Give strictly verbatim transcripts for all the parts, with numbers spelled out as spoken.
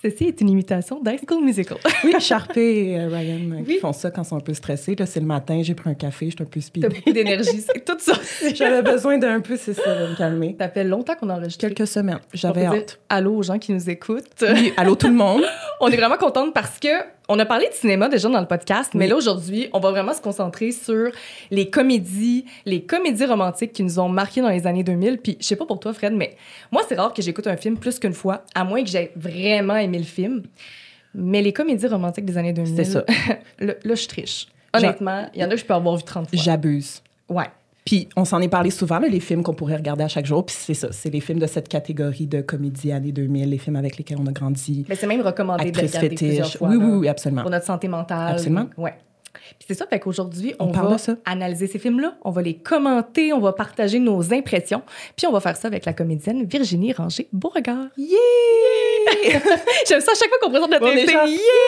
ceci est une imitation d'High School Musical. Oui, Sharpay et euh, Ryan euh, Oui. qui font ça quand ils sont un peu stressés. Là, c'est le matin, j'ai pris un café, je suis un peu speedée. T'as beaucoup d'énergie, c'est tout ça. J'avais besoin d'un peu, c'est ça, de me calmer. Ça fait longtemps qu'on a enregistré. Quelques semaines, j'avais On peut dire hâte. allô aux gens qui nous écoutent. Oui, allô tout le monde. On est vraiment contente parce que on a parlé de cinéma déjà dans le podcast, mais Oui. là, aujourd'hui, on va vraiment se concentrer sur les comédies, les comédies romantiques qui nous ont marquées dans les années deux mille. Puis, je sais pas pour toi, Fred, mais moi, c'est rare que j'écoute un film plus qu'une fois, à moins que j'aie vraiment aimé le film. Mais les comédies romantiques des années deux mille, C'est ça. là, là, je triche. Honnêtement, il y en a que je peux avoir vu trente fois. J'abuse. Ouais. Puis, on s'en est parlé souvent, là, les films qu'on pourrait regarder à chaque jour. Puis, c'est ça, c'est les films de cette catégorie de comédie années deux mille, les films avec lesquels on a grandi. Mais c'est même recommandé de Actrice regarder plusieurs fétiche. fois. Oui, là, oui, oui, absolument. pour notre santé mentale. Absolument. Ouais. Puis c'est ça, fait qu'aujourd'hui, on, On parle va de ça. analyser ces films-là, on va les commenter, on va partager nos impressions, puis on va faire ça avec la comédienne Virginie Ranger-Beauregard. Yeah! J'aime ça à chaque fois qu'on présente notre On est invité. genre,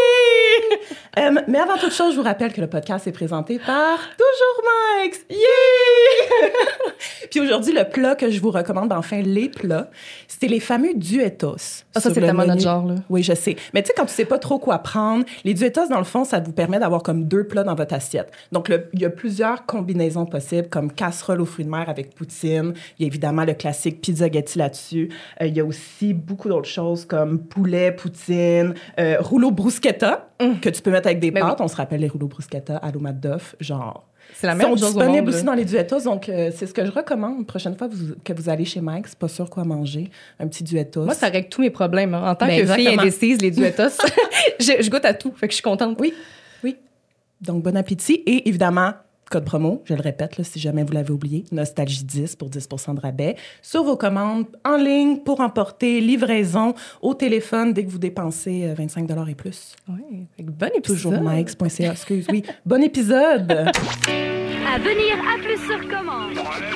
Yeah! Euh, mais avant toute chose, je vous rappelle que le podcast est présenté par Toujours Mike's. Yeah! Puis aujourd'hui, le plat que je vous recommande, ben, enfin les plats, c'était les fameux duetos. Ah, ça, sur c'est le tellement menu. notre genre, là. Oui, je sais. Mais tu sais, quand tu sais pas trop quoi prendre, les duetos, dans le fond, ça vous permet d'avoir comme deux plats dans votre assiette. Donc, le- il y a plusieurs combinaisons possibles, comme casserole aux fruits de mer avec poutine. Il y a évidemment le classique pizzaghetti là-dessus. Euh, il y a aussi beaucoup d'autres choses comme poulet, poutine, euh, rouleau bruschetta, que tu peux mettre avec des Ben pâtes. On se rappelle les rouleaux bruschetta à l'eau Madoff, genre... C'est la Ils même sont chose au disponibles monde, aussi là. dans les duetos, donc euh, c'est ce que je recommande. Prochaine fois vous- que vous allez chez Mike, c'est pas sûr quoi manger, un petit duetos. Moi, ça règle tous mes problèmes. hein. En tant Ben, que fille exactement. indécise, les duetos, je, je goûte à tout, fait que je suis contente. Oui, oui. Donc, bon appétit. Et évidemment, code promo, je le répète, là, si jamais vous l'avez oublié, Nostalgie dix pour dix pour cent de rabais sur vos commandes en ligne pour emporter, livraison au téléphone dès que vous dépensez euh, vingt-cinq dollars et plus. Ouais, fait que bon épisode. Toujours Mike's point c a, excuse, oui. Bon épisode! À venir à plus sur commande.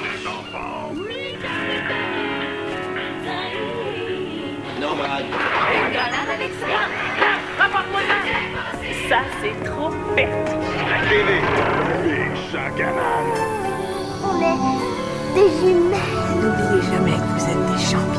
Non, Brad. Grenade avec ça. Ça, c'est trop fait. La T V, méchant canal. On est des jumelles. N'oubliez jamais que vous êtes des champions.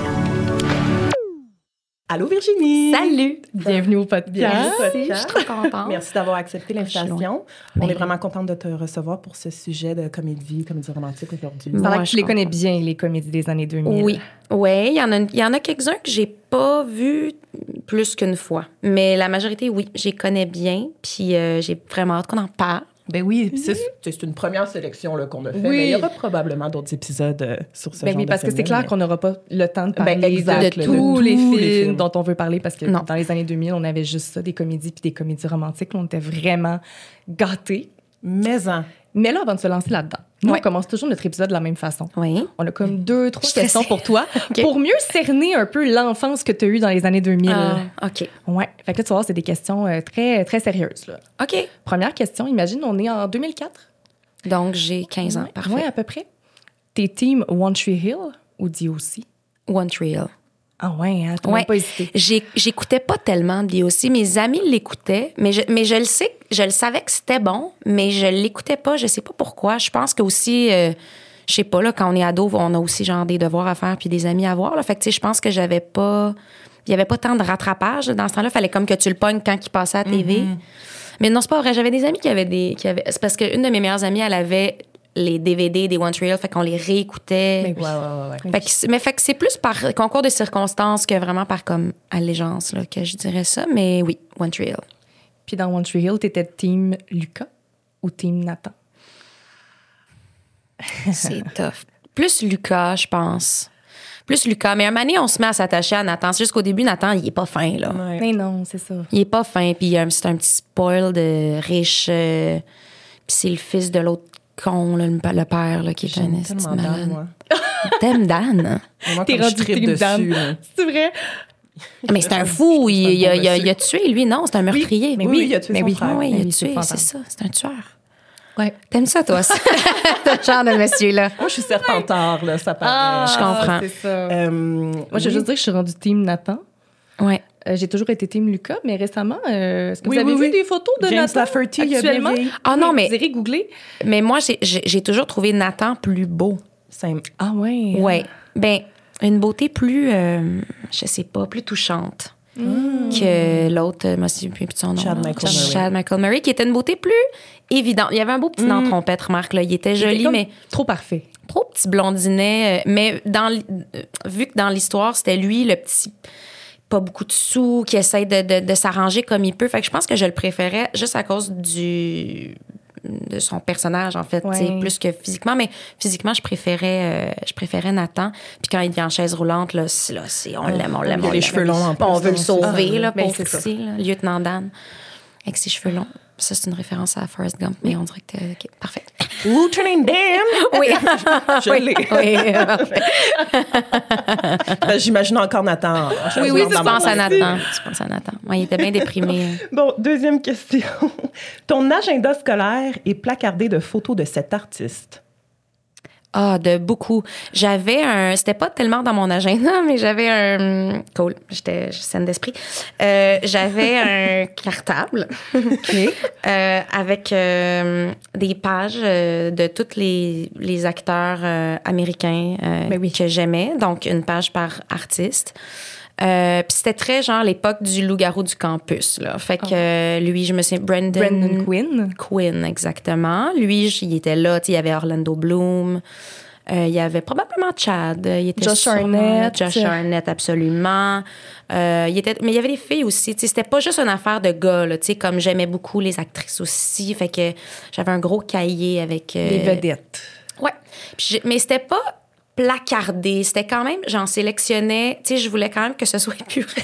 Allô Virginie! Salut! Bienvenue au podcast. Bienvenue au Merci, je suis trop contente. Merci d'avoir accepté l'invitation. On Ben, est vraiment contente de te recevoir pour ce sujet de comédie, comédie romantique aujourd'hui. Ça a l'air Moi, que je tu les comprends. connais bien, les comédies des années deux mille. Oui, ouais, il y en a, il y en a quelques-uns que j'ai pas vu plus qu'une fois, mais la majorité, oui, je les connais bien, puis euh, j'ai vraiment hâte qu'on en parle. Ben oui, puis c'est, c'est une première sélection là, qu'on a fait, Oui. mais il y aura probablement d'autres épisodes euh, sur ce Ben genre oui, de parce que c'est film-là, clair mais- qu'on n'aura pas le temps de parler Ben, exact, de, de tous tous les films, les films. dont on veut parler, parce que Non. dans les années deux mille, on avait juste ça, des comédies puis des comédies romantiques. Là, on était vraiment gâtés. Mais en... Mais là, avant de se lancer là-dedans, nous, Ouais. on commence toujours notre épisode de la même façon. Oui. On a comme deux, trois Je suis questions stressée. pour toi, OK. pour mieux cerner un peu l'enfance que tu as eue dans les années deux mille. Ah, OK. Ouais. Fait que là, tu vas voir, c'est des questions euh, très, très sérieuses. Là. OK. Première question, imagine, on est en deux mille quatre. Donc, j'ai quinze ans, Ouais, parfait. ouais, à peu près. T'es team One Tree Hill ou D O C? One Tree Hill. Ah ouais, hein, t'as Ouais. même pas hésité. J'ai- J'écoutais pas tellement D O C. Mes amis l'écoutaient, mais je, mais je le sais, je le savais que c'était bon, mais je l'écoutais pas. Je sais pas pourquoi. Je pense que aussi, euh, je sais pas, là, quand on est ado, on a aussi genre des devoirs à faire puis des amis à voir. Là. Fait que, tu sais, je pense que j'avais pas. Il y avait pas tant de rattrapage. Dans ce temps-là, il fallait comme que tu le pognes quand il passait à la T V. Mais non, c'est pas vrai. J'avais des amis qui avaient des. Qui avaient, c'est parce qu'une de mes meilleures amies, elle avait les D V D des One Tree Hill, fait qu'on les réécoutait. Mais oui. Ouais, ouais, ouais. ouais. Fait que, c'est- mais fait que c'est plus par concours de circonstances que vraiment par comme allégeance là, que je dirais ça. Mais oui, One Tree Hill. Puis dans One Tree Hill, t'étais team Lucas ou team Nathan? C'est tough. Plus Lucas, je pense. Plus Lucas. Mais un moment donné, on se met à s'attacher à Nathan. C'est juste qu'au début, Nathan, il est pas fin, là. Ouais. Mais non, c'est ça. Il est pas fin. Puis euh, c'est un petit spoil de riche. euh, puis c'est le fils de l'autre con, là, le, le père, là, qui est un J'aime esti tellement malade. Dan, moi. T'aimes Dan? Vraiment, T'es comme je rendu tripe team dessus, Dan. là. C'est vrai? Mais c'est un fou. Il, C'est un il a, bon il a- monsieur. il a tué, lui. Non, c'est un meurtrier. Oui, oui, il a tué mais son oui, frère. oui, il Mais a oui, c'est tué, fantôme. c'est ça. C'est un tueur. Ouais. T'aimes ça, toi, ça? Ce genre de monsieur-là. Moi, je suis serpentard, là, ça paraît. je comprends. C'est ça. Euh, Moi, je veux oui. juste dire que je suis rendue team Nathan. Ouais. Euh, j'ai toujours été team Lucas, mais récemment, euh, est-ce que Oui, vous avez oui, vu oui. des photos de James Nathan Lafferty, il a bien actuellement? vieilli. Ah non, Vous mais, irez googler. mais moi, j'ai, j'ai, j'ai toujours trouvé Nathan plus beau. C'est- Ah ouais. Ouais. Ben, une beauté plus, euh, je sais pas, plus touchante. mm. que l'autre, moi aussi, plus son nom. Chad là. Michael Murray. Chad Michael Murray, qui était une beauté plus évidente. Il y avait un beau petit nom de trompette, remarque, là. Il était joli, comme mais trop parfait. trop petit blondinet. euh, Mais dans, l- euh, vu que dans l'histoire, c'était lui, le petit, pas beaucoup de sous, qui essaie de, de, de s'arranger comme il peut. Fait que je pense que je le préférais juste à cause du de son personnage, en fait, Ouais. tu sais, plus que physiquement. Mais physiquement, je préférais, euh, je préférais Nathan. Puis quand il vient en chaise roulante, là, c'est, là, c'est, on l'aime, on l'aime, Il a on les l'aime. cheveux longs en Bon, on plus, veut le donc, sauver, ah, là, ben, pauvre c'est ça. petit, là, lieutenant Dan, avec ses cheveux longs. Ça, c'est une référence à Forrest Gump, mais on dirait que t'es... OK, parfait. Lieutenant Dan! Oui. Je oui. l'ai. Oui, parfait. Ben, j'imagine encore Nathan. en chaise Oui, oui, roulante tu dans ma penses à tête. Nathan. Tu penses à Nathan. Ouais, il était bien déprimé. Bon, deuxième question. Ton agenda scolaire est placardé de photos de cet artiste. Ah, de beaucoup. J'avais un... C'était pas tellement dans mon agenda, mais j'avais un... Cool, j'étais saine d'esprit. Euh, j'avais un cartable euh, avec euh, des pages euh, de tous les, les acteurs euh, américains euh, Ben oui. que j'aimais. Donc, une page par artiste. Euh, puis c'était très genre l'époque du loup-garou du campus, là. Fait que euh, lui, je me souviens... Brandon... Brandon Quinn. Quinn, exactement. Lui, j- il était là. Tu sais, il y avait Orlando Bloom. Euh, il y avait probablement Chad. Il était Josh sûrement là. Hartnett. Josh Hartnett, absolument. Euh, il était, mais il y avait des filles aussi. Tu sais, c'était pas juste une affaire de gars, là, tu sais, comme j'aimais beaucoup les actrices aussi. Fait que j'avais un gros cahier avec... euh, Les vedettes. Ouais. Puis j'ai- mais c'était pas placardé. C'était quand même... J'en sélectionnais... Tu sais, je voulais quand même que ce soit épuré.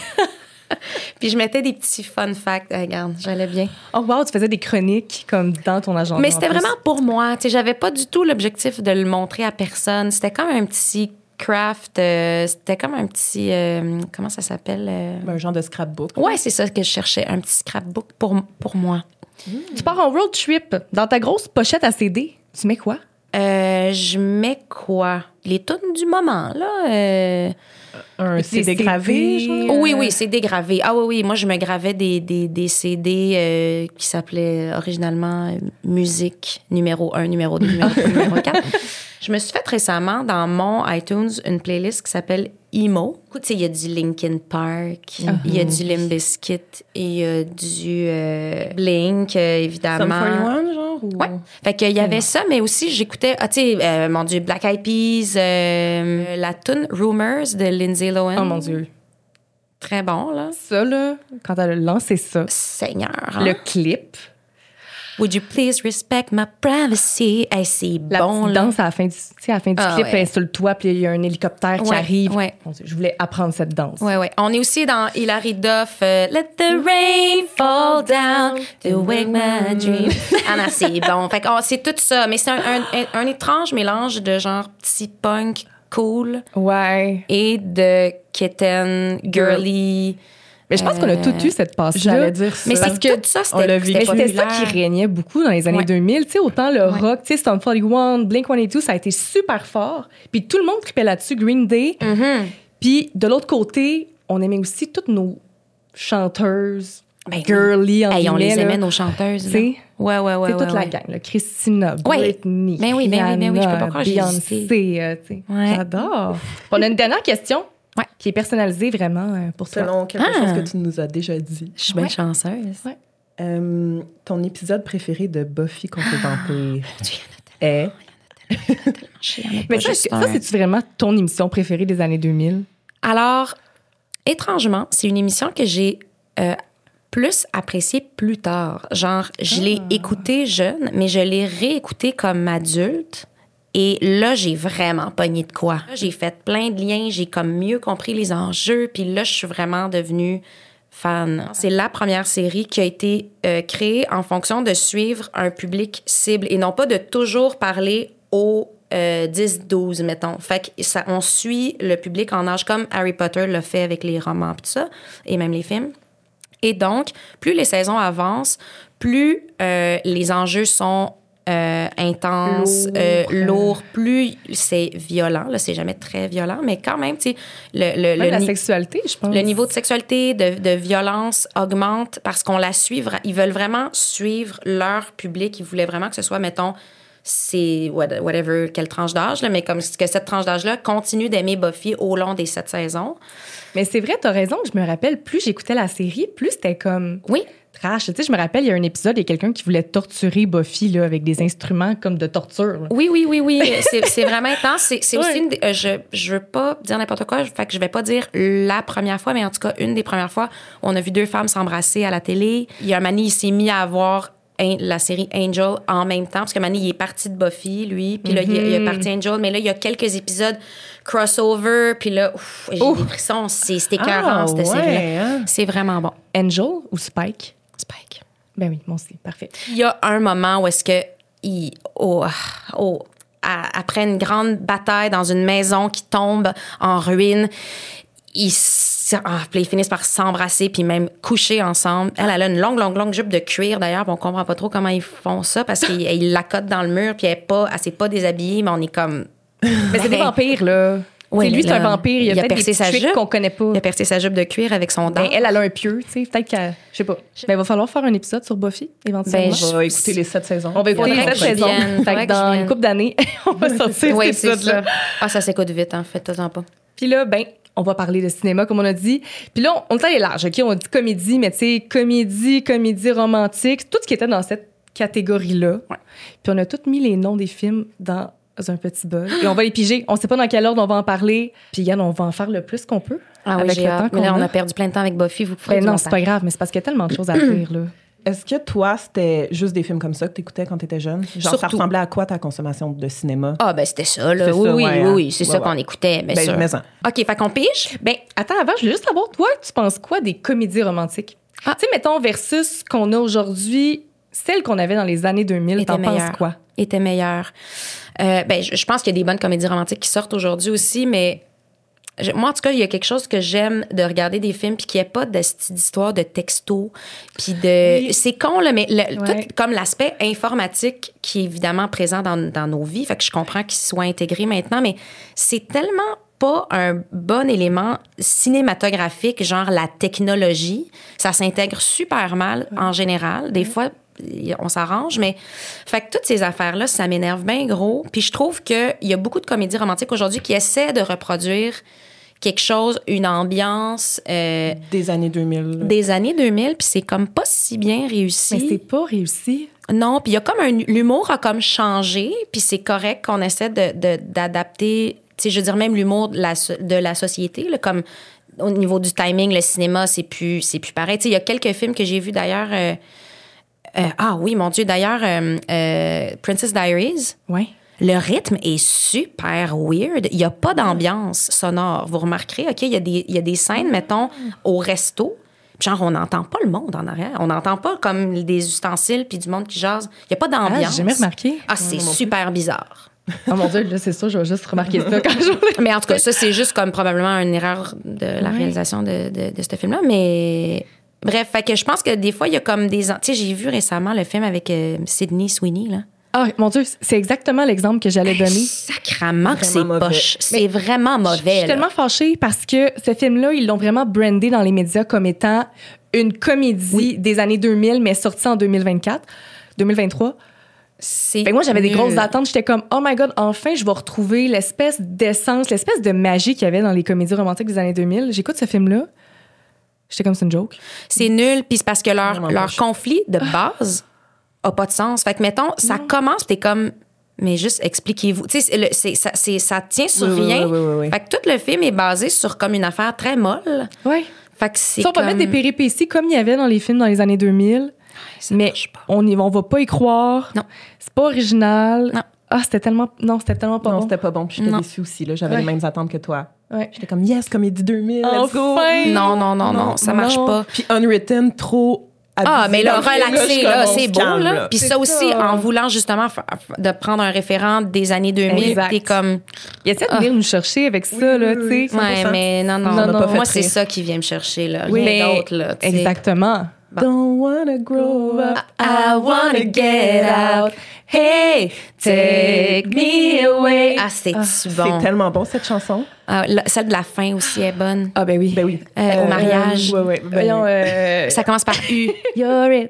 Puis je mettais des petits fun facts. Ah, regarde, j'allais bien. Oh wow, tu faisais des chroniques comme dans ton agenda. Mais en c'était plus. vraiment pour moi. Tu sais, j'avais pas du tout l'objectif de le montrer à personne. C'était comme un petit craft. euh, c'était comme un petit... euh, comment ça s'appelle? euh? Un genre de scrapbook. Ouais, c'est ça que je cherchais. Un petit scrapbook pour, pour moi. Tu pars en road trip. Dans ta grosse pochette à C D, tu mets quoi? Euh, je mets quoi? Les tunes du moment, là. euh, Un Des C D gravé, C D, genre? Oh, oui, oui, c'est dégravé. Ah oui, oui, moi, je me gravais des, des, des C D euh, qui s'appelaient originalement euh, Musique numéro un, numéro deux, numéro trois, numéro quatre. Je me suis fait récemment dans mon iTunes une playlist qui s'appelle Emo. Tu sais, il y a du Linkin Park, il y a du Limp Bizkit et il y a du euh, Blink, euh, Sum évidemment. quarante et un, genre? Ou... Ouais. Fait qu'il y avait ça, mais aussi j'écoutais, ah, tu sais, euh, mon Dieu, Black Eyed Peas, euh, la tune Rumors de Lindsay Lohan. Oh mon Dieu. Très bon, là. Ça, là, quand elle a lancé ça, Seigneur. Hein? le clip, Would you please respect my privacy? Hey, c'est la bon, petite là. danse à la fin du, tu sais, à la fin du Ah, clip, ouais. elle est sur le toit, puis il y a un hélicoptère qui Ouais, arrive. ouais. Mon Dieu, je voulais apprendre cette danse. Ouais, ouais. On est aussi dans Hilary Duff, euh, Let the rain fall down to wake my dreams. Ah non, c'est bon. Fait que oh, c'est tout ça. Mais c'est un, un, un, un étrange mélange de genre petit punk cool Ouais. et de kitten, girly. Mais je pense qu'on a Euh, tous eu cette passe-là. J'allais dire ça. Mais c'est Parce que que tout ça, on l'a c'était vu. c'était Mais c'était ça populaire. qui régnait beaucoup dans les années Ouais. deux mille. Tu sais, autant le Ouais. rock, tu sais, Sum forty-one, Blink one eighty-two, ça a été super fort. Puis tout le monde tripait là-dessus, Green Day. Mhm. Puis de l'autre côté, on aimait aussi toutes nos chanteuses Ben oui. girly, en Hey, on les guillemets, aimait, là. nos chanteuses. là. Tu sais, Ouais, ouais, ouais. c'est ouais, toute la ouais. gang, là. Christina, Ouais. Britney, Ben oui, ben oui, ben oui, je peux pas Rihanna, croire que j'ai Beyoncé, hésité. euh, tu sais. Ouais. J'adore. On a une dernière question Ouais. qui est personnalisée vraiment euh, pour toi. Selon quelque Ah. chose que tu nous as déjà dit. Je suis bien Ouais. chanceuse. Ouais. Euh, ton épisode préféré de Buffy contre les vampires Dieu, il y en a est... chier, il y en a Mais pas ça, juste ça un. c'est-tu vraiment ton émission préférée des années deux mille? Alors, étrangement, c'est une émission que j'ai euh, plus appréciée plus tard. Genre, je l'ai écoutée jeune, mais je l'ai réécoutée comme adulte. Et là, j'ai vraiment pogné de quoi. Là, j'ai fait plein de liens, j'ai comme mieux compris les enjeux, puis là, je suis vraiment devenue fan. C'est la première série qui a été euh, créée en fonction de suivre un public cible et non pas de toujours parler aux euh, dix douze, mettons. Fait que ça, on suit le public en âge comme Harry Potter l'a fait avec les romans pis tout ça, et même les films. Et donc, plus les saisons avancent, plus euh, les enjeux sont euh, intenses, Lourd. euh, lourds, plus c'est violent. Là, c'est jamais très violent, mais quand même, tu sais, le, le, Même le la ni- sexualité, je pense. le niveau de sexualité, de, de violence augmente parce qu'on la suit. vra- Ils veulent vraiment suivre leur public. Ils voulaient vraiment que ce soit, mettons, c'est whatever, quelle tranche d'âge, là, mais comme que cette tranche d'âge-là continue d'aimer Buffy au long des sept saisons. Mais c'est vrai, t'as raison, je me rappelle, plus j'écoutais la série, plus c'était comme... Oui. Trash. Tu sais, je me rappelle, il y a un épisode, il y a quelqu'un qui voulait torturer Buffy là, avec des instruments comme de torture. Là. Oui, oui, oui, oui. c'est, c'est vraiment intense. C'est, c'est ouais. aussi une... Des, euh, je, je veux pas dire n'importe quoi, fait que je vais pas dire la première fois, mais en tout cas, une des premières fois où on a vu deux femmes s'embrasser à la télé. Il y a un Manny, il s'est mis à voir la série Angel en même temps, parce que Manny, il est parti de Buffy, lui, puis là, mm-hmm. il, est, il est parti Angel, mais là, il y a quelques épisodes crossover, puis là, ouf, j'ai Ouf. des frissons. C'est, c'est écœurant, ah, cette ouais, série-là. Hein? C'est vraiment bon. Angel ou Spike? Spike. Ben oui, moi aussi, parfait. Il y a un moment où est-ce que, il, oh, oh, à, après une grande bataille dans une maison qui tombe en ruine, ils, ah, ils finissent par s'embrasser puis même coucher ensemble. Elle, elle a une longue, longue, longue jupe de cuir, d'ailleurs, puis on comprend pas trop comment ils font ça parce qu'ils ils l'accotent dans le mur puis elle est pas, elle s'est pas déshabillée, mais on est comme... Mais c'est des vampires, là. Oui, lui, c'est là, un vampire. Il y a, il a peut-être percé des sa tricks jupe qu'on connaît pas. Il a percé sa jupe de cuir avec son dent. Ben, elle, elle a un pieu, tu sais. Peut-être qu'elle... Je sais pas. Ben, il va falloir faire un épisode sur Buffy, éventuellement. Ben, on va écouter les sept saisons. On va écouter les sept saisons. Fait que dans une couple d'années, on va sortir oui, cet épisode-là. Ah, ça s'écoute vite, en fait. T'attends pas. Puis là, ben, on va parler de cinéma, comme on a dit. Puis là, on est allé large, OK? On dit comédie, mais tu sais, comédie, comédie romantique, tout ce qui était dans cette catégorie-là. Ouais. Puis on a tous mis les noms des films dans un petit bol. Et on va les piger. On sait pas dans quel ordre on va en parler. Puis, Yann, on va en faire le plus qu'on peut. Ah oui, avec j'ai le hâte. temps qu'on Mais là, a. on a perdu plein de temps avec Buffy. Vous pouvez Ben non, c'est pas grave, mais c'est parce qu'il y a tellement de choses à dire, là. Est-ce que toi, c'était juste des films comme ça que tu écoutais quand tu étais jeune? Genre, Surtout. ça ressemblait à quoi ta consommation de cinéma? Ah, ben c'était ça, là. C'est oui, ça, oui, ouais, oui, hein. oui, c'est Ouais, ça ouais. qu'on écoutait, bien Ben, sûr. mais en. OK, fait qu'on pige. Ben, attends, avant, je voulais juste savoir, toi, tu penses quoi des comédies romantiques? Ah. Tu sais, mettons, versus ce qu'on a aujourd'hui, celles qu'on avait dans les années deux mille, t'en penses quoi? Était meilleure. Euh, ben, je, je pense qu'il y a des bonnes comédies romantiques qui sortent aujourd'hui aussi, mais je, moi, en tout cas, il y a quelque chose que j'aime de regarder des films puis qu'il n'y ait pas de cette histoire de texto puis de... Oui. C'est con, là, mais le, ouais. tout comme l'aspect informatique qui est évidemment présent dans, dans nos vies, fait que je comprends qu'il soit intégré maintenant, mais c'est tellement pas un bon élément cinématographique, genre la technologie. Ça s'intègre super mal ouais. en général. Des ouais. fois, on s'arrange, mais fait que toutes ces affaires-là, ça m'énerve bien gros. Puis je trouve qu'il y a beaucoup de comédies romantiques aujourd'hui qui essaient de reproduire quelque chose, une ambiance... Euh, des années deux mille. Là. Des années deux mille, puis c'est comme pas si bien réussi. Mais c'est pas réussi. Non, puis il y a comme un... L'humour a comme changé, puis c'est correct qu'on essaie de, de, d'adapter... Tu sais, je veux dire, même l'humour de la, de la société, là, comme au niveau du timing, le cinéma, c'est plus, c'est plus pareil. Tu sais, il y a quelques films que j'ai vus, d'ailleurs... Euh, Euh, ah oui, mon Dieu. D'ailleurs, euh, euh, Princess Diaries, ouais. le rythme est super weird. Il n'y a pas d'ambiance sonore. Vous remarquerez, OK, il y a des, il y a des scènes, mettons, au resto. Genre, on n'entend pas le monde en arrière. On n'entend pas comme des ustensiles puis du monde qui jase. Il n'y a pas d'ambiance. Ah, j'ai jamais remarqué. Ah, c'est ouais, super bizarre. Oh mon Dieu, là, c'est ça, je vais juste remarquer ça quand je... Mais en tout cas, ça, c'est juste comme probablement une erreur de la ouais. réalisation de, de, de ce film-là. Mais... Bref, fait que je pense que des fois, il y a comme des... Tu sais, j'ai vu récemment le film avec euh, Sydney Sweeney, là. Ah, mon Dieu, c'est exactement l'exemple que j'allais donner. Sacrement que c'est mauvais. poche. C'est vraiment mauvais. Je suis tellement fâchée parce que ce film-là, ils l'ont vraiment brandé dans les médias comme étant une comédie oui. des années deux mille, mais sortie en deux mille vingt-quatre, deux mille vingt-trois. C'est ben moi, j'avais nul. des grosses attentes. J'étais comme, oh my God, enfin, je vais retrouver l'espèce d'essence, l'espèce de magie qu'il y avait dans les comédies romantiques des années deux mille. J'écoute ce film-là. J'étais comme, c'est une joke. C'est nul, puis c'est parce que leur, leur conflit de base a pas de sens. Fait que, mettons, ça non. commence, t'es comme, mais juste expliquez-vous. Tu sais, c'est, ça, c'est, ça tient sur oui, rien. Oui, oui, oui, oui. Fait que tout le film est basé sur comme une affaire très molle. Oui. Fait que c'est ça, on comme... peut mettre des péripéties comme il y avait dans les films dans les années deux mille, ça mais on y, on va pas y croire. Non. C'est pas original. Non. Ah, c'était tellement... Non, c'était tellement pas non, bon. Non, c'était pas bon, puis j'étais non. déçue aussi. Là. J'avais ouais. les mêmes attentes que toi. Ouais. J'étais comme, yes, comédie deux mille, let's enfin. go! Non, non, non, non, non ça marche non. pas. Puis Unwritten, trop... Ah, mais là, relaxé, là, c'est beau, calme, là. là. Puis ça aussi, ça. en voulant justement f- f- de prendre un référent des années deux mille, exact. t'es comme... Il essaie de venir ah. nous chercher avec ça, oui, là, oui, tu sais. Ouais, mais non, non, non, non, non moi, pas c'est ça qui vient me chercher, là. Oui, rien d'autre, là, t'sais. Exactement. Bon. Don't wanna grow up, I wanna get out. Hey, take me away. Ah, c'est ah, bon. C'est tellement bon, cette chanson. Ah, la, celle de la fin aussi est bonne. Ah, ben oui. Ben oui. Euh, euh, au mariage. Euh, ouais, ouais. Ben, Voyons, euh... ça commence par U. You're it.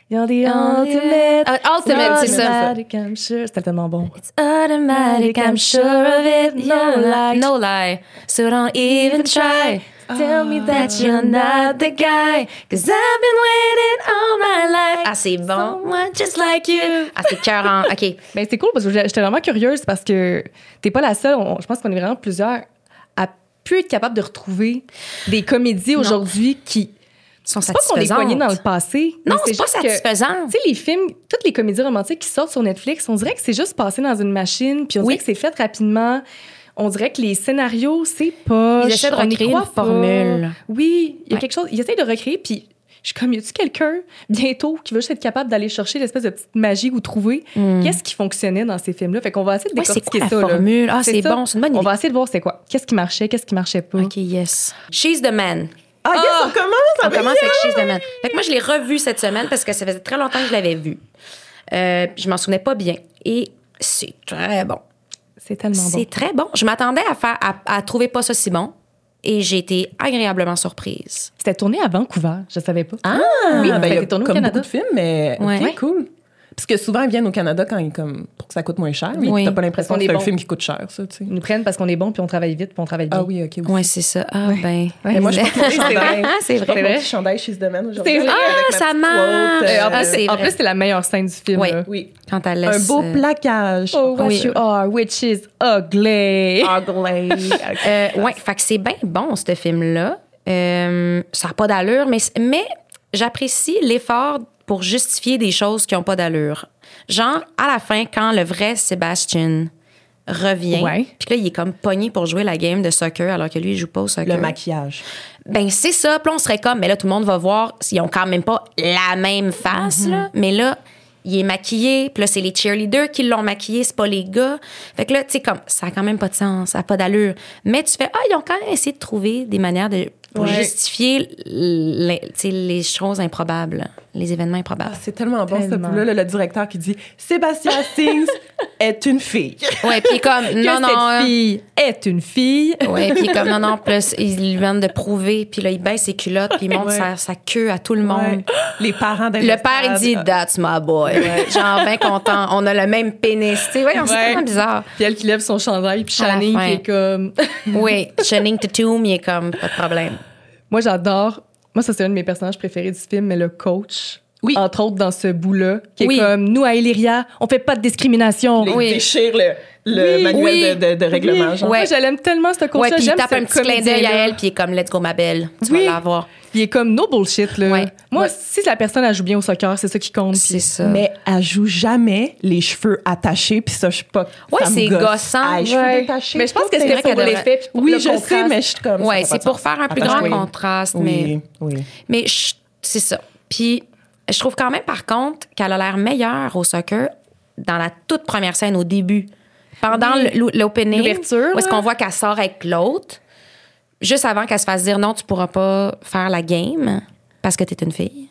You're the ultimate. Ah, ultimate, c'est ça. Automatic, I'm sure. C'était tellement bon. It's automatic, I'm sure of it. No lie. No lie. So don't even try. Tell me that you're not the guy. Cause I've been waiting all my life. Ah, c'est bon. Someone just like you. Ah, c'est cœurant. OK. Ben, c'est cool parce que j'étais vraiment curieuse parce que t'es pas la seule. On- je pense qu'on est vraiment plusieurs à plus être capable de retrouver des comédies aujourd'hui qui. Sont C'est pas qu'on est satisfaisantes. poignés dans le passé. Non, mais c'est pas juste que, satisfaisant. Tu sais, les films, toutes les comédies romantiques qui sortent sur Netflix, on dirait que c'est juste passé dans une machine, puis on Oui. dirait que c'est fait rapidement. On dirait que les scénarios, c'est pas. Ils essaient de recréer une formule. Oui, il y a Ouais. quelque chose. Ils essaient de recréer, puis je suis comme, y a-tu quelqu'un bientôt qui va juste être capable d'aller chercher l'espèce de petite magie ou trouver qu'est-ce qui fonctionnait dans ces films-là? Fait qu'on va essayer de Hmm. Ouais, c'est décortiquer quoi la ça. là. formule? Ah, c'est ça. bon, c'est une bonne On idée. va essayer de voir c'est quoi. Qu'est-ce qui marchait, qu'est-ce qui marchait pas. OK, yes. She's the man. Ah, yes, on commence! On avec- commence avec She's the Man. Fait que moi, je l'ai revu cette semaine parce que ça faisait très longtemps que je l'avais vu. Euh, puis je m'en souvenais pas bien. Et c'est très bon. C'est tellement C'est bon. très bon. Je m'attendais à faire à, à trouver pas ça si bon. Et j'ai été agréablement surprise. C'était tourné à Vancouver, je savais pas. Ah, Oui, ben, ça a il y a été tourné au comme Canada. beaucoup de films, mais Ouais. OK, Ouais. cool. Parce que souvent, ils viennent au Canada quand ils, comme, pour que ça coûte moins cher. Mais Oui. t'as pas l'impression Parce qu'on que est c'est un bon. film qui coûte cher, ça, tu sais. Ils nous prennent parce qu'on est bon, puis on travaille vite, puis on travaille bien. Ah oui, OK. aussi. Ouais, c'est ça. Ah, ben. Mais moi, je porte mon c'est chandail. vrai. C'est Je porte vrai. mon petit chandail She's the Man aujourd'hui. C'est vrai. avec Ah, ma ça petite marche. quote, Et en euh, plus, Ah, c'est en vrai. plus, c'est la meilleure scène du film. Oui, là. oui. Quand elle Un laisse. beau euh, plaquage. Oh, what Oui. you are, which is ugly. Ugly. Euh, ouais, fait que c'est bien bon, ce film-là. Euh, ça n'a pas d'allure, mais, mais j'apprécie l'effort pour justifier des choses qui n'ont pas d'allure. Genre, à la fin, quand le vrai Sébastien revient, Ouais. puis là, il est comme pogné pour jouer la game de soccer alors que lui, il joue pas au soccer. Le maquillage. Ben, c'est ça. Puis là, on serait comme, mais là, tout le monde va voir s'ils ont quand même pas la même face, là. Mais là, il est maquillé. Puis là, c'est les cheerleaders qui l'ont maquillé, c'est pas les gars. Fait que là, tu sais, comme, ça a quand même pas de sens, ça a pas d'allure. Mais tu fais, ah, ils ont quand même essayé de trouver des manières de pour Ouais. justifier les, tu sais, les choses improbables, les événements improbables. Ah, c'est tellement bon, ce Tellement. bout-là, le, le directeur qui dit Sébastien Hastings est une fille. Ouais, puis il est comme, Que non, non. cette fille est une fille. Ouais, puis il est comme, non, non, plus, il lui demande de prouver, puis là, il baisse ses culottes, puis il montre Ouais. sa, sa queue à tout le monde. Ouais. Les parents d'un Le père, il dit, that's my boy. Genre, bien content. On a le même pénis. Tu sais, voyons, c'est Ouais. tellement bizarre. Puis elle qui lève son chandail, puis À la Channing fin. qui est comme... Oui, Channing Tatum, il est comme, pas de problème. Moi, j'adore... Moi, ça, c'est un de mes personnages préférés du film, mais le coach, Oui. entre autres dans ce bout-là, qui Oui. est comme, nous, à Illyria, on fait pas de discrimination. Il Oui. déchire le, le Oui. manuel Oui. de, de, de règlement. Genre. Ouais. Moi, je l'aime tellement, ce coach-là. Ouais, puis il J'aime tape ce un petit clin d'œil à comédien-là. elle, puis il est comme, let's go, ma belle. Tu Oui. vas l'avoir. Il est comme no bullshit, là. Ouais. Moi, Ouais. si la personne, elle joue bien au soccer, c'est ça qui compte. C'est puis- ça. Mais elle joue jamais les cheveux attachés, puis ça, je suis pas. Ouais, ça me c'est gosse. gossant. Ah, les cheveux Ouais. détachés. Mais je pense tout que est- c'était vrai pour qu'elle devrait- l'effet. puis pour Oui, le je sais, contraste. mais je suis comme. Ouais, ça a c'est pas de pour sens. faire un plus Attache- grand oui. contraste, mais. Oui, oui. Mais je- c'est ça. Puis je trouve quand même, par contre, qu'elle a l'air meilleure au soccer dans la toute première scène, au début. Pendant Oui. le- l'opening, L'ouverture, où est-ce là. qu'on voit qu'elle sort avec l'autre, juste avant qu'elle se fasse dire non, tu pourras pas faire la game parce que t'es une fille.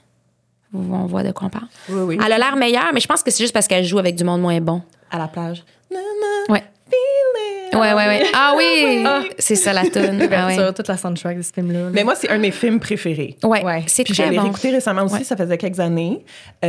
On voit de quoi on parle. Oui, oui. Elle a l'air meilleure, mais je pense que c'est juste parce qu'elle joue avec du monde moins bon. À la plage. Na, na, Ouais. feeling. Ouais, ouais, ouais. Ah oui! C'est ça la toune. Ah ouais. Sur toute la soundtrack de ce film-là. là. Mais moi, c'est un de mes films préférés. Ouais, Ouais. c'est Puis je très l'ai bon. réécouté récemment aussi, Ouais. ça faisait quelques années.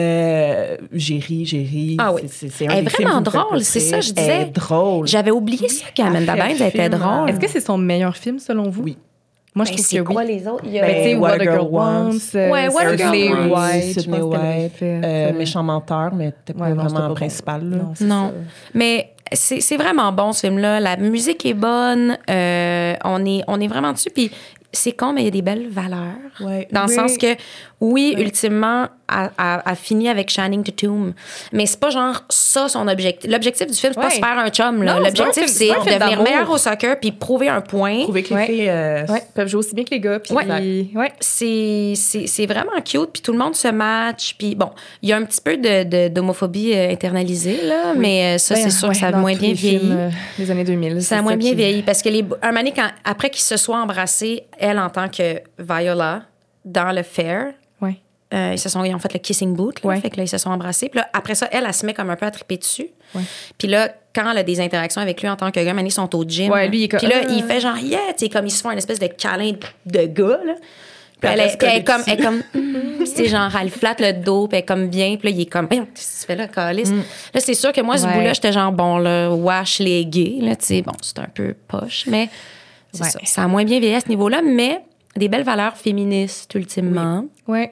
Euh, j'ai ri, j'ai ri. Ah oui. C'est- c'est- c'est un Elle est des films vraiment qui me fait drôle, le c'est plus ça, je rire. disais. Elle est drôle. J'avais oublié ça qu'Amanda Elle fait Bynes le était film, drôle. Est-ce que c'est son meilleur film, selon vous? Oui. Moi, je Ben, trouve c'est que quoi oui. les autres? Il y a- Ben, tu sais, Ben, What a Girl Wants. euh, Ouais, What a Girl Sidney Wants. White. je Sidney pense qu'elle avait White, fait, euh, euh, Méchant menteur, mais t'es pas Ouais, non, c'était vraiment pas bon. principal. là. Non, c'est Non. ça. Mais c'est c'est vraiment bon, ce film-là. La musique est bonne. euh, on, est, on est vraiment dessus. Puis c'est con, mais il y a des belles valeurs. Ouais. Dans le Oui. sens que, oui, ultimement, elle a fini avec Channing Tatum. Mais c'est pas genre ça son objectif. L'objectif du film, c'est pas Ouais. se faire un chum. là. Non, c'est L'objectif, pas un film- c'est c'est pas un film devenir d'amour. meilleur au soccer puis prouver un point. Trouver que les Ouais. filles. euh, Ouais, ils peuvent jouer aussi bien que les gars. Puis, Ouais. ouais. C'est, c'est, c'est vraiment cute, puis tout le monde se match. Puis bon, il y a un petit peu de, de- d'homophobie euh, internalisée, là, mais euh, ça, Ben, c'est sûr ouais, que ça a dans moins tous bien les films, vieilli. euh, des années deux mille. Ça a c'est moins bien qui- vieilli. Parce que les, un moment donné, quand, après qu'ils se soient embrassés, elle en tant que Viola, dans le fair, Ouais. euh, ils, se sont, ils ont fait le kissing boot. Là, Ouais. Fait que là, ils se sont embrassés. Puis là, après ça, elle, elle se met comme un peu à triper dessus. Ouais. Puis là, quand elle a des interactions avec lui en tant que gars, ils sont au gym. Ouais, lui, il est comme- Puis là, Ah. il fait genre, yeah, tu sais, comme ils se font une espèce de câlin de gars, là. Puis elle, elle est, reste puis elle est comme, collée elle est comme, mm, c'est genre, elle flatte le dos, puis elle est comme bien, puis là, il est comme, hey, qu'est-ce que tu fais là, calice? Mm. Là, c'est sûr que moi, ce Ouais. bout-là, j'étais genre, bon, là, wash les gays, là, tu sais, bon, c'est un peu poche, mais c'est Ouais. ça. Ça a moins bien vieilli à ce niveau-là, mais des belles valeurs féministes, ultimement. Ouais.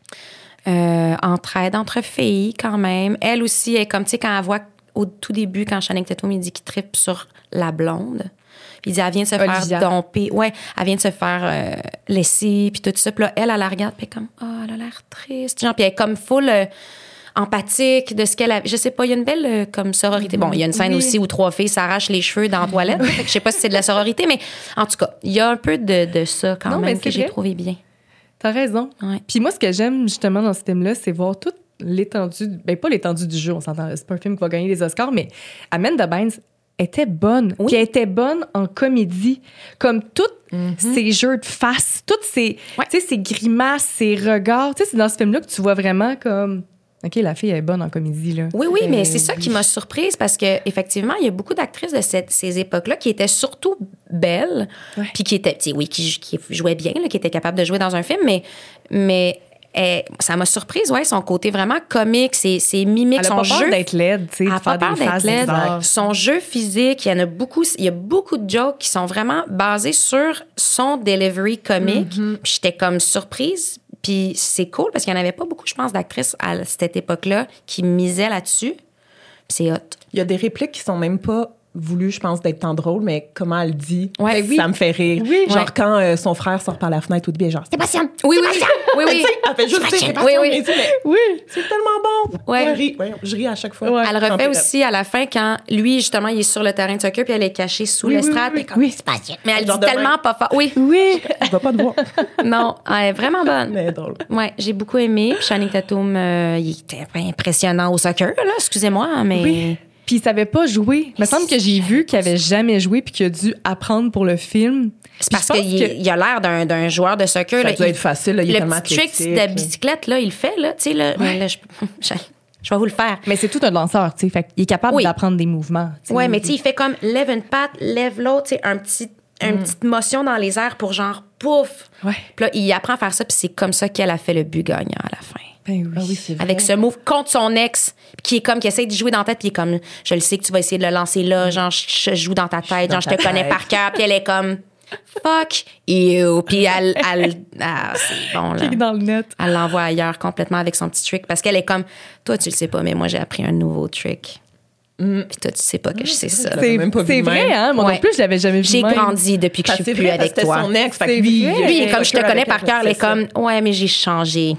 Euh, entraide entre filles, quand même. Elle aussi, elle est comme, tu sais, quand elle voit au tout début, quand Channing Tatum, il dit qu'il trippe sur la blonde. Puis il dit, elle vient de se Olivia. faire domper. Ouais, elle vient de se faire euh, laisser, puis tout ça. Puis là, elle, elle la regarde, puis elle est comme, oh, elle a l'air triste. Genre, puis elle est comme full euh, empathique de ce qu'elle a. Je sais pas, il y a une belle euh, comme sororité. Bon, il y a une scène Oui. aussi où trois filles s'arrachent les cheveux dans la toilette. Fait que je sais pas si c'est de la sororité, mais en tout cas, il y a un peu de, de ça quand Non, mais même c'est que j'ai vrai. trouvé bien. T'as raison. Ouais. Puis moi, ce que j'aime justement dans ce film-là, c'est voir toute l'étendue, ben pas l'étendue du jeu, on s'entend, c'est pas un film qui va gagner des Oscars, mais Amanda Bynes était bonne. Oui. Puis elle était bonne en comédie. Comme tous ses jeux de face, toutes ses, Ouais. tu sais, ses grimaces, ses regards. Tu sais, c'est dans ce film-là que tu vois vraiment comme, OK, la fille, elle est bonne en comédie, là. Oui, oui, Ben mais c'est ça oui. qui m'a surprise parce que effectivement, il y a beaucoup d'actrices de cette- ces époques-là qui étaient surtout belles, Ouais. puis qui étaient, tu sais, oui, qui, qui jouaient bien, là, qui étaient capables de jouer dans un film, mais, mais eh, ça m'a surprise, ouais, son côté vraiment comique, ses, ses mimiques, Elle a son pas peur jeu. d'être laide, tu sais, Elle de a pas faire peur des d'être faces laide. bizarres. Son jeu physique, il y en a beaucoup. Il y a beaucoup de jokes qui sont vraiment basés sur son delivery comique. Mm-hmm. Puis j'étais comme surprise. Puis c'est cool parce qu'il n'y en avait pas beaucoup, je pense, d'actrices à cette époque-là qui misaient là-dessus. Puis c'est hot. Il y a des répliques qui sont même pas voulues, je pense, d'être tant drôles, mais comment elle dit, Ouais. ça me fait rire. Oui. Genre Ouais. quand euh, son frère sort par la fenêtre au début, elle est genre, Sébastien! Oui, oui, oui. Oui, oui. Tu sais, elle fait juste dire Oui, Sébastien, oui. mais tu sais, mais Oui. c'est tellement bon! Ouais. Je ris, ouais, je ris à chaque fois. Ouais. Elle J'en refait peux aussi à la fin quand lui, justement, il est sur le terrain de soccer puis elle est cachée sous Oui, l'estrade. oui, puis comme, oui. c'est pas sûr. Mais elle Genre dit de tellement même. pas fort. Oui, Oui. Je vais pas te voir. non, elle est vraiment bonne. Mais drôle. Ouais, j'ai beaucoup aimé. Puis Channing Tatum, euh, il était impressionnant au soccer, là, excusez-moi, mais... Oui. Puis il savait pas jouer. Il me semble que j'ai vu qu'il avait jamais joué puis qu'il a dû apprendre pour le film. C'est parce Je pense qu'il que- il a l'air d'un, d'un joueur de soccer. Ça là. doit Il- être facile, là, il est le tellement petit trick athlétique, de là. bicyclette, là, il le fait, là. Tu sais, là, mais là, je, je, je vais vous le faire. Mais c'est tout un danseur, tu sais. Fait qu'il est capable Oui. d'apprendre des mouvements. tu sais. Ouais, mais tu sais, il fait comme lève une patte, lève l'autre, tu sais, un petit, une petite motion dans les airs pour genre pouf. Ouais. Puis là, il apprend à faire ça, puis c'est comme ça qu'elle a fait le but gagnant à la fin. Ben oui. Ah oui, c'est vrai. Avec ce move contre son ex, qui est comme, qui essaie de jouer dans la tête, puis il est comme, je le sais que tu vas essayer de le lancer là, genre, je, je joue dans ta tête, dans genre, je ta te connais tête. par cœur, puis elle est comme, fuck you. Puis elle, elle, ah, c'est bon, là. Clique dans le net. Elle l'envoie ailleurs complètement avec son petit trick, parce qu'elle est comme, toi, tu le sais pas, mais moi, j'ai appris un nouveau trick. Puis toi, tu sais pas que je sais ça. l'avais C'est même pas vu c'est de vrai, même. hein? Moi Ouais. non plus, je l'avais jamais vu. J'ai de même. grandi depuis que Parce je que suis c'est plus vrai, avec c'était toi. son ex. Fait que C'est lui, vrai. il a Lui, il fait est comme, je te soccer connais avec par elle, cœur, elle est c'est ça. comme, ouais, mais j'ai changé.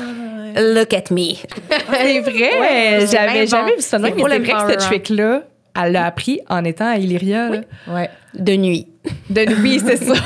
Look at me. C'est vrai. Ouais, c'est J'avais bien jamais bon. vu ça. de même, C'est Mais c'est full vrai que ce empowerant. trick-là, elle l'a appris en étant à Illyria. là. Ouais. De nuit. De lui, c'est ça.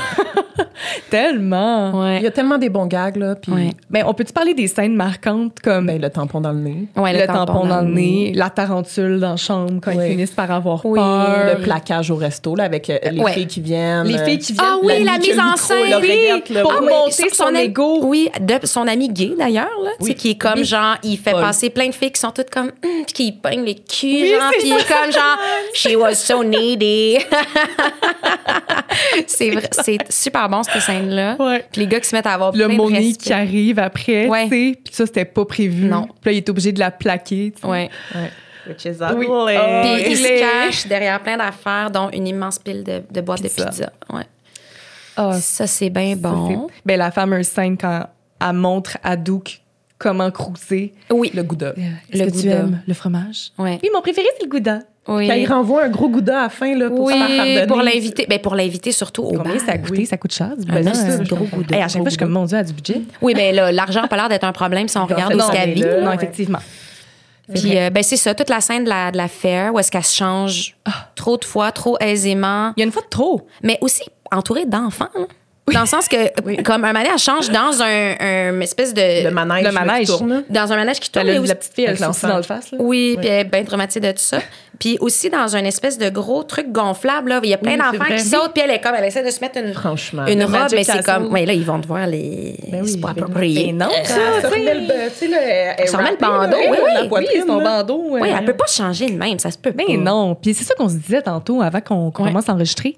Tellement. Ouais. Il y a tellement des bons gags, là. Puis, Ouais. Ben, on peut-tu parler des scènes marquantes comme ben, le tampon dans le nez. Ouais, le, tampon, dans le nez, la tarentule dans la chambre quand Oui. ils finissent par avoir Oui. peur. Le plaquage au resto, là, avec euh, les Ouais. filles qui viennent. Les euh, filles qui viennent. Ah oui, la nuit que mise le en micro, scène. là, Oui. regarde, là, Pour oui. monter Sur son ami- ego. Oui, de son ami gay, d'ailleurs, là. Tu sais, Oui. qui est comme, Oui. genre, il fait Paul. passer plein de filles qui sont toutes comme, hum, puis qui pognent les culs, Oui, genre, c'est puis il est comme, genre, she was so needy. c'est vrai, c'est super bon, cette scène-là. Ouais. Puis les gars qui se mettent à avoir Le plein de Monique respect. qui arrive après, Ouais. tu sais, puis ça, c'était pas prévu. Non. Puis là, il est obligé de la plaquer, tu sais. Ouais. Which is Oui. ugly. Oh, Puis il il se est- cache derrière plein d'affaires, dont une immense pile de, de boîtes Pizza. de pizza. Ouais. Ah, Ça, c'est bien ça, bon. c'est- Ben, la fameuse scène quand elle montre à Duke comment cruiser. Oui. Le gouda. Est-ce Le que tu gouda. aimes le fromage? Ouais. Oui, mon préféré, c'est le gouda. Oui. Quand il renvoie un gros gouda à la fin, là, pour Oui, se faire pardonner. pour l'inviter. Ben, pour l'inviter surtout au Combien bal. ça a coûté? oui. Ça coûte cher, ce Ah, gouda. non, c'est Euh, du gros gouda. Hey, à chaque fois, je suis comme, mon Dieu, elle a du budget. Oui, ben là, l'argent n'a pas l'air d'être un problème si on regarde où non, ce qu'elle mais vit. là- non, ouais. effectivement. Puis, euh, ben, c'est ça, toute la scène de la, de la fair, où est-ce qu'elle se change trop de fois, trop aisément, Il y a une fois de trop. mais aussi entourée d'enfants. là. Dans le sens que, comme un manège, elle change dans un, un espèce de. Le manège, Le là, qui manège. tourne. Dans un manège qui tourne. La, mais la, aussi- la petite fille, elle Avec a le l'enfant. sourcil dans le face. Là. Oui, puis elle est bien traumatisée de tout ça. Puis aussi dans un espèce de gros truc gonflable, là. Il y a plein Oui, c'est d'enfants vrai. qui sautent, puis elle est comme, elle essaie de se mettre une, Franchement. une Le robe, Magic mais c'est Castle. comme, ouais, là, ils vont devoir les. Ben oui, c'est pas ben oui. approprié. Et non, Ça, ça remet le, tu sais, le, elle Ça remet le rappée, là, bandeau, elle, oui, la oui, poitrine, Oui, son là. bandeau. Oui, euh, elle peut pas changer de même, ça se peut pas. Ben non. Puis c'est ça qu'on se disait tantôt avant qu'on qu'on Ouais. commence à enregistrer.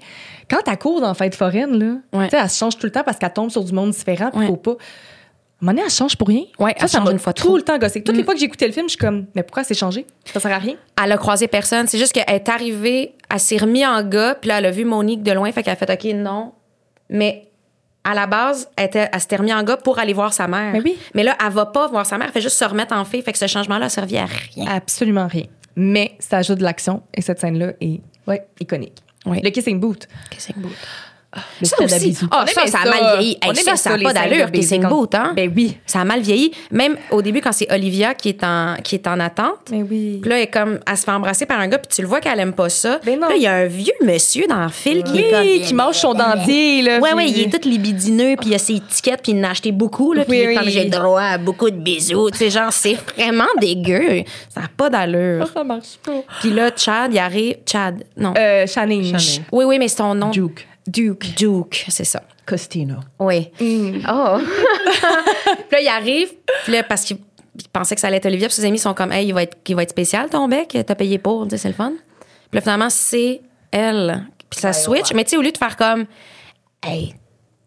Quand elle court dans Fête foraine, là, Ouais. tu sais, elle se change tout le temps parce qu'elle tombe sur du monde différent, puis Ouais. faut pas. À un moment donné, elle change pour rien. Ouais, ça, elle ça change m'a une fois tout trop. le temps gossé. Toutes Mm. les fois que j'ai écouté le film, je suis comme, mais pourquoi elle s'est changée? Ça sert à rien. Elle a croisé personne. C'est juste qu'elle est arrivée, elle s'est remise en gars, puis là, elle a vu Monique de loin, fait qu'elle a fait OK, non. Mais à la base, elle, était, elle s'était remise en gars pour aller voir sa mère. Mais oui. Mais là, elle va pas voir sa mère, elle fait juste se remettre en fille, fait que ce changement-là a servi à rien. Absolument rien. Mais ça ajoute de l'action et cette scène-là est ouais, iconique. Ouais. Le kissing boot. Kissing boot. Le Ça stade à aussi. bisous. Ah, On ça, aimait ça a ça. mal vieilli. On Hey, ça, aimait ça ça, n'a les pas scènes de d'allure, baiser Kissing quand- boot, hein? Ben oui. Ça a mal vieilli. Même au début, quand c'est Olivia qui est en, qui est en attente, Mais oui. puis là, elle, est comme, elle se fait embrasser par un gars, puis tu le vois qu'elle aime pas ça. Ben non. Puis là, il y a un vieux monsieur dans le fil qui est Oui, comme... qui mange son dentier, là. Ouais, puis- ouais, il est tout libidineux, puis il a ses étiquettes, puis il en a acheté beaucoup, là, puis Oui, il est comme oui. j'ai droit à beaucoup de bisous. Tu sais, genre, c'est vraiment dégueu. Ça n'a pas d'allure. Ça marche pas. Puis là, Chad, il arrive. Chad, non. Euh, Channing. Channing. Oui, oui, mais son nom. Duke. Duke. Duke, c'est ça. Costino. Oui. Mm. Oh. Puis là, il arrive, puis là, parce qu'il il pensait que ça allait être Olivia, puis ses amis sont comme, hey, il va être, il va être spécial ton bec, t'as payé pour, tu sais, c'est le fun. Puis là, finalement, c'est elle. Puis ça switch, mais tu sais, au lieu de faire comme, hey,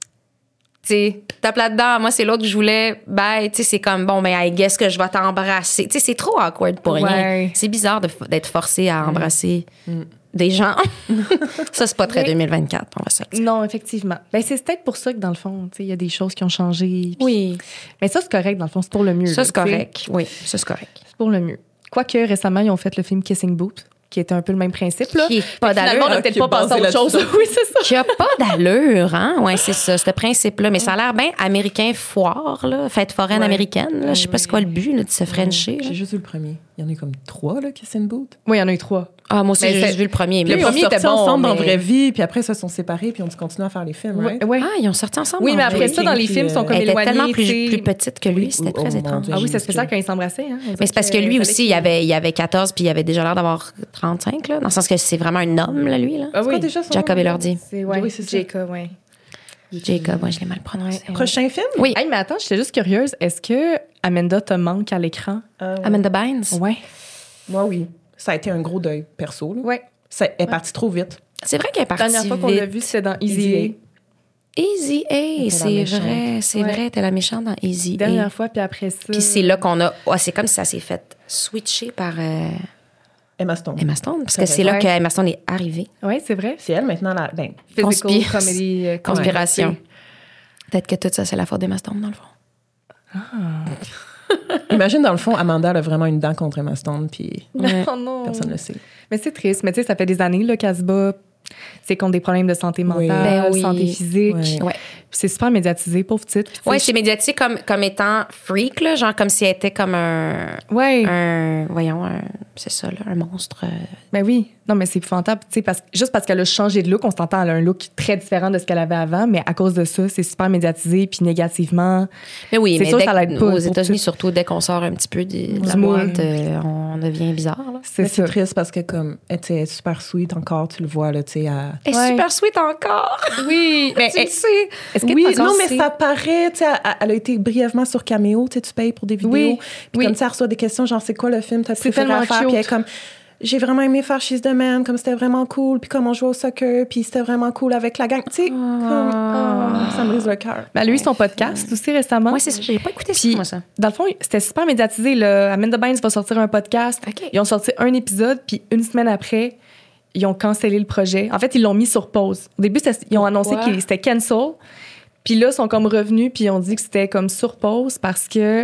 tu sais, tape là-dedans, moi, c'est l'autre que je voulais, bye, tu sais, c'est comme, bon, mais I guess que je vais t'embrasser. Tu sais, c'est trop awkward pour rien. Ouais. C'est bizarre de- d'être forcé à embrasser des gens. Ça, c'est pas très Oui. deux mille vingt-quatre, on va se le dire. Non, effectivement. Ben, c'est peut-être pour ça que, dans le fond, tu sais, il y a des choses qui ont changé. puis- Oui. Mais ça, c'est correct, dans le fond. C'est pour le mieux. Ça, là, c'est tu sais. correct. Oui, ça, c'est correct. C'est pour le mieux. Quoique, récemment, ils ont fait le film Kissing Booth, qui était un peu le même principe, là. Qui est pas Finalement, d'allure. on a peut-être qui est pas pensé à basé autre chose. là-dessus. Oui, c'est ça. Qui a pas d'allure, hein? Ouais, c'est ça, ce principe-là. Mais ça a l'air bien américain foire, là, fête foraine Ouais. américaine. Là. Je sais pas c'est quoi le but là, de se frencher. là. J'ai juste vu le premier. Il y en a eu comme trois, là, Kissing Boot. Oui, il y en a eu trois. Ah, moi aussi, Mais j'ai c'est- juste vu le premier. Le Mais Ils premier ont était sorti bon, ensemble dans la mais- vraie vie, puis après, ça se sont séparés, puis ils ont dû continuer à faire les films, right? Ouais. Ah, ils ont sorti ensemble. Oui, dans mais le après vrai. ça, dans les Puis, films, ils sont euh, comme Elle était éloignés. tellement plus, tu sais. plus petite que lui, Oui, c'était oh, très mon étrange. Dieu. Ah oui, c'est Parce spécial que- quand ils s'embrassaient. Hein. Mais c'est parce que lui aussi, il avait, il avait quatorze, puis il avait déjà l'air d'avoir trente-cinq, là, dans le sens que c'est vraiment un homme, là, lui. Là. Ah C'est quoi oui. déjà son Jacob nom? Elordi. C'est ouais, Oui, c'est ça. Jacob, ouais. Jacob, moi, je l'ai mal prononcé. Prochain film? Oui. Hey, mais attends, j'étais juste curieuse. Est-ce que Amanda te manque à l'écran? Euh, Amanda Bynes. Ouais. Moi, oui. Ça a été un gros deuil perso. Là. Ouais. Ça est parti trop vite. C'est vrai qu'elle est La partie dernière fois qu'on l'a vite. vu, c'était dans Easy Easy A. Easy A, était la c'est méchante. vrai, c'est Ouais. vrai, t'es la méchante dans Easy A. Dernière fois, puis après ça. Puis c'est là qu'on a. Ouais, c'est comme si ça s'est fait switcher par euh, Emma Stone. Emma Stone, parce que T'as c'est là raison. que Emma Stone est arrivée. Ouais, c'est vrai. C'est elle maintenant, la... ben, Physical Conspi- comedy. euh, Conspiration. comedy. Peut-être que tout ça, c'est la faute d'Emma Stone, dans le fond. imagine, dans le fond, Amanda, elle a vraiment une dent contre Emma Stone, puis Ouais. Oh non. personne ne le sait. Mais c'est triste. Mais tu sais, ça fait des années là, qu'elle se bat. C'est contre des problèmes de santé mentale, Oui. Ben oui. santé physique. Ouais. Ouais. Puis c'est super médiatisé, pauvre petite. Puis tu sais, Ouais, c'est médiatisé comme, comme étant freak, là, genre comme si elle était comme un. Ouais. un voyons, un- c'est ça, là, un monstre. euh. Ben oui. Non, mais c'est épouvantable. Tu sais, parce, juste parce qu'elle a changé de look, on s'entend, elle a un look très différent de ce qu'elle avait avant, mais à cause de ça, c'est super médiatisé, puis négativement. Mais oui, C'est mais sûr, dès ça que- l'aide pas, aux pour États-Unis, tout. surtout, dès qu'on sort un petit peu de, de la Du moule. boîte, euh, on devient bizarre. Là. C'est Mais ça. c'est triste parce que, comme, elle, tu sais, elle est super sweet encore, tu le vois, là, tu sais, à... Elle est Ouais. super sweet encore. Oui. Mais tu le est- sais. est-ce que Oui, t'as non, encore- mais ça paraît, tu sais, elle, elle a été brièvement sur Cameo, tu sais, tu payes pour des vidéos. Oui, Puis oui. comme ça, elle reçoit des questions, genre, c'est quoi le film, t'as C'est préféré tellement à faire? cute. Puis elle est comme, j'ai vraiment aimé faire She's the Man, comme c'était vraiment cool, puis comme on jouait au soccer, puis c'était vraiment cool avec la gang. Tu sais, comme, oh, ça me brise le cœur. Ben, elle a eu son podcast aussi récemment. Moi, c'est ça, j'ai pas écouté ça, Puis, moi, ça. dans le fond, c'était super médiatisé. Là. Amanda Bynes va sortir un podcast. OK. Ils ont sorti un épisode, puis une semaine après, ils ont cancellé le projet. En fait, ils l'ont mis sur pause. Au début, c'était- ils ont annoncé Pourquoi? que c'était cancel. Puis là, ils sont comme revenus, puis ils ont dit que c'était comme sur pause parce que,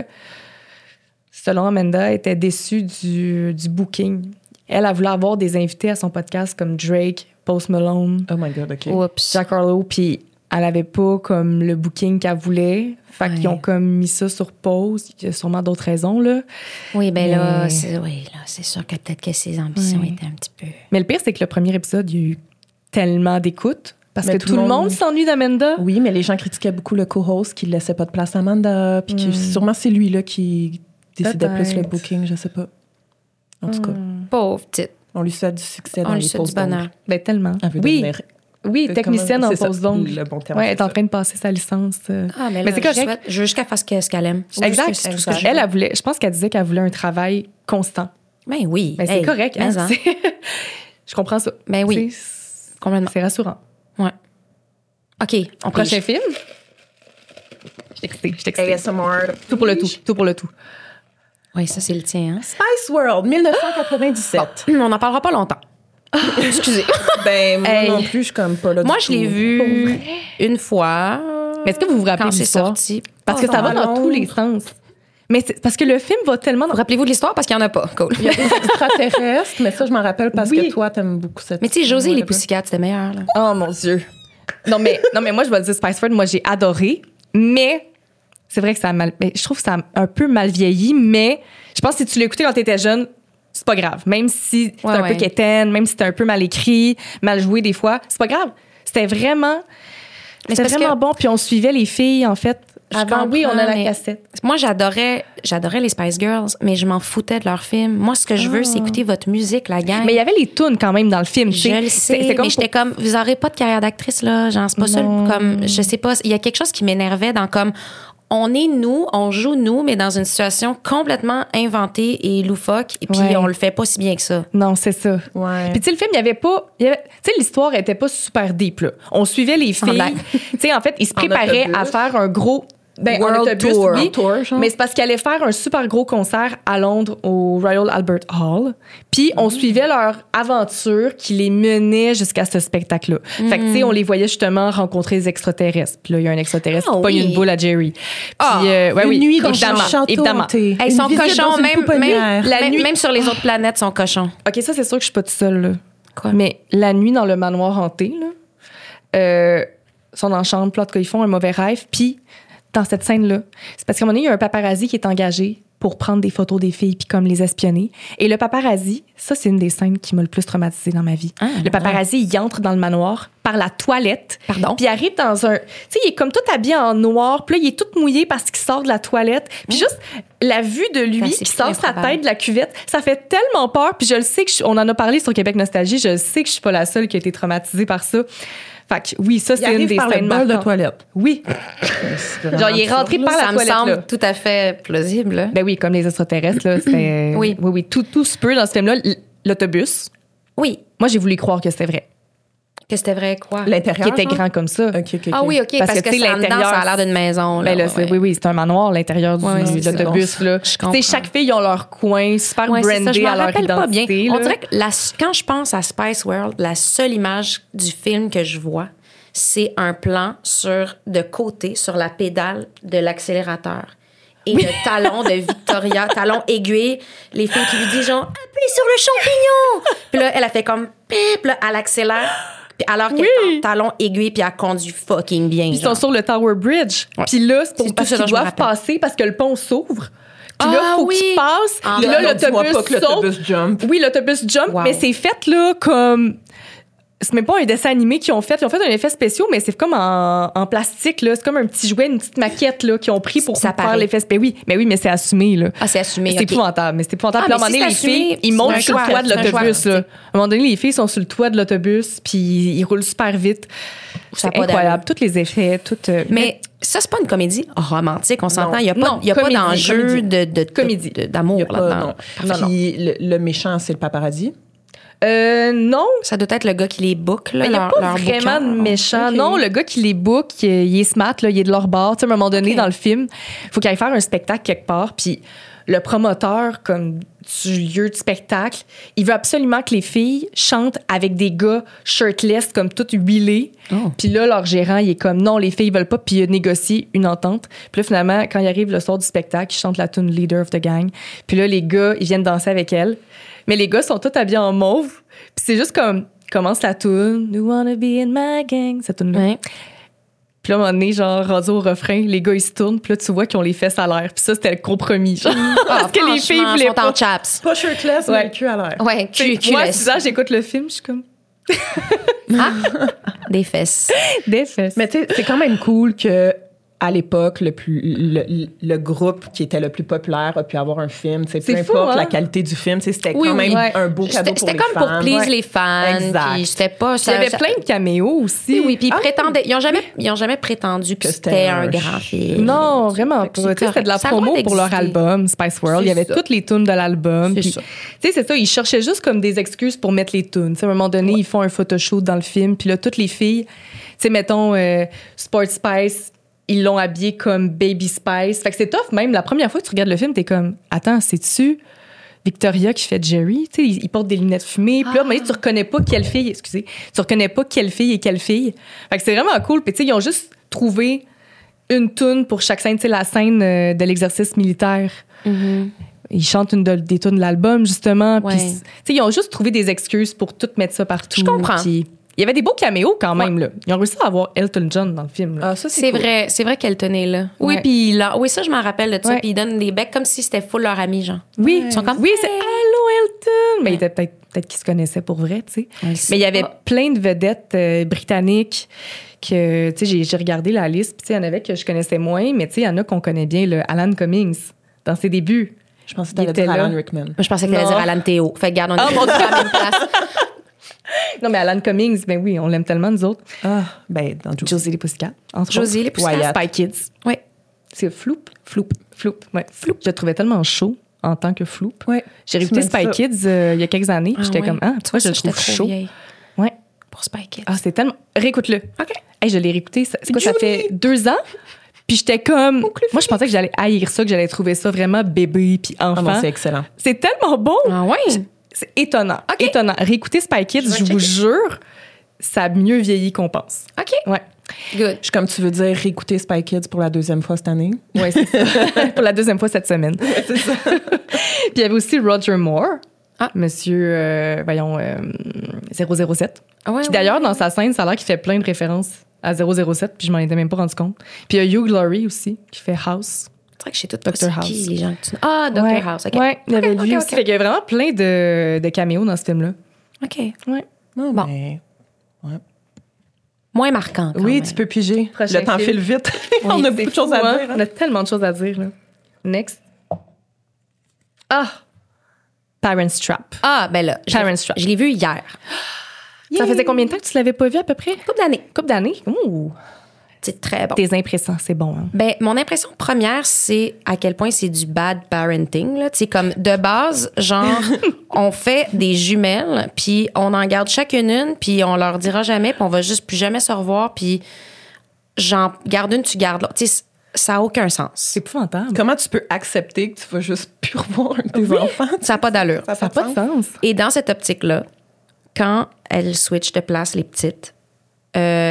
selon Amanda, elle était déçue du, du booking. Elle, elle voulait avoir des invités à son podcast comme Drake, Post Malone, Oh my God, OK. Oups. Jack Harlow, puis elle avait pas comme le booking qu'elle voulait. Fait Ouais. qu'ils ont comme mis ça sur pause. Il y a sûrement d'autres raisons, là. Oui, ben là, Mais- c'est oui, là, c'est sûr que peut-être que ses ambitions Ouais. étaient un petit peu. Mais le pire, c'est que le premier épisode, il y a eu tellement d'écoute. Parce Mais que tout le monde s'ennuie d'Amanda. Oui, mais les gens critiquaient beaucoup le co-host qui ne laissait pas de place à Amanda, puis que Mm. sûrement c'est lui là qui décidait plus le Peut-être. booking, je sais pas. En tout cas, Pauvre petite. on lui souhaite du succès On dans lui les souhaite du postes d'ongles. bonheur. Ben, tellement. Elle veut Oui, devenir- oui, euh, technicienne comment- en c'est ça, pose d'ongles. le bon terme, Ouais, elle c'est est en ça. train de passer sa licence. euh. Ah, mais, Mais là, c'est je correct. souhaite- je veux jusqu'à faire ce que- ce qu'elle aime. C'est Exact. juste que c'est tout ce que Exact. je Elle, veux. elle voulait, je pense qu'elle disait qu'elle voulait un travail constant. Ben oui. Ben, c'est Hey, correct. mais hein, hein. c'est- je comprends ça. Ben oui, C'est- complètement. C'est rassurant. Ouais. OK, on Prochain pige. film? Je t'ai excitée, je t'ai excitée. A S M R. Tout pour le tout, tout pour le tout. Oui, ça, c'est le tien. Hein? Spice World, dix-neuf cent quatre-vingt-dix-sept. On n'en parlera pas longtemps. Excusez. Ben, moi Hey. non plus, je suis comme pas là du Moi, je l'ai tout. vu une fois. Mais est-ce que vous vous rappelez quand de c'est l'histoire? sorti? Parce que Pas ça va dans long. tous les sens. Mais c'est parce que le film va tellement dans... Rappelez-vous de l'histoire parce qu'il n'y en a pas. Cool. Il y a des extraterrestres, mais ça, je m'en rappelle parce Oui. que toi, t'aimes beaucoup cette... Mais tu sais, José et les Ouais, Pussycats, c'était meilleur. Là. Oh mon Dieu. Non, mais, non, mais moi, je vais le dire, Spice World, moi, j'ai adoré. Mais c'est vrai que ça a mal... mais je trouve que ça a un peu mal vieilli, mais je pense que si tu l'as écouté quand t'étais jeune, c'est pas grave. Même si c'était Ouais, un ouais. peu quétaine, même si c'était un peu mal écrit, mal joué des fois, c'est pas grave. C'était vraiment... Mais c'est C'était parce vraiment que- bon. Puis on suivait les filles, en fait. Je Avant, oui, on a comprends, la mais- cassette. Moi, j'adorais, j'adorais les Spice Girls, mais je m'en foutais de leurs films. Moi, ce que je veux, c'est écouter votre musique, la gang. Mais il y avait les tunes quand même dans le film. tu Je le C'est- sais, c'est comme mais j'étais comme, vous aurez pas de carrière d'actrice, là. Genre, c'est pas ça. Non. le- Comme, je sais pas, il y a quelque chose qui m'énervait dans comme, on est nous, on joue nous, mais dans une situation complètement inventée et loufoque, et puis Ouais. on le fait pas si bien que ça. Non, c'est ça. Ouais. Puis tu sais, le film, il y avait pas... il y avait- Tu sais, l'histoire était pas super deep, là. On suivait les Sans filles. blague. Tu sais, en fait, ils se En préparaient autobus. à faire un gros... Ben, en World autobus, tour. oui. Tour, genre. Mais c'est parce qu'ils allaient faire un super gros concert à Londres, au Royal Albert Hall. Puis on suivait leur aventure qui les menait jusqu'à ce spectacle-là. Fait que, tu sais, on les voyait justement rencontrer les extraterrestres. Puis là, il y a un extraterrestre Ah qui pogne oui. une boule à Jerry. Puis, Ah, euh, ouais, Une oui, nuit dans évidemment, un château évidemment. hanté. Hey, ils Une sont visite cochons, dans une même, pouponnière. même, La même, nuit- même sur les autres planètes, sont cochons. OK, ça, c'est sûr que je suis pas toute seule, là. Quoi? Mais la nuit dans le manoir hanté, là, euh, ils sont dans la chambre, puis là, en tout cas, ils font un mauvais rêve. Puis, dans cette scène-là, c'est parce qu'à un moment donné, il y a un paparazzi qui est engagé pour prendre des photos des filles puis comme les espionner. Et le paparazzi, ça, c'est une des scènes qui m'a le plus traumatisée dans ma vie. Ah, le paparazzi, il entre dans le manoir par la toilette. Pardon? Puis il arrive dans un... Tu sais, il est comme tout habillé en noir. Puis là, il est tout mouillé parce qu'il sort de la toilette. Puis juste la vue de lui Ben, c'est qui plus sort sa improbable. tête de la cuvette, ça fait tellement peur. Puis je le sais que... je- on en a parlé sur Québec Nostalgie. Je sais que je suis pas la seule qui a été traumatisée par ça. Fait que oui, ça, Il c'est une arrive des par le scènes bol de marquantes. toilette. Oui. Genre, il est rentré par la Ça me toilette, semble là. tout à fait plausible. là. Ben oui, comme les extraterrestres, là. C'était... Oui. Oui, oui. Tout, tout se peut dans ce film-là. L- L'autobus, Oui. moi, j'ai voulu croire que c'était vrai. Que c'était vrai, quoi? L'intérieur. Qui était genre? grand comme ça. OK, OK, OK. Ah oui, OK, Parce parce, que, que, tu sais, c'est en dedans, l'intérieur, ça a l'air d'une maison. Là, Ben là, ouais, c'est- ouais. Oui, oui, c'est un manoir, l'intérieur du, Ouais, de c'est l'autobus. ça. Là. Je Tu comprends. sais, chaque fille, ils ont leur coin, super Ouais, c'est ça, brandé je m'en à leur rappelle pas bien. identité. On là. dirait que la- quand je pense à Spice World, la seule image du film que je vois, c'est un plan sur de côté, sur la pédale de l'accélérateur. Et le talon de Victoria, talon aiguille, les filles qui lui disent genre « Appuie sur le champignon! » Puis là, elle a fait comme « Pip! » Là, elle accélère. Puis alors qu'elle Oui. est en talon aiguille, puis elle conduit fucking bien. Ils genre. sont sur le Tower Bridge. Ouais. Puis là, c'est C'est pour, tout parce ce dont qu'ils je me doivent rappelle. passer parce que le pont s'ouvre. Puis là, Ah faut oui. qu'ils passent. Ah, Puis non, là, non, dis-moi l'autobus pas que l'autobus saute. jump. Oui, l'autobus jump, Wow. mais c'est fait là comme... C'est même pas un dessin animé qu'ils ont fait. Ils ont fait un effet spécial, mais c'est comme en, en plastique. Là. C'est comme un petit jouet, une petite maquette là, qu'ils ont pris pour Ça faire paraît. l'effet spécial. Oui, mais oui, mais c'est assumé. Là. Ah, c'est assumé. C'est ok. épouvantable, mais c'est épouvantable. Ah, Puis à un mais moment si donné, les c'est assumé, filles, ils c'est montent un sur le choix, toit de c'est un choix l'autobus. là. À artistique. un moment donné, les filles sont sur le toit de l'autobus, puis ils roulent super vite. Ça a C'est pas incroyable. Tous les effets, tout. euh, Mais ça, c'est pas une comédie romantique, on s'entend. Non. Il n'y a pas, Non, il y a pas comédie, d'enjeu comédie. de, de, Comédie. de- d'amour Il y a pas- là-dedans. non. Non, non. Puis le, le méchant, c'est le paparazzi. Euh, non, Ça doit être le gars qui les book, là, il n'y a leur, pas leur vraiment bouquin. de méchant. Ok. Non, le gars qui les book, il il est smart, là, il est de leur bord. Tu sais, à un moment donné, Ok. dans le film, il faut qu'il aille faire un spectacle quelque part. Puis le promoteur, comme du lieu de spectacle, il veut absolument que les filles chantent avec des gars shirtless, comme tout huilés. Oh. Puis là, leur gérant, il est comme non, les filles veulent pas. Puis il a négocié une entente. Puis là, finalement, quand il arrive le soir du spectacle, il chante la tune Leader of the Gang. Puis là, les gars, ils viennent danser avec elle. Mais les gars sont tous habillés en mauve. Puis c'est juste comme, commence la tune. You wanna be in my gang. Cette tune-là. Ouais. Puis là, à un moment donné, genre, rendu au refrain, les gars, ils se tournent. Puis là, tu vois qu'ils ont les fesses à l'air. Puis ça, c'était le compromis. Genre. Parce que les filles Franchement, voulaient sont pas. en chaps. Pas shirtless, Ouais. mais le cul à l'air. Ouais, cul, cul, Moi, laisse. Suzanne, j'écoute le film, je suis comme Des fesses. des fesses. Mais tu sais, c'est quand même cool que à l'époque, le, plus, le, le groupe qui était le plus populaire a pu avoir un film. Peu C'est fou, importe hein? la qualité du film, c'était Oui, quand oui, même ouais. un beau cadeau C'était pour les c'était comme fans. pour please Ouais. les fans. Exact. Puis c'était pas... Il y avait plein de caméos aussi. Oui, oui, puis ils Ah, prétendaient... Ils ont jamais, ils ont jamais prétendu que, Que c'était c'était un un grand film. Non, vraiment Fait que pas. c'est Tu sais, c'était de la correct. Ça a le promo droit pour leur d'exister. album, Spice World. C'est Il y avait ça. toutes les tunes de l'album. C'est puis, ça. Tu sais, c'est ça. Ils cherchaient juste comme des excuses pour mettre les tunes. Tu sais, à un moment donné, ils font un photoshoot dans le film. Puis là, toutes les filles, tu sais, mettons, euh, Sport Spice, ils l'ont habillé comme Baby Spice. Fait que c'est tough. Même la première fois que tu regardes le film, t'es comme, attends, c'est-tu Victoria qui fait Jerry? Tu sais, il, il porte des lunettes fumées. Puis là, mais tu reconnais pas quelle fille, excusez, tu reconnais pas quelle fille et quelle fille. Fait que c'est vraiment cool. Puis tu sais, ils ont juste trouvé une toune pour chaque scène. Tu sais, la scène euh, de l'exercice militaire. Mhm. Ils chantent une de- des tunes de l'album, justement. Puis, Ouais. tu sais, ils ont juste trouvé des excuses pour tout mettre ça partout. Je comprends. Puis, il y avait des beaux caméos quand même, là. Ils ont réussi à avoir Elton John dans le film, là. Ah, ça, C'est cool. vrai, c'est vrai qu'elle tenait là. Oui, Ouais. puis là, oui, ça, je m'en rappelle de ça. Ouais. Puis ils donnent des becs comme si c'était full leur ami, genre. Oui, Ils sont comme, oui, c'est Hey! Allô Elton. Mais il était peut-être peut-être qu'ils se connaissaient pour vrai, tu sais. On le sait Mais il y avait pas. plein de vedettes euh, britanniques que, tu sais, j'ai, j'ai regardé la liste, puis tu sais, il y en avait que je connaissais moins, mais tu sais, il y en a qu'on connaît bien, le Alan Cummings, dans ses débuts. Je pensais que Il t'allais était dire là. Alan Rickman. Moi, je pensais qu'elle allait Non. dire Alan Théo. Fait que, garde, on est Oh, mon à la même place. Non, mais Alan Cummings, ben oui, on l'aime tellement, nous autres. Ah, ben, dans Josie. Josie les Pussycat, entre Josie autres. les Pussycat. Wyatt. Spy Kids. Oui. C'est Floop. Floop. Floop. Ouais. Floop. Je le trouvais tellement chaud en tant que Floop. Ouais. J'ai Tu réécouté m'as dit Spy ça. Kids euh, il y a quelques années. puis j'étais ouais. comme, ah, tu vois, je le j'étais trouve trop chaud. vieille Ouais. pour Spy Kids. Ah, c'est tellement. Réécoute-le. OK. Hey, je l'ai réécouté. ça- C'est quoi, ça Julie! fait deux ans? Puis j'étais comme. Moi, je pensais que j'allais haïr ça, que j'allais trouver ça vraiment bébé puis Ah enfant. non, c'est excellent. c'est tellement bon. Ah ouais? C'est étonnant. OK. Étonnant. Réécouter Spy Kids, Je vais je, vous checker. jure, ça a mieux vieilli qu'on pense. OK. Ouais. Good. Je- Comme tu veux dire, réécouter Spy Kids pour la deuxième fois cette année. Ouais, c'est ça. Pour la deuxième fois cette semaine. C'est ça. Puis il y avait aussi Roger Moore. Ah. Monsieur, euh, voyons, euh, zéro zéro sept. Ah ouais, Puis ouais. d'ailleurs, dans sa scène, ça a l'air qu'il fait plein de références à zéro zéro sept, puis je m'en étais même pas rendu compte. Puis il y a Hugh Laurie aussi, qui fait House. C'est vrai que je sais tout Doctor pas c'est qui, House. les gens que tu... Ah, Doctor ouais. House, OK. Ouais, il y avait Ok, lui ok, aussi. ok. Fait qu'il y a vraiment plein de, de caméos dans ce film-là. OK. Ouais. Non, Bon. mais- Moins marquant, quand Oui, même. tu peux piger. Prochain Le temps film. file vite. Oui, On a c'est beaucoup de fou, choses à hein? dire. hein. On a tellement de choses à dire, là. Next. Ah! Parents Trap. Ah, ben là, je l'ai- Parents Trap. je l'ai vu hier. Ça faisait combien de temps que tu l'avais pas vu à peu près? Couple d'années. Couple d'années? Ouh! C'est très bon. Tes impressions, c'est bon, hein? Ben, mon impression première, c'est à quel point c'est du bad parenting. Là. Tu sais, comme de base, genre, on fait des jumelles, puis on en garde chacune une, puis on leur dira jamais, puis on va juste plus jamais se revoir, puis j'en garde une, tu gardes l'autre. Tu sais, ça n'a aucun sens. C'est épouvantable. Comment tu peux accepter que tu vas juste plus revoir un de tes enfants? Ça n'a pas d'allure. Ça Ça n'a pas de sens. Et dans cette optique-là, quand elles switch de place, les petites, euh,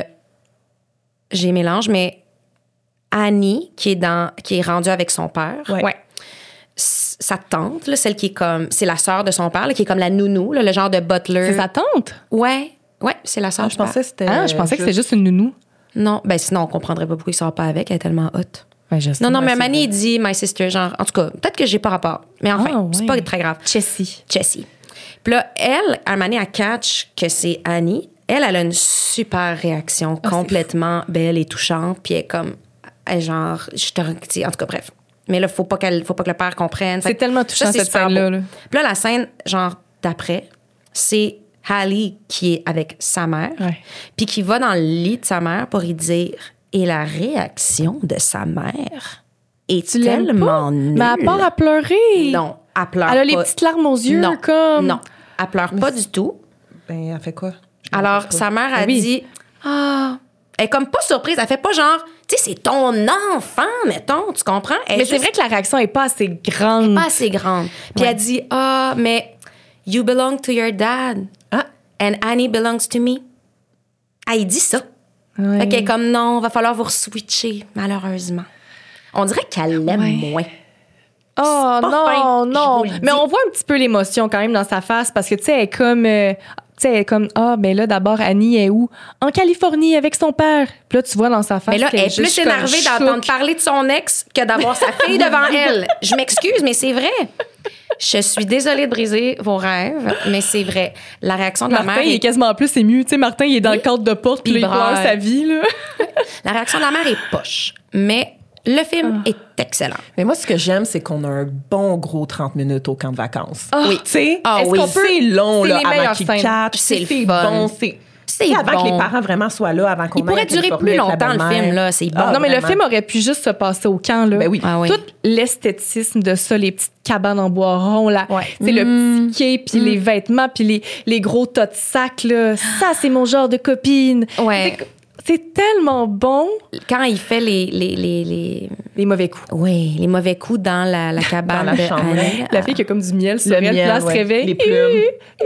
j'ai mélange, mais Annie, qui est, dans, qui est rendue avec son père, Ouais. Ouais. s- sa tante, là, celle qui est comme. C'est la sœur de son père, là, qui est comme la nounou, là, le genre de butler. C'est sa tante? Ouais, ouais, c'est la sœur Ah, du je pensais que c'était. Ah, je pensais que c'était juste une nounou. Non, ben sinon, on comprendrait pas pourquoi il sort pas avec, elle est tellement haute. Ouais, je sais. Non, non, Ouais, mais c'est Manny, vrai. il dit My sister, genre. En tout cas, peut-être que j'ai pas rapport. Mais enfin, Ah, c'est ouais. pas très grave. Chessie. Jessie. Puis là, elle, à Manny, elle catch que c'est Annie. Elle, elle a une super réaction, Ah, complètement belle et touchante. Puis elle est comme, elle, genre, je te. tu sais, En tout cas, bref. Mais là, faut pas, qu'elle, faut pas que le père comprenne. Fait C'est que tellement touchant, ça, c'est cette super scène-là, beau. là. Puis là, la scène, genre, d'après, c'est Hallie qui est avec sa mère. Ouais. Puis qui va dans le lit de sa mère pour y dire. Et la réaction de sa mère est Tu l'aimes tellement pas? nulle. Mais à part à pleurer. Non, elle pleure Elle a les pas. petites larmes aux yeux, non, comme. Non, elle pleure pas du tout. Ben, elle fait quoi? Je me Alors, rappelle pas. sa mère a oui. dit Ah. Elle est comme pas surprise. Elle fait pas genre, tu sais, c'est ton enfant, mettons, tu comprends? Elle Mais est c'est juste vrai que la réaction est pas assez grande. pas assez grande. Puis elle dit Ah, mais you belong to your dad. Ah. And Annie belongs to me. Elle dit ça. Ouais. Fait qu'elle est comme non, va falloir vous switcher, malheureusement. On dirait qu'elle l'aime Ouais. moins. Oh pas non, fin, je non. vous le Mais dis. on voit un petit peu l'émotion quand même dans sa face parce que, tu sais, elle est comme. euh, tu sais, elle est comme, ah, ben là, d'abord, Annie est où? En Californie avec son père. Puis là, tu vois dans sa face. Mais là, qu'elle elle est plus juste comme énervée choc. d'entendre parler de son ex que d'avoir sa fille devant elle. Je m'excuse, mais c'est vrai. Je suis désolée de briser vos rêves, mais c'est vrai. La réaction de la Martin, mère il est est... quasiment plus ému. Tu sais, Martin, il est dans le cadre de porte, puis Puis là, il pleure braille. sa vie, là. La réaction de la mère est poche. mais le film est excellent. Mais moi, ce que j'aime, c'est qu'on a un bon gros trente minutes au camp de vacances. Oui. Tu sais, Ah est-ce oui. qu'on peut... c'est long, c'est là, les avant meilleures qu'ils scènes. catchent. C'est le C'est fun. bon, c'est... C'est Tu sais, avant bon. que les parents vraiment soient là, avant qu'on Il pourrait aille avec durer les plus formules, longtemps, avec la le film, belle-mère. là. C'est bon. Ah, non, mais le vraiment. film aurait pu juste se passer au camp, là. Ben oui. Ah oui. Tout l'esthétisme de ça, les petites cabanes en bois rond, là. Ouais. C'est le petit quai, puis les vêtements, puis les, les gros tas de sacs, là. Ça, c'est mon genre de copine. Ouais. C'est, c'est tellement bon. Quand il fait les, les, les, les, Les mauvais coups. oui, les mauvais coups dans la, la cabane Dans la de chambre. Annie. La fille qui a comme du miel sur Le elle, puis miel, là, elle se ouais. réveille. Les plumes.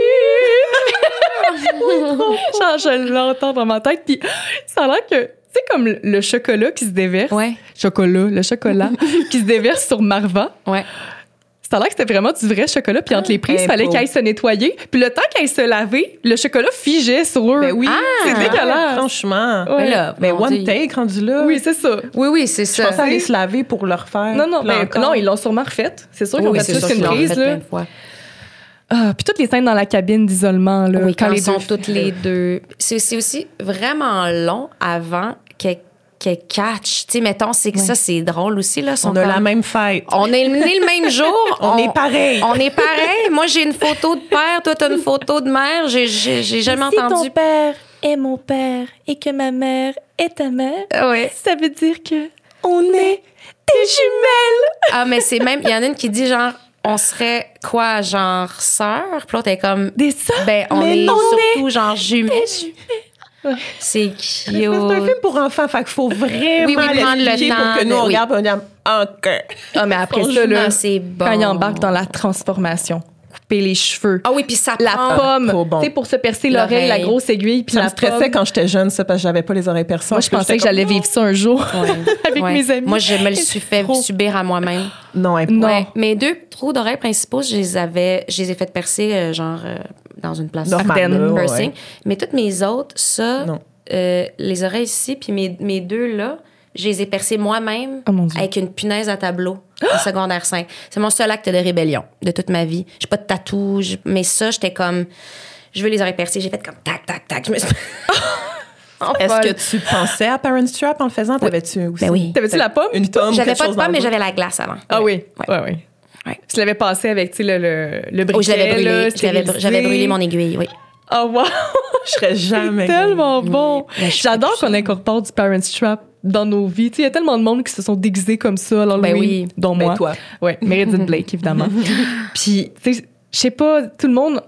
Genre, je l'entends dans ma tête, puis ça a l'air que... C'est comme le- le chocolat qui se déverse. Ouais. Chocolat, le chocolat qui se déverse sur Marva. Ouais. Ça a l'air que c'était vraiment du vrai chocolat. Puis entre les prises, il Impôt. fallait qu'elle aille se nettoyer. Puis le temps qu'elle se laver, le chocolat figeait sur eux. Ben oui. C'est Ah. dégueulasse. Franchement. Ouais. Mais là, Ben, mon one Dieu. take rendu là. Oui, c'est ça. Oui, oui, c'est Je ça. pensais aller se laver pour le refaire. Non, non, Puis là ben, encore. non, ils l'ont sûrement refait. C'est sûr qu'ils Oui, ont c'est fait sûr plus qu'ils qu'une l'ont prise. fait Là. plein de fois. Ah, puis toutes les scènes dans la cabine d'isolement. Là, Oui, quand, les ils sont deux- toutes les deux. C'est c'est aussi vraiment long avant qu'elle qu'elle catch. Tu sais, mettons, c'est que ça, c'est drôle aussi. Là, sont On a comme- la même fête. On est né le même jour. On est pareil. On est pareil. Moi, j'ai une photo de père. Toi, t'as une photo de mère. J'ai j'ai- j'ai jamais entendu. père est mon père et que ma mère est ta mère, Ouais. ça veut dire que on est des jumelles. Ah, mais c'est même. Il y en a une qui dit genre, on serait quoi, genre sœurs? Puis l'autre est comme. Des sœurs. Ben, on Mais est non, surtout genre jumelles. C'est cute. C'est un film pour enfants, fait qu'il faut vraiment Oui, oui, prendre le l'expliquer temps pour que nous, on de- oui. regarde et on dit « OK. Ah, mais après ça, Franchement, là, c'est bon. quand il embarque dans la transformation, couper les cheveux, Ah oui, puis ça la prend- pomme, trop bon. tu sais, pour se percer l'oreille, L'oreille. la grosse aiguille, » puis Ça la me stressait pomme. quand j'étais jeune, ça, parce que j'avais pas les oreilles percées. Moi, je pensais que j'allais vivre ça un jour avec Ouais. mes amis. Moi, je me le suis fait trop. subir à moi-même. Non, un peu. Non. Ouais. Mes deux trous d'oreilles principaux, je les avais, je les ai fait percer, euh, genre, euh, dans une place Normal, Ardennes. là, ouais. piercing. Mais toutes mes autres, ça, Non. euh, les oreilles ici, puis mes, mes deux là, je les ai percées moi-même Oh mon Dieu. avec une punaise à tableau en secondaire cinq. C'est mon seul acte de rébellion de toute ma vie. J'ai pas de tatou, j'ai- mais ça, j'étais comme, je veux les oreilles percées. J'ai fait comme tac, tac, tac. Je me suis... En Est-ce folle. que tu pensais à Parent Trap en le faisant? T'avais-tu aussi? Ben oui. T'avais-tu la pomme? Une pomme, J'avais quelque pas de chose dans pomme, mais le j'avais la glace avant. Ah oui. Ouais. Ouais, ouais. Ouais. Tu l'avais passé avec, tu sais, le, le, le briquet. Oh, je l'avais brûlé. là, Je l'avais- stérilisé. J'avais brûlé mon aiguille, oui. Oh, wow! Je serais jamais. C'est tellement bon. Mais je J'adore fais qu'on incorpore du Parent Trap dans nos vies. Tu sais, il y a tellement de monde qui se sont déguisés comme ça à l'Halloween, Ben oui. dont Ben moi. toi. Ouais, Meredith Blake, évidemment. Puis, tu sais, je sais pas, tout le monde...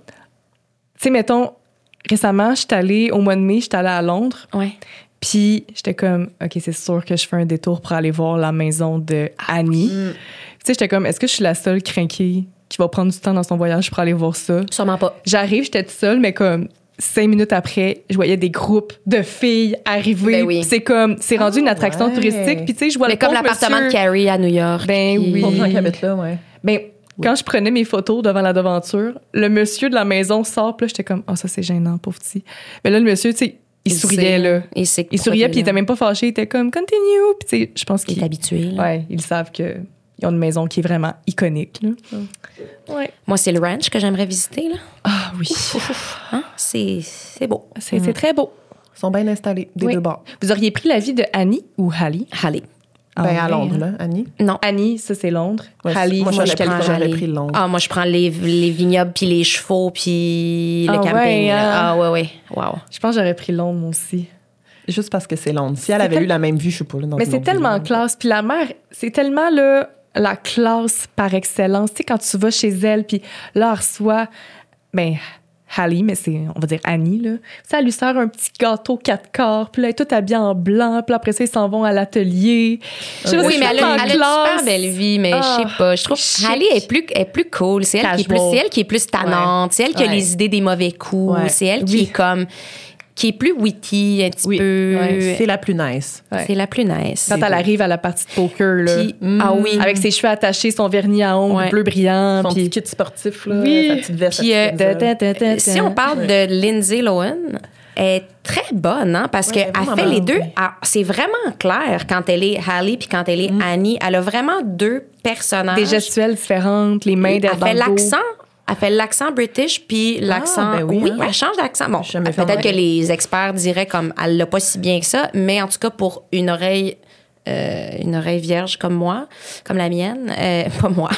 Tu sais, mettons, récemment, je suis allée, au mois de mai, je suis allée à Londres. Ouais. Puis, j'étais comme, OK, c'est sûr que je fais un détour pour aller voir la maison de Annie. Tu sais, j'étais comme, est-ce que je suis la seule crinquée qui va prendre du temps dans son voyage pour aller voir ça? Sûrement pas. J'arrive, j'étais toute seule, mais comme cinq minutes après, je voyais des groupes de filles arriver. Ben oui. Puis c'est comme, c'est rendu une attraction ouais. touristique. Puis tu sais, je vois Mais le comme pauvre l'appartement de monsieur- Carrie à New York. Ben puis- oui. Pour gens qui habitent là, ouais. Ben, quand je prenais mes photos devant la devanture, le monsieur de la maison sort, puis là, j'étais comme, oh, ça, c'est gênant, pauvre petit. Mais là, le monsieur, tu sais, il, Il souriait, sait, là. Il, sait Il souriait, puis il était même pas fâché. Il était comme, continue. Puis tu sais, je pense Il qu'il est habitué. là. Ouais, ils savent qu'ils ont une maison qui est vraiment iconique, là. Ouais. Moi, c'est le ranch que j'aimerais visiter. Là. Ah oui. Hein? C'est c'est beau. C'est c'est très beau. Ils sont bien installés, des Oui. deux bords. Vous auriez pris l'avis de Annie ou Hallie? Allez. Ah Ben, ouais, à Londres, hein. là, Annie. Non. Annie, ça, c'est Londres. Ouais, Hallie, moi, moi, j'aurais je pris- calcule. j'aurais Allez. pris Londres. Ah, moi, je prends les, les vignobles, puis les chevaux, puis le Ah camping. ouais, là. hein? Ah, ouais, ouais. Wow. Je pense que j'aurais pris Londres, moi aussi. Juste parce que c'est Londres. Si elle C'est avait tel- eu la même vue, je suis pas là dans Mais une c'est autre tellement ville. classe. Puis la mère, c'est tellement là, la classe par excellence. Tu sais, quand tu vas chez elle, puis là, elle reçoit, ben, Hallie, mais c'est, on va dire Annie, là. Ça, elle lui sert un petit gâteau quatre quarts, puis là, elle est toute habillée en blanc, puis après ça, ils s'en vont à l'atelier. Je sais pas, Oui, c'est mais elle a, tellement elle a une classe. super belle vie, mais Ah, je sais pas. Je trouve chic. que Hallie est plus, est plus cool. C'est elle, qui est plus, Casual. c'est elle qui est plus tannante. C'est elle qui a Ouais. les idées des mauvais coups. Ouais. C'est elle qui Oui. est comme. qui est plus witty, un petit Oui. peu. Ouais, c'est la plus nice. Ouais. C'est la plus nice. Quand elle arrive à la partie de poker, là. Puis- ah oui. Avec ses cheveux attachés, son vernis à ongles Ouais. bleu brillant. Son Puis petit kit sportif, là, Oui. sa petite veste. Puis, sa euh, petite Ta, camisole. ta, ta, ta, ta. Si on parle de Lindsay Lohan, elle est très bonne, hein, parce Ouais, qu'elle vraiment fait les bonne. deux. Ah, c'est vraiment clair quand elle est Hallie puis quand elle est Annie. Elle a vraiment deux personnages. Des gestuelles différentes, les mains Elle derrière fait l'accent. Elle fait l'accent british puis l'accent. ben oui, oui, hein. elle change d'accent. Bon, J'ai jamais fait peut-être que remarquer. les experts diraient comme elle l'a pas si bien que ça, mais en tout cas pour une oreille euh, une oreille vierge comme moi, comme la mienne, euh, pas moi,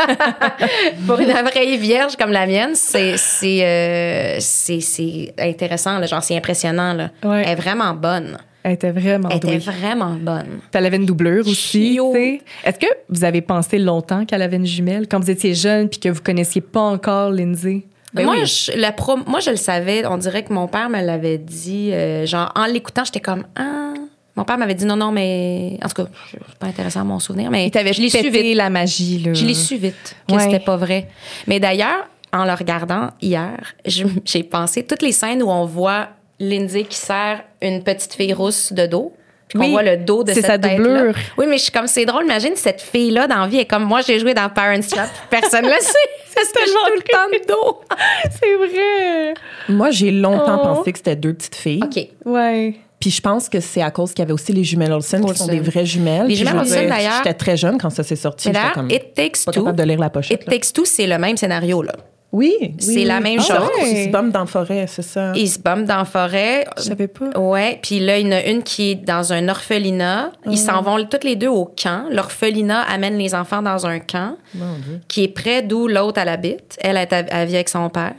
pour une oreille vierge comme la mienne, c'est c'est euh, c'est, c'est intéressant, là, genre c'est impressionnant là. Ouais. Elle est vraiment bonne. Elle était vraiment Elle était douée. vraiment bonne. Puis elle avait une doublure aussi. Chio. tu sais. Est-ce que vous avez pensé longtemps qu'elle avait une jumelle quand vous étiez jeune puis que vous connaissiez pas encore Lindsay? Ben moi, oui. je, la pro, moi, je le savais. On dirait que mon père me l'avait dit. euh, genre, en l'écoutant, j'étais comme ah. Mon père m'avait dit non, non, mais en tout cas, c'est pas intéressant à mon souvenir, mais Il t'avait je l'ai su pété vite. la magie, là. Je l'ai su vite que Ouais. c'était pas vrai. Mais d'ailleurs, en le regardant hier, je- j'ai pensé toutes les scènes où on voit Lindsay qui serre une petite fille rousse de dos. Puis qu'on Oui, voit le dos de c'est cette sa tête-là. doublure. Oui, mais je suis comme, c'est drôle. Imagine cette fille-là dans la vie est comme moi, j'ai joué dans Parents Trap. Personne ne le sait. Parce que je suis tout le temps de dos. C'est vrai. Moi, j'ai longtemps Oh. pensé que c'était deux petites filles. OK. Ouais. Puis je pense que c'est à cause qu'il y avait aussi les jumelles Olsen, qui Olsen. sont des vraies jumelles. Les Puis jumelles je veux Olsen, dire, d'ailleurs- J'étais très jeune quand ça s'est sorti. Mais J'étais d'ailleurs, comme It Takes pas Two. capable de lire la pochette. It là. Takes Two, c'est le même scénario, là. Oui, oui, C'est oui. la même Ah, chose. Ils se bombent dans la forêt, c'est ça. Ils se bombent dans la forêt. Je savais pas. Ouais, puis là, il y en a une qui est dans un orphelinat. Ils s'en vont toutes les deux au camp. L'orphelinat amène les enfants dans un camp Mon Dieu. qui est près d'où l'autre elle habite. Elle, elle, est- elle vit avec son père.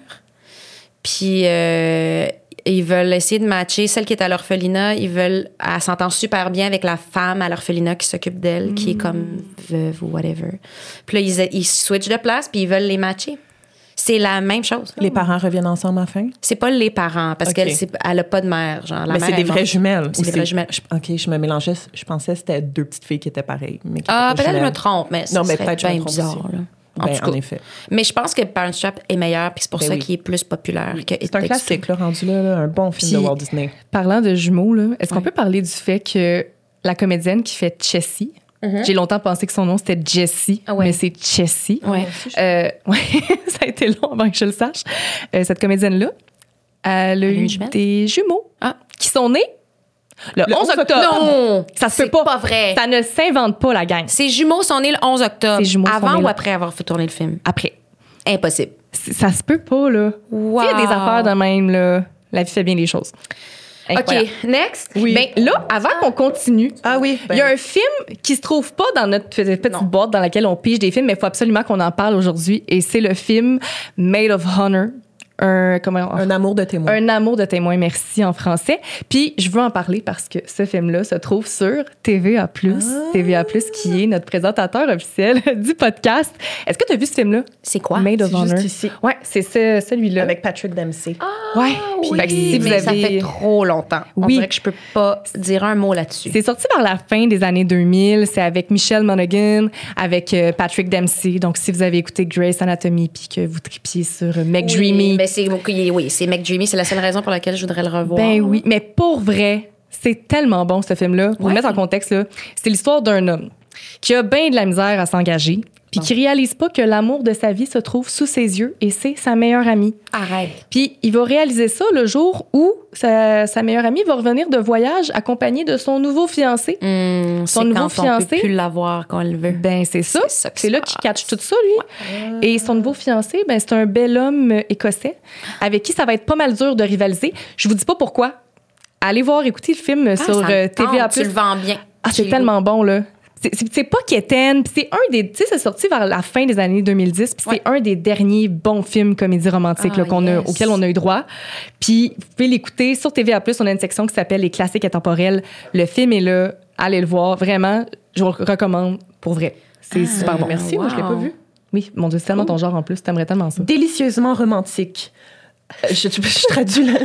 Puis euh, ils veulent essayer de matcher celle qui est à l'orphelinat. Ils veulent... Elle s'entend super bien avec la femme à l'orphelinat qui s'occupe d'elle, qui est comme veuve ou whatever. Puis là, ils, ils switchent de place, puis ils veulent les matcher. C'est la même chose. Les parents reviennent ensemble à la fin? C'est pas les parents, parce Ok. qu'elle c'est- elle a pas de mère. Genre, la Mais mère c'est des est vraies morte. jumelles. C'est des Ou vraies jumelles. je- OK, je me mélangeais. Je pensais que c'était deux petites filles qui étaient pareilles. Mais qui Ah, étaient pas peut-être que je me jumelles. trompe, mais Non, ça mais serait peut-être que je me bien trompe bizarre. aussi. Là. En Ben, tout cas. en effet. Mais je pense que Parents Trap est meilleur, puis c'est pour Ben ça oui. qu'il est plus populaire que It C'est un Takes classique, Two. là, rendu là, là, un bon film Puis- de Walt Disney. Parlant de jumeaux, là, est-ce qu'on Ouais. peut parler du fait que la comédienne qui fait Chessie, j'ai longtemps pensé que son nom c'était Jessie, Ah ouais. mais c'est Chessie. Ouais. Euh, ouais, ça a été long avant que je le sache. Euh, cette comédienne-là, elle a Elle a eu une jumelle? des jumeaux Ah. qui sont nés le, Le onze onze octobre. Non! Ça se peut C'est pas. pas vrai. Ça ne s'invente pas, la gang. Ses jumeaux sont nés le onze octobre. Ses jumeaux sont Avant nés ou le- après avoir fait tourner le film? Après. Impossible. C- Ça se peut pas, là. Wow. Il y a des affaires de même, là. La vie fait bien les choses. Incroyable. OK, next. Oui. Ben là, avant qu'on continue, Ah oui. il y a un film qui se trouve pas dans notre petite petite Non. boîte dans laquelle on pige des films, mais il faut absolument qu'on en parle aujourd'hui. Et c'est le film Maid of Honor. Un, comment, Un amour de témoin. un amour de témoin, merci en français. Puis je veux en parler parce que ce film-là se trouve sur T V A plus, Ah. T V A plus qui est notre présentateur officiel du podcast. Est-ce que tu as vu ce film-là? C'est quoi? Maid of C'est juste Honor. ici. Ouais, c'est ce- celui-là. Avec Patrick Dempsey. ouais. Oui, Fait que si vous mais ça avez- fait trop longtemps. On Oui. dirait que je peux pas dire un mot là-dessus. C'est sorti vers la fin des années deux mille. C'est avec Michelle Monaghan, avec euh, Patrick Dempsey. Donc, si vous avez écouté Grey's Anatomy puis que vous tripiez sur euh, McDreamy, Oui, mais c'est, oui, c'est McDreamy. C'est la seule raison pour laquelle je voudrais le revoir. ben oui. Mais pour vrai, c'est tellement bon, ce film-là. Pour Ouais. le mettre en contexte, là, c'est l'histoire d'un homme qui a bien de la misère à s'engager puis qui réalise pas que l'amour de sa vie se trouve sous ses yeux et c'est sa meilleure amie. Arrête. Puis il va réaliser ça le jour où sa, sa meilleure amie va revenir de voyage accompagnée de son nouveau fiancé. Hum, Son c'est nouveau quand on fiancé. peut plus l'avoir quand elle veut. Ben, c'est ça. C'est ça qui C'est se là passe. qu'il catch tout ça, lui. Et son nouveau fiancé, ben, c'est un bel homme euh, écossais avec qui ça va être pas mal dur de rivaliser. Je vous dis pas pourquoi. Allez voir, écoutez le film Ah, sur ça me euh, T V A tente, tu le vends bien. Ah, c'est J'ai tellement bon, là. C'est- C'est c'est pas quétaine, puis c'est un des... Tu sais, c'est sorti vers la fin des années deux mille dix, puis Ouais. c'est un des derniers bons films comédie romantique Ah, là, qu'on a, yes. auxquels on a eu droit. Puis vous pouvez l'écouter sur T V A plus, on a une section qui s'appelle Les classiques intemporels. Le film est là, allez le voir. Vraiment, je vous le recommande pour vrai. C'est Ah, super bon. Merci, moi, je l'ai pas wow. vu. Oui, mon Dieu, c'est tellement ton genre en plus. T'aimerais tellement ça. Délicieusement romantique. Euh, Je, je, je traduis là.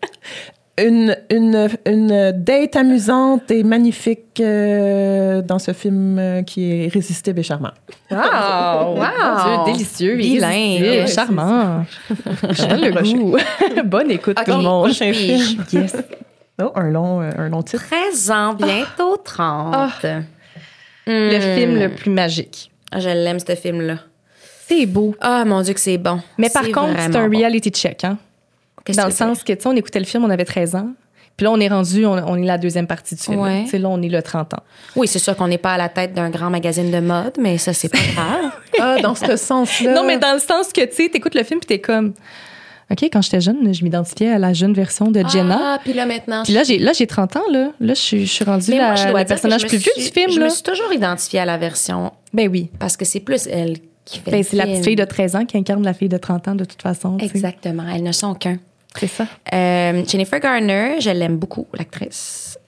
Une, une, une date amusante et magnifique euh, dans ce film euh, qui est irrésistible et charmant. Wow! Mon Dieu, délicieux, Bilingue. irrésistible, Ouais, charmant. Je donne le Prochain. goût. Bonne écoute, Ok, tout le monde. prochain pige. Yes. Oh, un long, euh, un long titre. treize ans, bientôt trente. Le Hmm. film le plus magique. Ah, je l'aime, ce film-là. C'est beau. Ah, mon Dieu, que c'est bon. Mais par contre, c'est vraiment un bon. reality check, hein? Qu'est-ce Dans que le tu veux sens que, tu sais, on écoutait le film, on avait treize ans. Puis là, on est rendu, on, on est la deuxième partie du film. Ouais. Tu sais, là, on est le trente ans. dire? Oui, c'est sûr qu'on n'est pas à la tête d'un grand magazine de mode, mais ça, c'est pas grave. Ah, dans ce sens-là. Non, mais dans le sens que, tu sais, t'écoutes le film puis t'es comme... OK, quand j'étais jeune, je m'identifiais à la jeune version de Jenna. Ah, puis là, maintenant... Puis là, j'ai, là, j'ai trente ans, là. Là, je suis, je suis rendue Mais la, moi, je dois le dire personnage que je me plus vieux suis- du film, Je là. me suis toujours identifiée à la version... Ben oui. Parce que c'est plus elle qui fait Ben, le c'est la film. petite fille de treize ans qui incarne la fille de trente ans, de toute façon. tu sais. Exactement. Elles ne sont qu'un. C'est ça. Euh, Jennifer Garner, je l'aime beaucoup, l'actrice.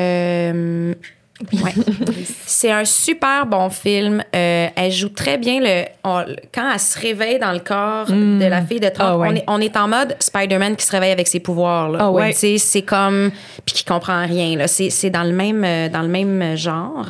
Euh, ouais. C'est un super bon film. Euh, elle joue très bien le on- quand elle se réveille dans le corps Mm. de la fille de trente. Ah ouais. on, est, on est en mode Spider-Man qui se réveille avec ses pouvoirs. Là. Ah ouais. Tu sais, c'est comme puis qui comprend rien. Là. C'est, c'est dans le même euh, dans le même genre.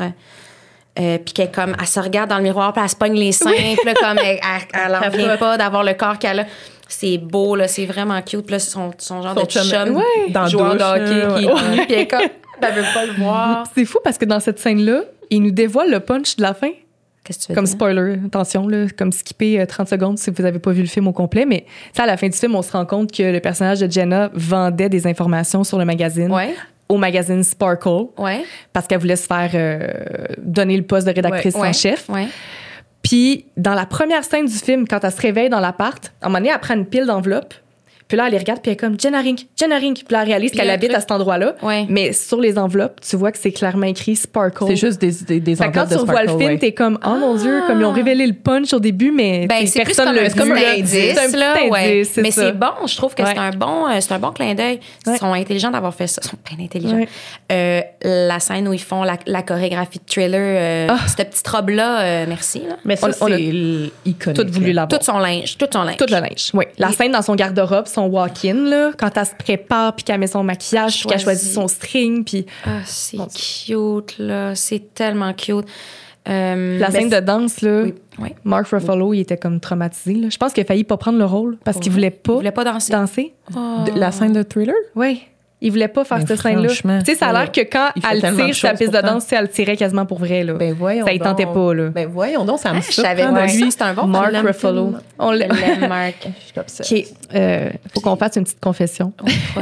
Euh, puis qu'elle comme elle se regarde dans le miroir puis elle se pogne les seins puis là, comme elle, elle, elle en revient pas d'avoir le corps qu'elle a. C'est beau là, c'est vraiment cute. Puis là, son, son genre Son de chum, chum, ouais, dans joueur la de douche, hockey là, qui ouais. est nu puis elle est comme elle veut pas le voir. C'est fou parce que dans cette scène-là, il nous dévoile le punch de la fin. Qu'est-ce que tu veux Comme dire? spoiler, attention, là, comme skipper euh, trente secondes si vous n'avez pas vu le film au complet. Mais tu sais, à la fin du film, on se rend compte que le personnage de Jenna vendait des informations sur le magazine Ouais, au magazine Sparkle ouais, parce qu'elle voulait se faire euh, donner le poste de rédactrice ouais, en chef. ouais. Puis, dans la première scène du film, quand elle se réveille dans l'appart, à un moment donné, elle prend une pile d'enveloppes. Puis là, elle les regarde, puis elle est comme Jenna Rink, Jenna Rink. Puis là, elle réalise Puis qu'elle un habite truc- à cet endroit-là. Ouais. Mais sur les enveloppes, tu vois que c'est clairement écrit Sparkle. C'est juste des, des, des Fait que quand enveloppes tu de revois le Sparkle, film, ouais. t'es comme, oh mon Dieu, comme ils ont révélé le punch au début, mais Ben, t'sais, c'est plus personne comme l'a un, vu. comme un là. indice, C'est un petit là, ouais. indice, c'est Mais ça. c'est bon, je trouve que Ouais. c'est un bon, euh, c'est un bon clin d'œil. Ils Ouais. sont intelligents d'avoir fait ça. Ils sont bien intelligents. Ouais. Euh, la scène où ils font la, la chorégraphie de Thriller, euh, Ah. cette petite robe-là, euh, merci. Là. Mais ça, On- on a c'est l- iconique. Tout voulu là. l'avoir. Tout son linge, tout son linge. Tout le linge, oui. La Et- scène dans son garde-robe, son walk-in, là, quand elle se prépare, puis qu'elle met son maquillage, puis qu'elle Choisit. choisit son string, puis Ah, c'est Mon cute, là. C'est tellement cute. Euh, la mais scène de danse, là, Oui, oui. Mark Ruffalo, il était comme traumatisé. Là. Je pense qu'il a failli pas prendre le rôle parce qu'il voulait pas Il voulait pas danser. danser. De- La scène de Thriller? Oui. Il voulait pas faire Mais cette scène-là. franchement, Tu sais, ça a l'air que quand il fait elle tellement de tire sa choses piste de pourtant. danse, tu sais, elle tirait quasiment pour vrai. Là. Ben voyons Ça y tentait donc. pas, là. Ben voyons donc, ça me Ah, je savais surprend pas de ça. lui. C'est un bon Mark film. Ruffalo. On Je l'a- l'aime, Mark. Je suis obsédée. OK. Euh, faut qu'on fasse une petite confession.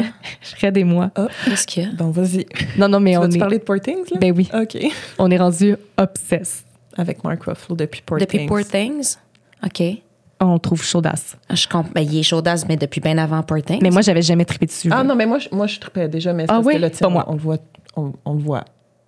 Fred et moi. Qu'est-ce qu'il y a? Bon, vas-y. Non, non, mais Tu on vas-tu est, parler de Poor Things, là? ben oui, OK. on est rendu obsessed. Avec Mark Ruffalo depuis Poor Depuis Things. Poor Things? OK. On trouve chaudasse. Je comp... ben, il est chaudasse, mais depuis bien avant Poor Things. Mais moi, j'avais jamais trippé dessus. Ah là. non, mais moi, je, moi, je trippais déjà, mais c'est Ah parce oui? que là, tu sais, Pas on, moi. on le voit. On, on le voit.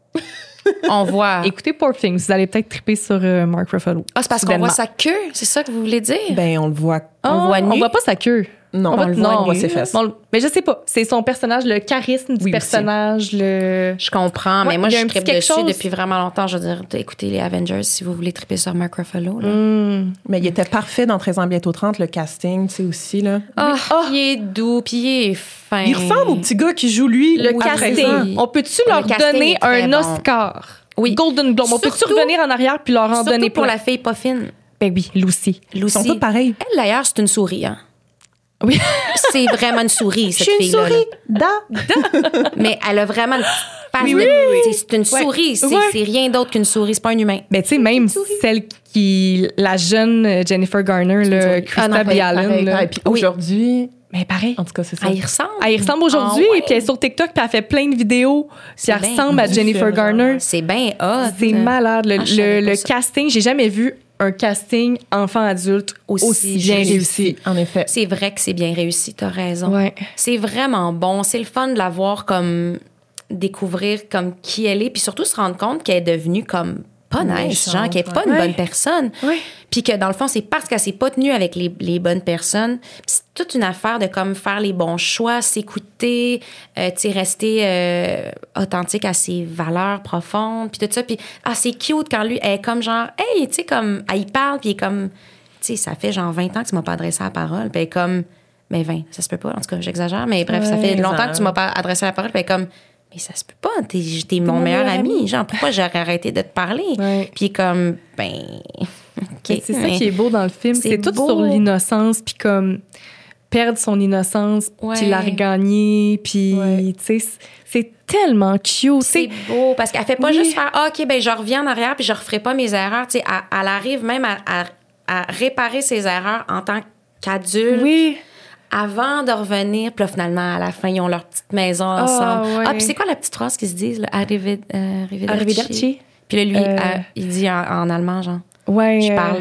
on voit. Écoutez Poor Things, vous allez peut-être tripper sur euh, Mark Ruffalo. Ah, c'est parce qu'on Soudainement. voit sa queue? C'est ça que vous voulez dire? Ben, on le voit. Ah, on voit nu. On voit pas sa queue. Non, on, on voit, le voit non, nu. On voit ses fesses. On le- mais je sais pas. C'est son personnage, le charisme du Oui, personnage, le. Je comprends, mais Ouais, moi, il y a je un petit trippe quelque dessus chose. depuis vraiment longtemps. Je veux dire, écoutez les Avengers si vous voulez tripper sur Mark Ruffalo. Là. Hmm. Mais il était parfait dans treize ans, bientôt trente, le casting, tu sais, aussi, là. Ah, il est doux, puis il est fin. Il ressemble au petit gars qui joue lui. Le à treize ans. casting. On peut-tu Le leur casting donner est très un bon. Oscar? Oui. Golden Globe. On peut-tu Surtout- revenir en arrière puis leur en Surtout donner pour plein? la fille pas fine. Ben oui, Lucy. Ils sont Lucy. tous pareils. Elle, d'ailleurs, c'est une souris. Hein? Oui. C'est vraiment une souris, cette Je suis une fille-là. souris. Da. là. Mais elle a vraiment une face Oui, de- oui, oui, oui. C'est c'est une souris. C'est Ouais. c'est rien d'autre qu'une souris. C'est pas un humain. Ben, tu sais, même celle qui. La jeune euh, Jennifer Garner, le souris. Krista Ah non, B. pareil, Allen. Pareil, là. pareil. Puis Oui. aujourd'hui, Mais pareil. en tout cas, c'est ça. Elle y ressemble. Elle y ressemble aujourd'hui, Ah ouais. puis elle est sur TikTok, puis elle fait plein de vidéos, puis C'est elle bien ressemble à Jennifer différent. Garner. C'est bien hot. C'est malade. Le, Ah, je savais le- pas le ça. casting, j'ai jamais vu un casting enfant-adulte aussi, Aussi bien réussi. réussi. En effet. C'est vrai que c'est bien réussi, t'as raison. Ouais. C'est vraiment bon. C'est le fun de la voir comme découvrir comme qui elle est, puis surtout se rendre compte qu'elle est devenue comme pas nice, Méchante, genre qu'elle est pas une ouais. bonne personne. Ouais. Puis que dans le fond, c'est parce qu'elle s'est pas tenue avec les, les bonnes personnes. Puis c'est toute une affaire de comme faire les bons choix, s'écouter, euh, tu sais, rester euh, authentique à ses valeurs profondes, puis tout ça. Puis ah, c'est cute quand lui, elle est comme genre, hey, tu sais, comme, elle y parle, puis elle est comme, tu sais, ça fait genre vingt ans que tu m'as pas adressé la parole. Puis elle est comme, mais vingt, ça se peut pas. En tout cas, j'exagère, mais bref, ça Ouais, fait longtemps ça. que tu m'as pas adressé la parole. Puis elle est comme, mais ça se peut pas, t'es, t'es mon meilleur ami. Genre, pourquoi j'aurais arrêté de te parler? Ouais. Puis comme, ben, OK. Mais c'est ça mais- qui est beau dans le film. c'est C'est tout beau. sur l'innocence, puis comme perdre son innocence, Ouais. puis la regagner, puis Ouais. tu sais, c'est- c'est tellement cute. C'est C'est beau parce qu'elle fait pas Oui. juste faire ah, OK, ben je reviens en arrière puis je referai pas mes erreurs. Tu sais, elle, elle arrive même à, à- à réparer ses erreurs en tant qu'adulte oui. avant de revenir. Puis là, finalement, à la fin, ils ont leur petite maison ensemble. ouais. Ah, puis c'est quoi la petite phrase qu'ils se disent? Là? Arrivé, euh, arrivederci. Arrivederci. Puis là, lui, Euh. euh, il dit en, en allemand, genre, Ouais. je euh, parle.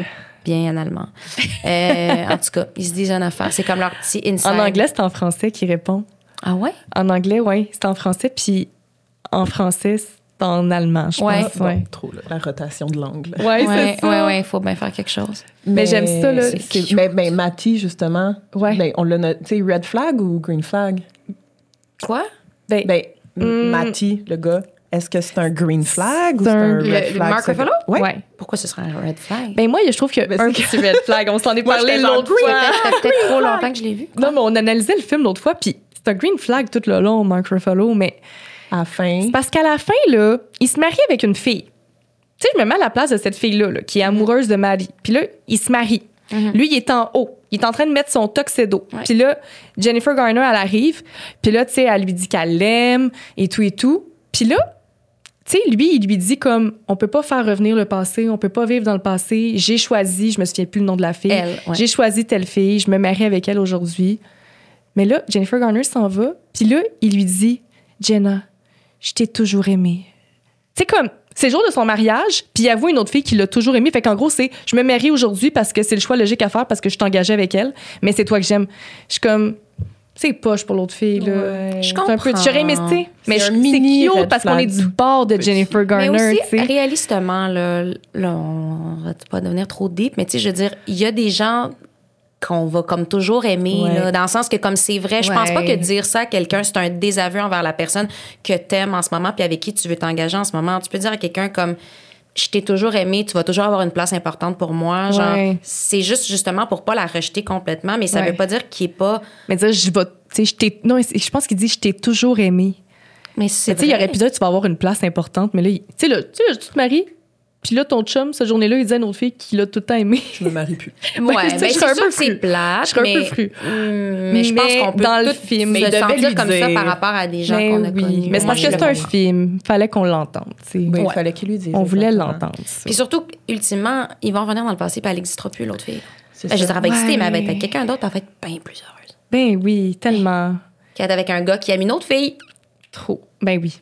bien en allemand. Euh, en tout cas, ils se disent une affaire. C'est comme leur petit inside. En anglais, c'est en français qui répond. Ah ouais? En anglais, oui, c'est en français. Puis en français, c'est en allemand, je Ouais. pense. Bon, Ouais, trop, là, la rotation de langue. là. ouais, Ouais, c'est ça. ouais, ouais, il faut bien faire quelque chose. Mais j'aime ça, là. c'est- C'est Mais, mais Matty, justement, Ouais. ben, on l'a noté. Tu sais, red flag ou green flag? Quoi? Ben, Ben, Hmm. Matty, le gars, est-ce que c'est un green flag ou C'est c'est un- un le- red le flag? Mark ça? Ruffalo? Ouais. ouais. Pourquoi ce serait un red flag? Ben moi, je trouve qu'il y a Ben, un c'est- petit red flag. On s'en est Moi, parlé j'étais genre, l'autre green fois. Ça fait peut-être trop longtemps que je l'ai vu. Non, mais on analysait le film l'autre fois, puis c'est un green flag tout le long, Mark Ruffalo, mais À la fin. c'est parce qu'à la fin, là, il se marie avec une fille. Tu sais, je me mets à la place de cette fille-là, là, qui est amoureuse de Maddie. Puis là, il se marie. Lui, il est en haut. Il est en train de mettre son tuxedo. Ouais. Puis là, Jennifer Garner, elle arrive. Puis là, tu sais, elle lui dit qu'elle l'aime et tout et tout. Puis là, tu sais, lui, il lui dit comme, on peut pas faire revenir le passé, on peut pas vivre dans le passé. J'ai choisi, je me souviens plus le nom de la fille. Elle, ouais. J'ai choisi telle fille, je me marie avec elle aujourd'hui. Mais là, Jennifer Garner s'en va. Puis là, il lui dit, Jenna, je t'ai toujours aimée. C'est comme, c'est le jour de son mariage, puis il avoue une autre fille qui l'a toujours aimé. Fait qu'en gros, c'est, je me marie aujourd'hui parce que c'est le choix logique à faire parce que je suis engagée avec elle, mais c'est toi que j'aime. Je suis comme, c'est poche pour l'autre fille, là. Ouais. Je C'est un peu, comprends. j'aurais aimé, tu sais. Mais C'est je- un c'est mini cute red parce qu'on est flag. du bord de Jennifer Mais Garner, aussi, tu sais. réalistement, là, là, on va pas devenir trop deep, mais tu sais, je veux dire, il y a des gens qu'on va comme toujours aimer, Ouais. là, dans le sens que comme c'est vrai, je pense Ouais. pas que dire ça à quelqu'un, c'est un désaveu envers la personne que t'aimes en ce moment puis avec qui tu veux t'engager en ce moment. Tu peux dire à quelqu'un comme je t'ai toujours aimé, tu vas toujours avoir une place importante pour moi. Genre, Ouais. c'est juste justement pour pas la rejeter complètement, mais ça Ouais. veut pas dire qu'il est pas. Mais dire, je vais, tu sais, je t'ai, non, je pense qu'il dit, je t'ai toujours aimé. Mais c'est Mais tu sais, il vrai. aurait pu dire, tu vas avoir une place importante, mais là, il- tu sais, là, tu sais, là, tu te maries, puis là, ton chum, cette journée-là, il dit à une autre fille qu'il l'a tout le temps aimé. Je me marie plus. Ouais, Ben, ben, je c'est serais un sûr peu que c'est fru. plate, Je serais un mais, peu fru. Hum, mais je pense Mais qu'on peut dans le tout film, se il devait sentir lui comme dire. ça par rapport à des gens Mais qu'on a oui. connus. Mais c'est Moi, parce je que le c'est un vois. film. Fallait qu'on l'entende, tu sais. Oui, il Ouais. fallait qu'il lui dise. On voulait exactement. l'entendre, ça. Puis surtout, ultimement, ils vont revenir dans le passé puis elle n'existera plus, l'autre fille. C'est Ben, je veux ça. dire, elle va exister, Ouais. mais elle va être avec quelqu'un d'autre, puis elle va être bien plus heureuse. Ben oui, tellement. Qu'elle est avec un gars qui aime une autre fille. Trop. Ben oui.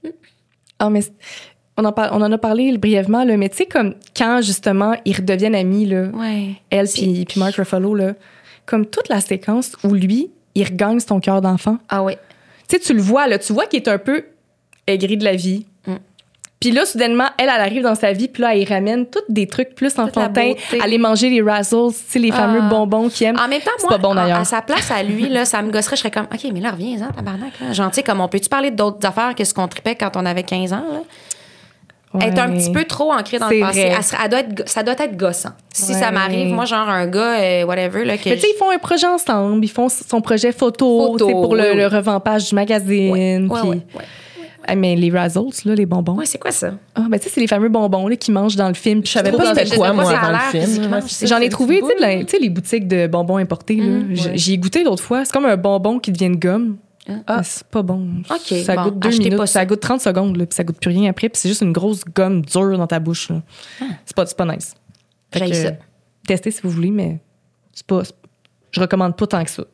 Ah, mais c'est- on en, par- on en a parlé brièvement, là, mais tu sais, comme quand, justement, ils redeviennent amis, là, Ouais. elle puis puis Mark Ruffalo, là, comme toute la séquence où lui, il regagne son cœur d'enfant. Ah oui. Tu sais, tu le vois, là, tu vois qu'il est un peu aigri de la vie. Mm. Puis là, soudainement, elle, elle arrive dans sa vie, puis là, elle ramène tous des trucs plus la enfantins, beauté. aller manger les Razzles, tu sais, les Ah. fameux bonbons qu'il aime. En même temps, C'est moi, pas bon, à- d'ailleurs. à sa place, à lui, là, ça me gosserait. Je serais comme, OK, mais là, reviens-en, tabarnak. Là. Genre, tu sais, comme on peut-tu parler d'autres affaires que ce qu'on tripait quand on avait quinze ans, là? Elle est un Ouais. petit peu trop ancrée dans C'est le passé. vrai. Elle serait- elle doit être, go- ça doit être gossant. Si Ouais. ça m'arrive, moi, genre un gars, euh, whatever, là, que Mais tu sais, je- ils font un projet ensemble, ils font son projet photo, Photo, tu sais, pour le, oui, oui. le revampage du magazine. Ouais, ouais, puis- ouais, ouais. Ah, mais les Razzles, là, les bonbons. Ouais, c'est quoi ça? Ah, ben tu sais, c'est les fameux bonbons là, qu'ils mangent dans le film. Je savais trouve pas dans- c'était quoi, sais pas moi, si ça a avant le l'air film. physiquement, Ouais, je c'est sais. J'en ai c'est trouvé, une tu sais, de boule. la- tu sais, les boutiques de bonbons importés. là. Mm, J- ouais. J'y ai goûté l'autre fois. C'est comme un bonbon qui devient une gomme. Ah. Mais c'est pas bon. OK, Ça bon, goûte deux achetez minutes. pas Ça. ça. goûte trente secondes, là, puis ça goûte plus rien après. Puis c'est juste une grosse gomme dure dans ta bouche. là. C'est pas, c'est pas nice. Fait J'haïs que, ça. testez si vous voulez, mais c'est pas, c'est- je recommande pas tant que ça.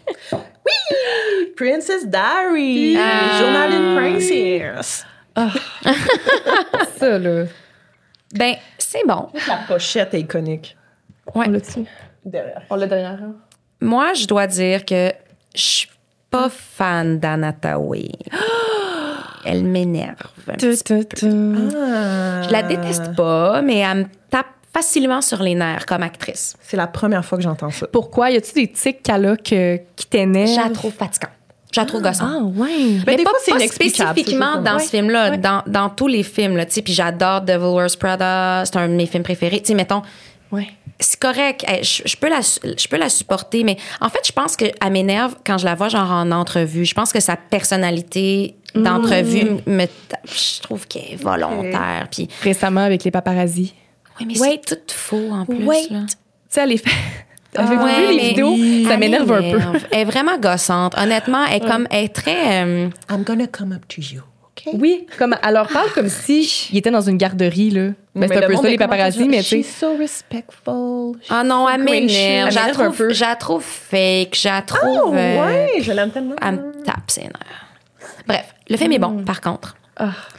Princess Diary. Ah. Journal d'une princesse. Ça, là. Ben, c'est bon. La pochette est iconique. Ouais. On l'a dessus. Derrière. On l'a derrière. hein? Moi, je dois dire que je suis pas fan d'Anna Thaoué. Elle m'énerve. un petit peu. Ah. Je la déteste pas, mais elle me tape facilement sur les nerfs comme actrice. C'est la première fois que j'entends ça. Pourquoi? Y a-tu des tics qu'elle a que, qui t'énervent? Je la trouve fatigante. Je la trouve gossante. Ah, ouais. Ben, Mais des pas, fois, c'est pas inexplicable, spécifiquement c'est juste dans comme- ce film-là, dans, dans tous les films. Là, tu sais, puis j'adore Devil Wears Prada, c'est un de mes films préférés. Tu sais, mettons, Ouais. c'est correct, eh, je, je peux la, je peux la supporter, mais en fait, je pense qu'elle m'énerve quand je la vois genre en entrevue. Je pense que sa personnalité d'entrevue me... Je trouve qu'elle est volontaire. Puis, Récemment, avec les paparazzis. oui, mais Wait. c'est tout faux en plus. Wait. là. Tu sais, elle est fait. Avez-vous Ouais, vu les mais vidéos? Ça elle m'énerve un peu. Elle est vraiment gossante. Honnêtement, elle est comme, elle est très... euh, I'm gonna come up to you, OK? Oui, comme, elle leur parle comme si il était dans une garderie, là. Ben, c'est un le peu monde ça, est les comment paparazzi, dire, mais tu sais. She's so respectful. Ah non, elle gracious. m'énerve. Je la Elle m'énerve un trouve, peu. je la trouve fake. Je la trouve... Oh, euh, ouais, je l'aime tellement. Elle me tape ses nerfs. Bref, le film est bon, par contre. Ah.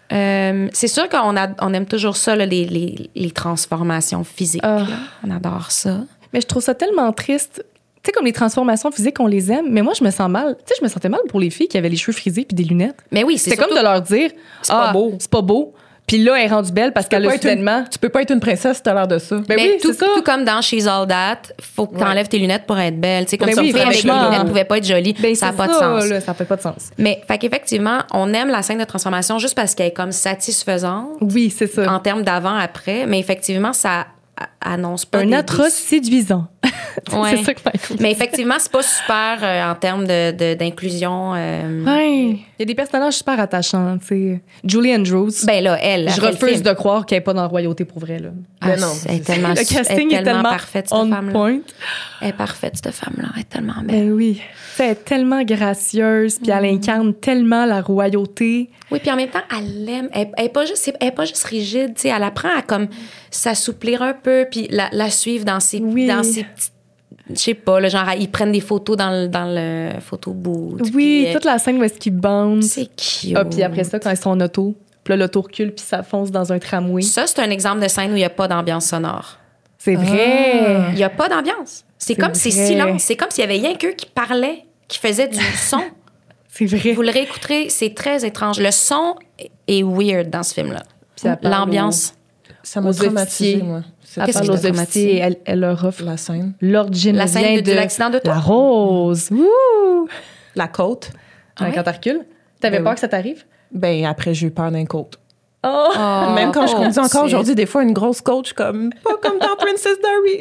Euh, c'est sûr qu'on a, on aime toujours ça, là, les, les, les transformations physiques. Ah. là. On adore ça. Mais je trouve ça tellement triste. Tu sais, comme les transformations physiques, on les aime, mais moi, je me sens mal. Tu sais, je me sentais mal pour les filles qui avaient les cheveux frisés puis des lunettes. Mais oui, c'est C'était comme surtout- de leur dire, C'est pas ah, beau. c'est pas beau. Puis là, elle est rendue belle parce Tu peux qu'elle pas a être une- soudainement. Tu peux pas être une princesse si t'as l'air de ça. Ben mais oui, tout, c'est ça. tout comme dans She's All That, faut que t'enlèves tes lunettes pour être belle. Tu sais, comme Ben si oui, une fille avec les franchement. lunettes pouvait pas être jolie, Ben, ça n'a c'est pas de sens. là, ça fait pas de sens. Mais, fait qu'effectivement, on aime la scène de transformation juste parce qu'elle est comme satisfaisante Oui, c'est ça. en termes d'avant-après, mais effectivement, ça a- annonce pas Un des- atroce des- séduisant. Ouais. C'est ça que Michael. Mais effectivement, c'est pas super euh, en termes de, de- d'inclusion. euh, Ouais. Il y a des personnages super attachants, tu sais. Julie Andrews. Ben là, elle. je après le refuse film. de croire qu'elle n'est pas dans la royauté pour vrai, là. Ah, Ben non, elle est c'est- tellement, Le casting elle est tellement parfaite, cette on femme-là. point. Elle est parfaite, cette femme-là. Elle est tellement belle. Ben oui. Tu sais, elle est tellement gracieuse, puis elle incarne tellement la royauté. Oui, puis en même temps, elle l'aime. Elle, elle est pas juste, c'est- elle est pas juste rigide, tu sais. Elle apprend à comme s'assouplir un peu, puis la, la suivre dans ses, Oui. dans ses petites. Je sais pas, le genre, ils prennent des photos dans le, dans le photo booth. Oui, puis, euh, toute la scène où est-ce qu'ils bandent. C'est cute. Ah, puis après ça, quand ils sont en auto, puis là, l'auto recule, puis ça fonce dans un tramway. Ça, c'est un exemple de scène où il n'y a pas d'ambiance sonore. C'est vrai. Il n'y a pas d'ambiance. C'est C'est comme c'est vrai. silence. C'est comme s'il y avait rien qu'eux qui parlaient, qui faisaient du son. C'est vrai. Vous le réécouterez, c'est très étrange. Le son est weird dans ce film-là. Puis elle parle L'ambiance. Ça m'a Aux traumatisée, officiers. moi. C'est Elle Qu'est-ce parle qui aux t'a traumatisé? officiers, elle, elle leur offre la scène. l'origine La scène vient de- de l'accident d'auto? La rose. Ouh! La côte. Ah Ouais, ouais? Quand t'as recules, t'avais Ben peur oui. que ça t'arrive? Ben, après, j'ai eu peur d'un côte. Oh! Oh, Même quand je oh, conduis encore c'est- aujourd'hui, des fois, une grosse côte, je suis comme, pas comme dans Princess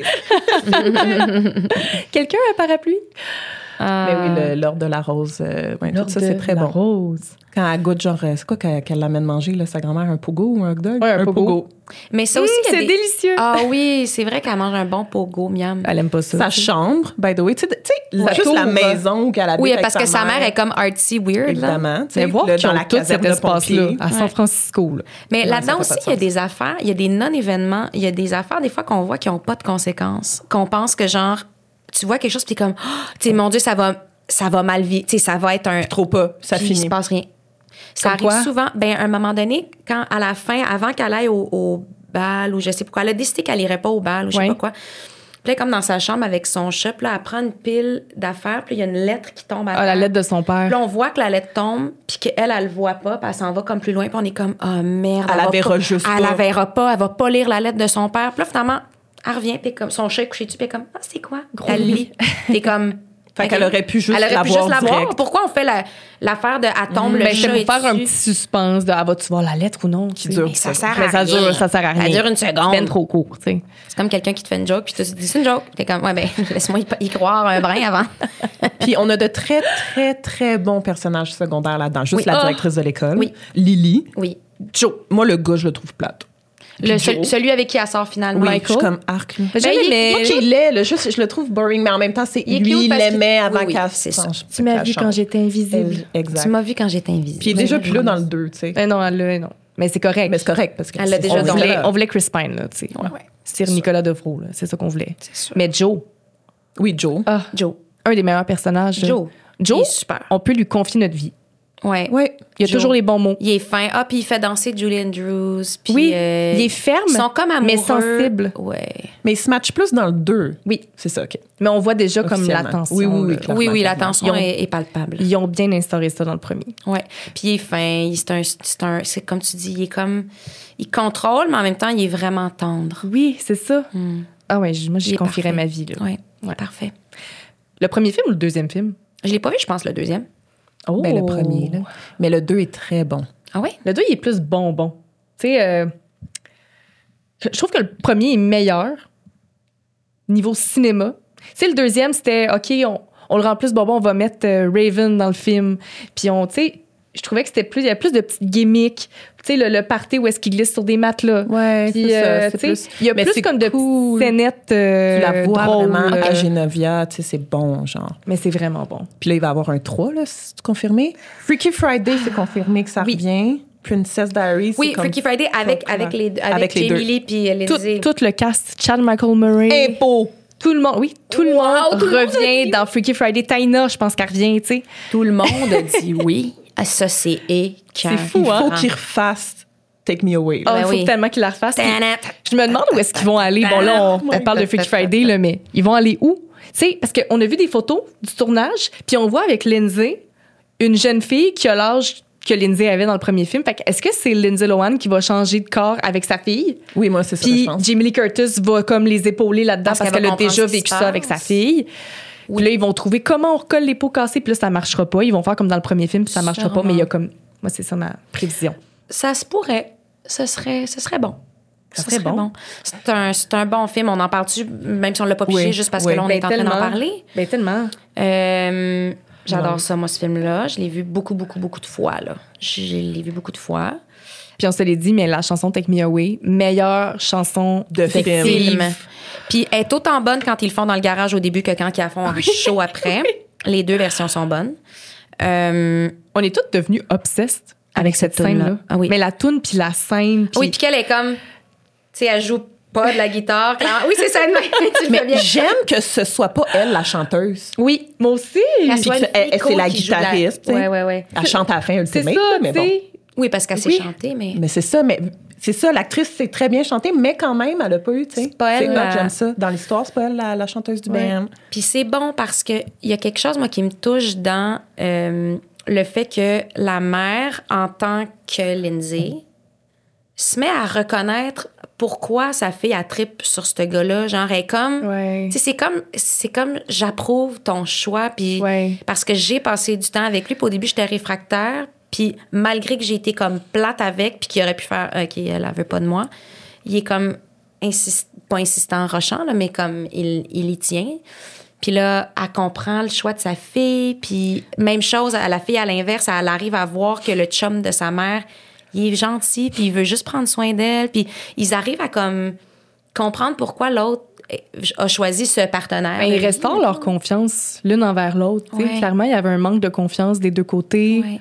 Diaries. Quelqu'un a un parapluie? Ah. Mais oui, le- l'ordre de la rose. euh, ouais, tout ça, c'est très La bon. rose. Quand elle goûte, genre, euh, c'est quoi qu'elle qu'elle l'amène manger, là, sa grand-mère, un pogo ou un hot dog? Ouais, un pogo. Mais ça aussi, il y a C'est des- délicieux. Ah oui, c'est vrai qu'elle mange un bon pogo, miam. Elle aime pas ça. Sa chambre, by the way, tu sais, tu sais, Ouais. juste la Tour. maison où elle habite Oui, avec parce que sa mère est comme artsy weird. Là. Évidemment. tu sais, Mais voir là, qu'ils dans ont la tout cet caserne de espace-là pompiers. à San Ouais. Francisco. Là. Mais Non, là-dedans ça fait aussi, pas de il y a sens. des affaires, il y a des non-événements, il y a des affaires des fois qu'on voit qui n'ont pas de conséquences. Qu'on pense que genre, tu vois quelque chose puis t'es comme, oh, tu sais, mon Dieu, ça va, ça va mal vivre, tu sais, ça va être un. Trop pas, ça puis il finit. se passe rien. Ça Comme arrive quoi? souvent. Ben, à un moment donné, quand à la fin, avant qu'elle aille au, au bal ou je sais pas quoi, elle a décidé qu'elle irait pas au bal ou je sais Ouais. pas quoi. Puis là, comme dans sa chambre avec son chat, puis là, elle prend une pile d'affaires, puis il y a une lettre qui tombe à Ah, la terre. lettre de son Puis père. là, on voit que la lettre tombe, puis qu'elle, elle le voit pas, puis elle s'en va comme plus loin, puis on est comme, oh merde. Elle la va verra pas, juste Elle pas. la verra pas, elle va pas lire la lettre de son père. Puis là, finalement, elle revient, puis comme, son chat est couché dessus, puis elle est comme, ah, c'est quoi? Elle lit. T'es comme. Fait qu'elle aurait pu juste Elle aurait la pu voir juste la voir. direct. Pourquoi on fait la- l'affaire de, elle tombe, le Ben, chat c'est est pour faire un dessus? petit suspense de ah, vas-tu voir la lettre ou non? Qui tu sais. dure Mais ça ça. sert Mais à ça rien. dure, ça sert à rien. Ça dure une seconde. Ben trop court, tu sais. C'est comme quelqu'un qui te fait une joke, puis tu te dis, c'est une joke. T'es comme, ouais, ben, laisse-moi y, y croire un brin avant. Puis on a de très, très, très bons personnages secondaires là-dedans. Juste Oui. la Ah. directrice de l'école. Oui. Lily. Oui. Joe. Moi, le gars, je le trouve plate. Le, Joe. celui, celui avec qui elle sort finalement. Oui, Michael. je suis comme arc. là. Mais Ben, il- mais- Moi, qui l'ai, là, juste, je le trouve boring, mais en même temps, c'est Il est lui, cute il parce que- l'aimait avant oui, oui, qu'elle c'est ça. change- Tu m'as qu'elle vu quand change. j'étais invisible. Exact. Tu m'as vu quand j'étais invisible. Puis il est déjà plus là dans le deux, tu sais. Ben non, elle l'a, non. Mais c'est correct. Mais c'est correct parce que Elle l'a c'est- déjà on dans voulait- voulait- on voulait Chris Pine, là, tu sais. Ouais. C'est Nicolas Devaux, là. C'est ça qu'on voulait. Mais Joe, Oui, Joe. ah, Joe. un des meilleurs personnages. Joe. Joe, Il est super. on peut lui confier notre vie. Ouais. Oui. Il y a Joe. toujours les bons mots. Il est fin. Ah, puis il fait danser Julie Andrews. Puis, Oui, euh, il est ferme, Ils sont comme amoureux. mais sensible. Ouais. Mais il se match plus dans le deux. Oui. C'est ça, OK. Mais on voit déjà comme Officiellement. l'attention. Oui, oui, oui, là. clairement. Oui, oui, la clairement. tension Ils ont- est, est palpable. Ils ont bien instauré ça dans le premier. Ouais. Puis il est fin. il- C'est un, c'est un, c'est comme tu dis, il est comme, il contrôle, mais en même temps, il est vraiment tendre. Oui, c'est ça. Hmm. Ah ouais, moi, Il j'y est confierais parfait. ma vie. Là. Ouais. Il est Ouais. parfait. Le premier film ou le deuxième film? Je l'ai pas vu, je pense, le deuxième. Oh. Ben, le premier, là. Mais le deux est très bon. Ah ouais? Le deux, il est plus bonbon. Tu sais, euh, je trouve que le premier est meilleur niveau cinéma. Tu sais, le deuxième, c'était, OK, on, on le rend plus bonbon, on va mettre euh, Raven dans le film. Puis on, tu sais, je trouvais que c'était plus, il y avait plus de petites gimmicks. Tu sais, le, le party où est-ce qu'il glisse sur des matelas. Ouais, Puis, c'est euh, ça. c'est tu sais, plus- il y a mais plus c'est comme de cool. petites scénettes euh, Tu la vois drôles, vraiment euh, à Genovia, tu sais, c'est bon, genre. mais c'est vraiment bon. Puis là, il va y avoir un trois, là, c'est confirmé. Freaky Friday, c'est confirmé que ça Oui. revient. Princess Diaries, c'est Oui, comme... Freaky Friday avec, Top, avec, là. les, avec, Avec les Jamie deux. Lee puis Tout, Lindsay. tout le cast, Chad Michael Murray. Impôt! Tout le monde, oui, tout le Wow, monde tout le monde revient dans Freaky Friday. Taina, je pense qu'elle revient, tu sais. Tout le monde a dit oui Ah, ça, c'est écœurant. C'est fou, Il hein? faut qu'il refasse Take Me Away. Ah, Ben il faut oui. tellement qu'ils la refassent. Puis Tanat. je me demande où est-ce qu'ils vont aller. Bon, là, on, on parle de Freaky Friday, là, mais ils vont aller où? Tu sais, parce qu'on a vu des photos du tournage, puis on voit avec Lindsay une jeune fille qui a l'âge que Lindsay avait dans le premier film. Fait que est-ce que c'est Lindsay Lohan qui va changer de corps avec sa fille? Oui, moi, c'est ça que je Puis pense. Jamie Lee Curtis va comme les épauler là-dedans Parce parce, qu'elle qu'elle va a déjà comprendre ce qui vécu se ça avec sa passe. fille. Puis là, ils vont trouver comment on recolle les pots cassés, puis là, ça marchera pas. Ils vont faire comme dans le premier film, puis ça marchera pas. Sûrement. Mais il y a comme... Moi, c'est ça ma prévision. Ça se pourrait. Ce serait, ce serait bon. Ça serait bon. C'est un, c'est un bon film. On en parle-tu, même si on l'a pas piché, Oui, juste parce oui. que là, on est en train d'en parler. Ben tellement. Euh, j'adore Ouais. ça, moi, ce film-là. Je l'ai vu beaucoup, beaucoup, beaucoup de fois. Là. Je l'ai vu beaucoup de fois. Puis on se l'est dit, mais la chanson Take Me Away, meilleure chanson De film. Film. Puis elle est autant bonne quand ils le font dans le garage au début que quand ils la font en show après. Les deux versions sont bonnes. Euh, On est toutes devenues obsessed avec, cette cette toune-là. scène-là. Ah oui. Mais la toune puis la scène. Puis Oui, puis qu'elle est comme... Tu sais, elle joue pas de la guitare. clairement. Oui, c'est ça. Tu le fais Mais bien. j'aime que ce soit pas elle, la chanteuse. Oui, moi aussi. Qu'elle soit Puis une que- elle- fille c'est la cool qui joue de guitariste, tu sais. Ouais, ouais, ouais. Elle chante à la fin C'est Ultimate, ça, mais tu bon. sais. Oui, parce qu'elle sait Oui. chanter, mais... Mais c'est ça, mais c'est ça, l'actrice sait très bien chanter, mais quand même, elle a pas eu, tu sais. C'est pas elle, hot, la- j'aime ça. Dans l'histoire, c'est pas elle, la, la chanteuse du Ouais. band. Puis c'est bon parce qu'il y a quelque chose, moi, qui me touche dans euh, le fait que la mère, en tant que Lindsay, se met à reconnaître pourquoi sa fille a tripe sur ce gars-là. Genre, elle est comme... Ouais. Tu sais, c'est comme, c'est comme j'approuve ton choix, puis Ouais. parce que j'ai passé du temps avec lui, puis au début, j'étais réfractaire, puis malgré que j'ai été comme plate avec, puis qu'il aurait pu faire, OK, elle ne veut pas de moi, il est comme, insist, pas insistant, rochant, là, mais comme il, il y tient. Puis là, elle comprend le choix de sa fille, puis même chose, à la fille, à l'inverse, elle arrive à voir que le chum de sa mère, il est gentil, puis il veut juste prendre soin d'elle, puis ils arrivent à comme comprendre pourquoi l'autre a choisi ce partenaire. Ben, ils restaurent leur confiance l'une envers l'autre. tu sais. Ouais. Clairement, il y avait un manque de confiance des deux côtés. Ouais.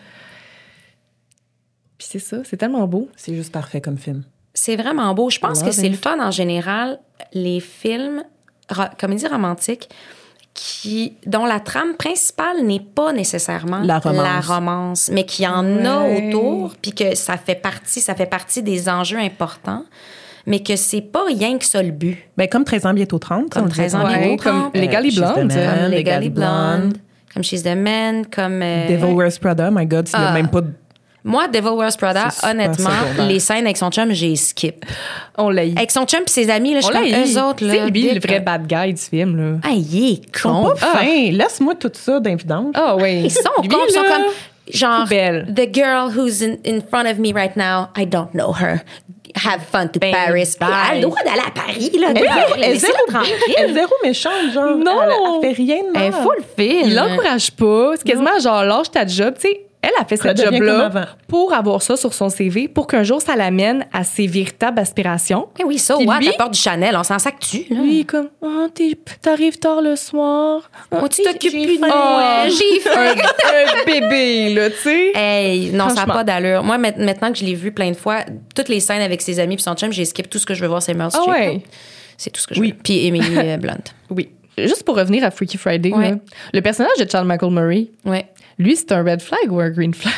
Puis c'est ça, c'est tellement beau. C'est juste parfait comme film. C'est vraiment beau. Je pense Love que c'est it. le fun en général, les films, ro- comédies romantiques, qui, dont la trame principale n'est pas nécessairement La romance. la romance, mais qui en a Ouais. autour, puis que ça fait partie, ça fait partie des enjeux importants, mais que c'est pas rien que ça le but. Ben, comme treize ans, bientôt trente. Comme on treize disait ans, tantôt. bientôt Ouais, comme trente. Legally She's the Blonde. Man. Comme Legally Legally Blonde, Blonde. comme She's the Man, comme... euh, Devil Wears Prada, my God, s'il y a Ah. même pas de... Moi, Devil Wears Prada, C'est super honnêtement, secondaire. les scènes avec son chum, j'ai skip. On l'a eu. Avec son chum et ses amis, là, je On suis l'a comme eu. eux autres. Là, C'est lui, le dick, vrai là. bad guy du film. Là. Ah, il est Ils sont con. pas fins. Laisse-moi tout ça d'invidence. Ah oui. Ils sont Lui, cons, ils sont là, comme genre poubelle. the girl who's in, in front of me right now, I don't know her. Have fun to Ben, Paris. bye. Elle a le droit d'aller à Paris, là. Elle, gars. elle, elle, Laissez-la zéro, elle tranquille. zéro méchante, genre. Non. Elle, elle fait rien de mal. Elle est full film. Il l'encourage pas. C'est quasiment genre, lâche ta job. Tu sais, elle a fait cette Redeviens job-là comme avant. pour avoir ça sur son C V, pour qu'un jour, ça l'amène à ses véritables aspirations. Eh oui, ça, Puis what? lui- La porte du Chanel, on s'en sac-tu, là? Lui, comme, oh, t'es- t'arrives tard le soir. Oh, tu t'occupes j'ai plus de faim. moi. Oh. J'ai faim. un, un bébé, là, tu sais. Hey, non, ça n'a Franchement. pas d'allure. Moi, ma- maintenant que je l'ai vu plein de fois, toutes les scènes avec ses amis puis son chum, j'ai skip tout ce que je veux voir, c'est Meryl Ah Streep. ouais. là. C'est tout ce que je Oui. veux. Puis Emily euh, Blunt. Oui. Juste pour revenir à Freaky Friday, Ouais. là, le personnage de Charles Michael Murray, Ouais. lui, c'est un red flag ou un green flag?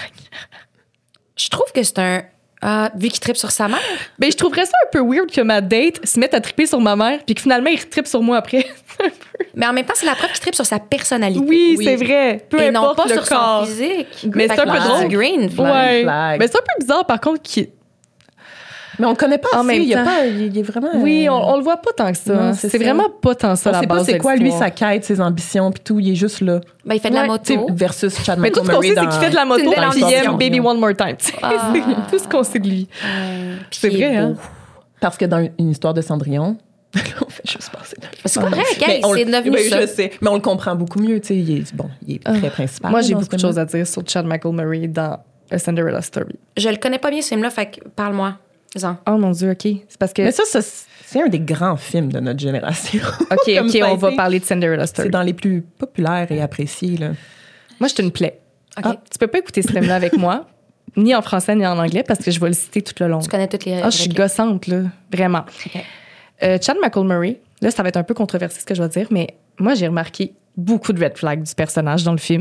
Je trouve que c'est un... Ah, vu qu'il tripe sur sa mère. Ben, je trouverais ça un peu weird que ma date se mette à triper sur ma mère, puis que finalement, il trippe sur moi après. Mais en même temps, c'est la preuve qu'il tripe sur sa personnalité. oui, c'est vrai. Peu Et non importe pas le sur corps. son physique. Mais Fait c'est un que peu là, drôle. du green flag. Ouais. flag. Mais c'est un peu bizarre, par contre, qu'il... Mais on le connaît pas En assez. même Il, y a temps. pas, il, il est vraiment... Oui, euh, on, on le voit pas tant que ça. Non, hein. c'est C'est ça. vraiment pas tant ça, on la sait base pas c'est de quoi, lui, l'histoire. sa quête, ses ambitions, puis tout. Il est juste là. Ben, il fait de la Ouais, Tu sais, moto. versus Chad Mais tout ce qu'on Murray sait, c'est dans- qu'il fait de la C'est moto une belle puis il aime ambition. Baby One More Time. C'est Ah. tout ce qu'on sait de lui. Ouais. Puis C'est il est vrai, hein? beau. Parce que dans une histoire de Cendrillon, on fait juste passer dans le- C'est correct, Mais hey, on le- c'est devenu ben, ça. Je sais, mais on le comprend beaucoup mieux. Tu sais, il est, bon, il est très principal. Moi, j'ai dans ce beaucoup de film-là. choses à dire sur Chad Michael Murray dans A Cinderella Story. Je le connais pas bien, ce film-là, fait que parle-moi. Zan. Oh mon Dieu, OK. C'est parce que... Mais ça, ça, c'est un des grands films de notre génération. OK, Comme OK, ça a on va été. parler de Cinderella C'est Story. dans les plus populaires et appréciés. Là. Moi, je te une plaie. OK. Ah, tu peux pas écouter ce film-là avec moi, ni en français, ni en anglais, parce que je vais le citer tout le long. Tu connais toutes les. Ah, je suis répliques. gossante, là. Vraiment. OK. Euh, Chad Michael Murray, là, ça va être un peu controversé ce que je vais dire, mais moi, j'ai remarqué beaucoup de red flags du personnage dans le film.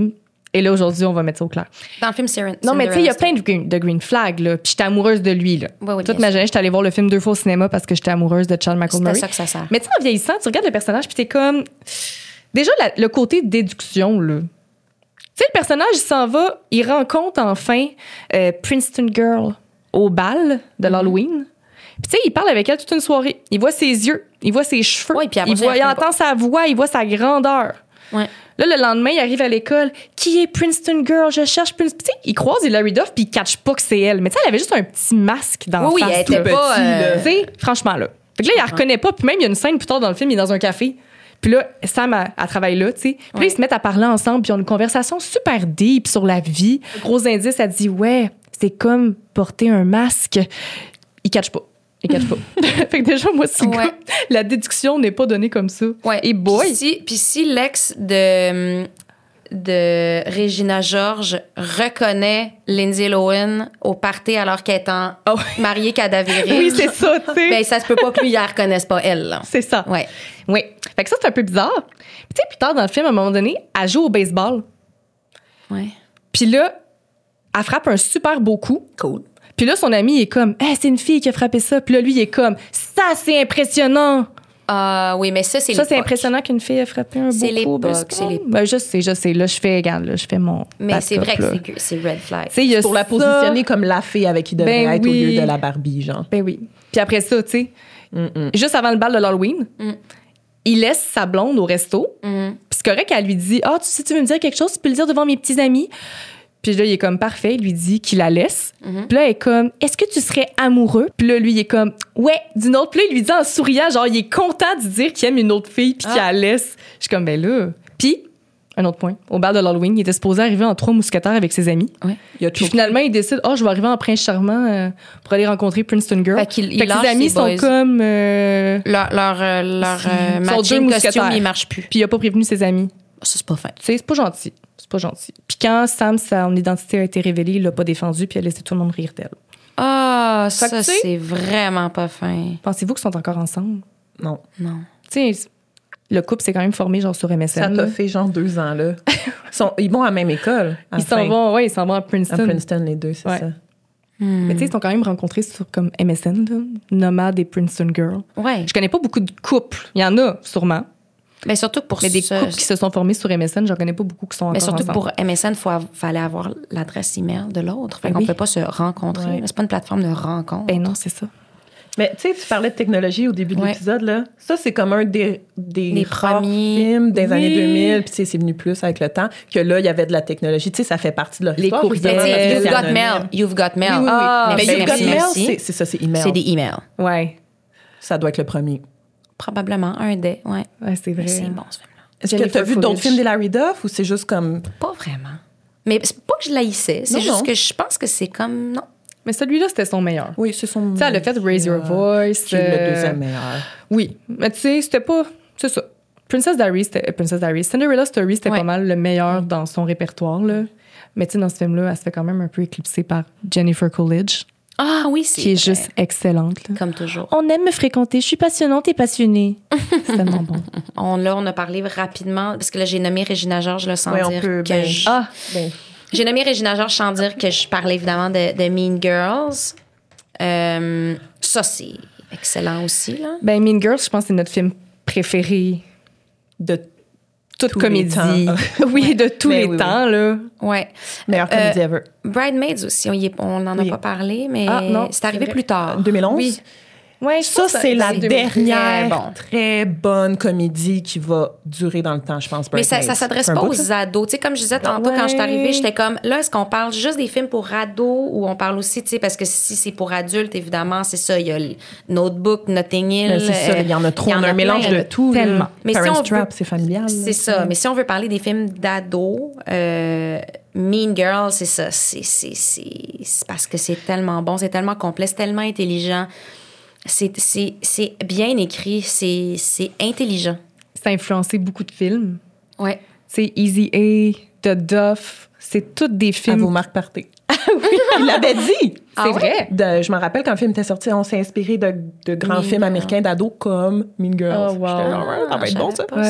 Et là, aujourd'hui, on va mettre ça au clair. Dans le film Siren- Non, mais tu sais, il y a Cinderella plein de green, de green flags, là. Puis j'étais amoureuse de lui, là. Oui, oui, Toute bien ma sûr. jeunesse, j'étais allée voir le film deux fois au cinéma parce que j'étais amoureuse de Chad Michael C'était Murray. ça que ça sert. Mais tu sais, en vieillissant, tu regardes le personnage, puis t'es comme... Déjà, la- le côté déduction, là. Tu sais, le personnage, il s'en va, il rencontre enfin euh, Princeton Girl au bal de l'Halloween. Puis tu sais, il parle avec elle toute une soirée. Il voit ses yeux, il voit ses cheveux, Ouais, puis après il, ça, voit, il il reconnaît entend sa voix, il voit sa grandeur. Ouais. Là, le lendemain, il arrive à l'école. Qui est Princeton Girl? Je cherche Princeton. Tu sais, il croise Hilary Duff puis il catch pas que c'est elle. Mais tu sais, elle avait juste un petit masque dans Oui, la oui, face. elle était là. pas, Petit, euh, là. Tu sais, franchement, là. Fait que là, il la reconnaît pas. Puis même, il y a une scène plus tard dans le film, il est dans un café. Puis là, Sam, elle, elle travaille là, tu sais. Puis là, Ouais. ils se mettent à parler ensemble puis ils ont une conversation super deep sur la vie. Gros indice, elle dit, ouais, c'est comme porter un masque. Il catch pas. Il catch pas. Fait que déjà, moi, si Ouais. gars, la déduction n'est pas donnée comme ça. Ouais. Et boy. Puis si, puis si l'ex de, de Regina George reconnaît Lindsay Lohan au party alors qu'elle est en Oh. mariée cadavérée, Oui, c'est ça, tu sais. ben ça se peut pas que lui, il la reconnaisse pas, elle. Là. C'est ça. Ouais. Oui. Fait que ça, c'est un peu bizarre. Puis tu sais, plus tard dans le film, à un moment donné, elle joue au baseball. Ouais. Puis là, elle frappe un super beau coup. Cool. Puis là, son ami est comme, hey, c'est une fille qui a frappé ça. Puis là, lui, il est comme, ça, c'est impressionnant. Ah oui, mais ça, c'est Ça, c'est l'époque. impressionnant qu'une fille ait frappé un beau C'est coup au l'époque, baseball. c'est l'époque. Ben, je sais, je sais. Là, je fais, regarde, là, je fais mon. Mais c'est vrai backup, que là. c'est- c'est red flag. Tu sais, il y a Pour la ça. positionner comme la fille avec qui devrait Ben être au oui. lieu de la Barbie, genre. Ben oui. Puis après ça, tu sais, Mm-mm. juste avant le bal de l'Halloween, Mm. il laisse sa blonde au resto. Mhm. Puis c'est correct, elle lui dit, ah, tu sais, tu veux me dire quelque chose, tu peux le dire devant mes petits amis. Puis là, il est comme parfait, il lui dit qu'il la laisse. Mhm. Puis là, elle est comme, est-ce que tu serais amoureux? Puis là, lui, il est comme, ouais, d'une autre. Puis là, il lui dit en souriant, genre, il est content de dire qu'il aime une autre fille, puis Ah. qu'il la laisse. Je suis comme, ben là. Puis, un autre point, au bal de l'Halloween, il était supposé arriver en trois mousquetaires avec ses amis. Il y a Puis toujours finalement, il décide, oh, je vais arriver en prince charmant euh, pour aller rencontrer Princeton Girl. Fait qu'il- il que lâche ses amis ses sont boys. comme. euh, Leur, leur, euh, leur euh, Ils sont deux matching mousquetaires. costume, il marche plus. Puis il a pas prévenu ses amis. Ça, c'est pas fin. Tu sais, c'est pas gentil. C'est pas gentil. Puis quand Sam, son identité a été révélée, il l'a pas défendu, puis il a laissé tout le monde rire d'elle. Ah, Fait que ça, tu sais- c'est vraiment pas fin. Pensez-vous qu'ils sont encore ensemble? Non. Non. Tu sais, le couple s'est quand même formé genre sur M S N. Ça là. t'a fait genre deux ans, là. Ils, sont- ils vont à la même école. à Ils la fin. s'en vont, ouais, ils s'en vont à À Princeton. Princeton, les deux, c'est Ouais. ça. Mais tu sais, ils sont quand même rencontrés sur comme M S N, là, Nomade et Princeton Girl. Ouais. Je connais pas beaucoup de couples. Il y en a, sûrement. Mais surtout que pour Mais des ça- couples qui se sont formés sur M S N, j'en connais pas beaucoup qui sont encore Mais surtout ensemble. pour M S N, il faut av- fallait avoir l'adresse email de l'autre. Fait Ben qu'on oui. peut pas se rencontrer. Ouais. C'est pas une plateforme de rencontre. Ben non, c'est ça. Mais tu sais, tu parlais de technologie au début de Ouais. l'épisode, là. Ça, c'est comme un des, des Les rares premiers. films des Oui. années deux mille, puis tu sais, c'est venu plus avec le temps, que là, il y avait de la technologie. Tu sais, ça fait partie de leur Les histoire. courriels. justement, parce que You've c'est got anonyme. mail. You've got mail. Oui, oui, oui. Ah, mais merci, You've Got merci, Mail, merci. c'est- c'est ça, c'est email. C'est des emails. Ouais. Ça doit être le premier. Probablement un des. Ouais. Ouais, c'est vrai. C'est bon, ce film-là. Est-ce que tu Jennifer as vu d'autres Coolidge. films d'Hilary Duff ou c'est juste comme. Pas vraiment. Mais c'est pas que je l'haïssais. C'est Non, juste non. que je pense que c'est comme. Non. Mais celui-là, c'était son meilleur. Oui, c'est son. Tu sais, elle a fait Raise Your Voice. Qui est euh, le deuxième meilleur. Oui. Mais tu sais, c'était pas. C'est ça. Princess Diaries, c'était. euh, Princess Diaries. Cinderella Story, c'était Ouais. pas mal le meilleur dans son répertoire, là. Mais tu sais, dans ce film-là, elle se fait quand même un peu éclipser par Jennifer Coolidge, Ah oui, c'est. qui est vrai. juste excellente, là. Comme toujours. On aime me fréquenter, je suis passionnante et passionnée. C'est tellement bon. On, là, on a parlé rapidement, parce que là, j'ai nommé Regina George là, sans Oui, on dire peut, que ben, je... Ah! Ben, J'ai nommé Regina George sans dire que je parlais évidemment de, de Mean Girls. Euh, ça, c'est excellent aussi, là. Ben, Mean Girls, je pense que c'est notre film préféré. de Toute Tous les comédie. temps. Oui, de tous Mais les oui, oui. temps, là. Ouais. meilleure comédie ever. Bridesmaids aussi, on y est- on n'en a Oui. pas parlé, mais Ah, non, c'est arrivé c'est vrai. plus tard. deux mille onze? Oui. Ouais, je Ça, pense que c'est la deux mille. dernière Très bon. très bonne comédie qui va durer dans le temps, je pense. Mais ça, ça Bridesmaids. s'adresse Un pas bout, aux là. ados. Tu sais, comme je disais tantôt, quand je suis arrivée, Ouais. j'étais comme, là, est-ce qu'on parle juste des films pour ados ou on parle aussi, tu sais, parce que si c'est pour adultes, évidemment, c'est ça. Il y a le Notebook, Notting Hill. Mais c'est ça, euh, il y en a trop. il y en On a a un mélange plein, de là. tout. là. Tellement. Mais si Parents on veut- Trap, c'est familial. là. C'est ça. Mais si on veut parler des films d'ados, euh, Mean Girls, c'est ça. C'est, c'est, c'est, c'est parce que c'est tellement bon, c'est tellement complet, c'est tellement intelligent. C'est, c'est, c'est bien écrit, c'est, c'est intelligent. Ça a influencé beaucoup de films. Ouais. C'est Easy A, The Duff, c'est tous des À films. vos marques partez. oui, il l'avait dit. C'est Ah ouais? vrai. De- je me rappelle quand le film était sorti, on s'est inspiré de, de grands Mean films Girls. américains d'ados comme Mean Girls. Oh, wow. J'étais genre, ouais, ça va être bon, ça. Pas Ouais. ça.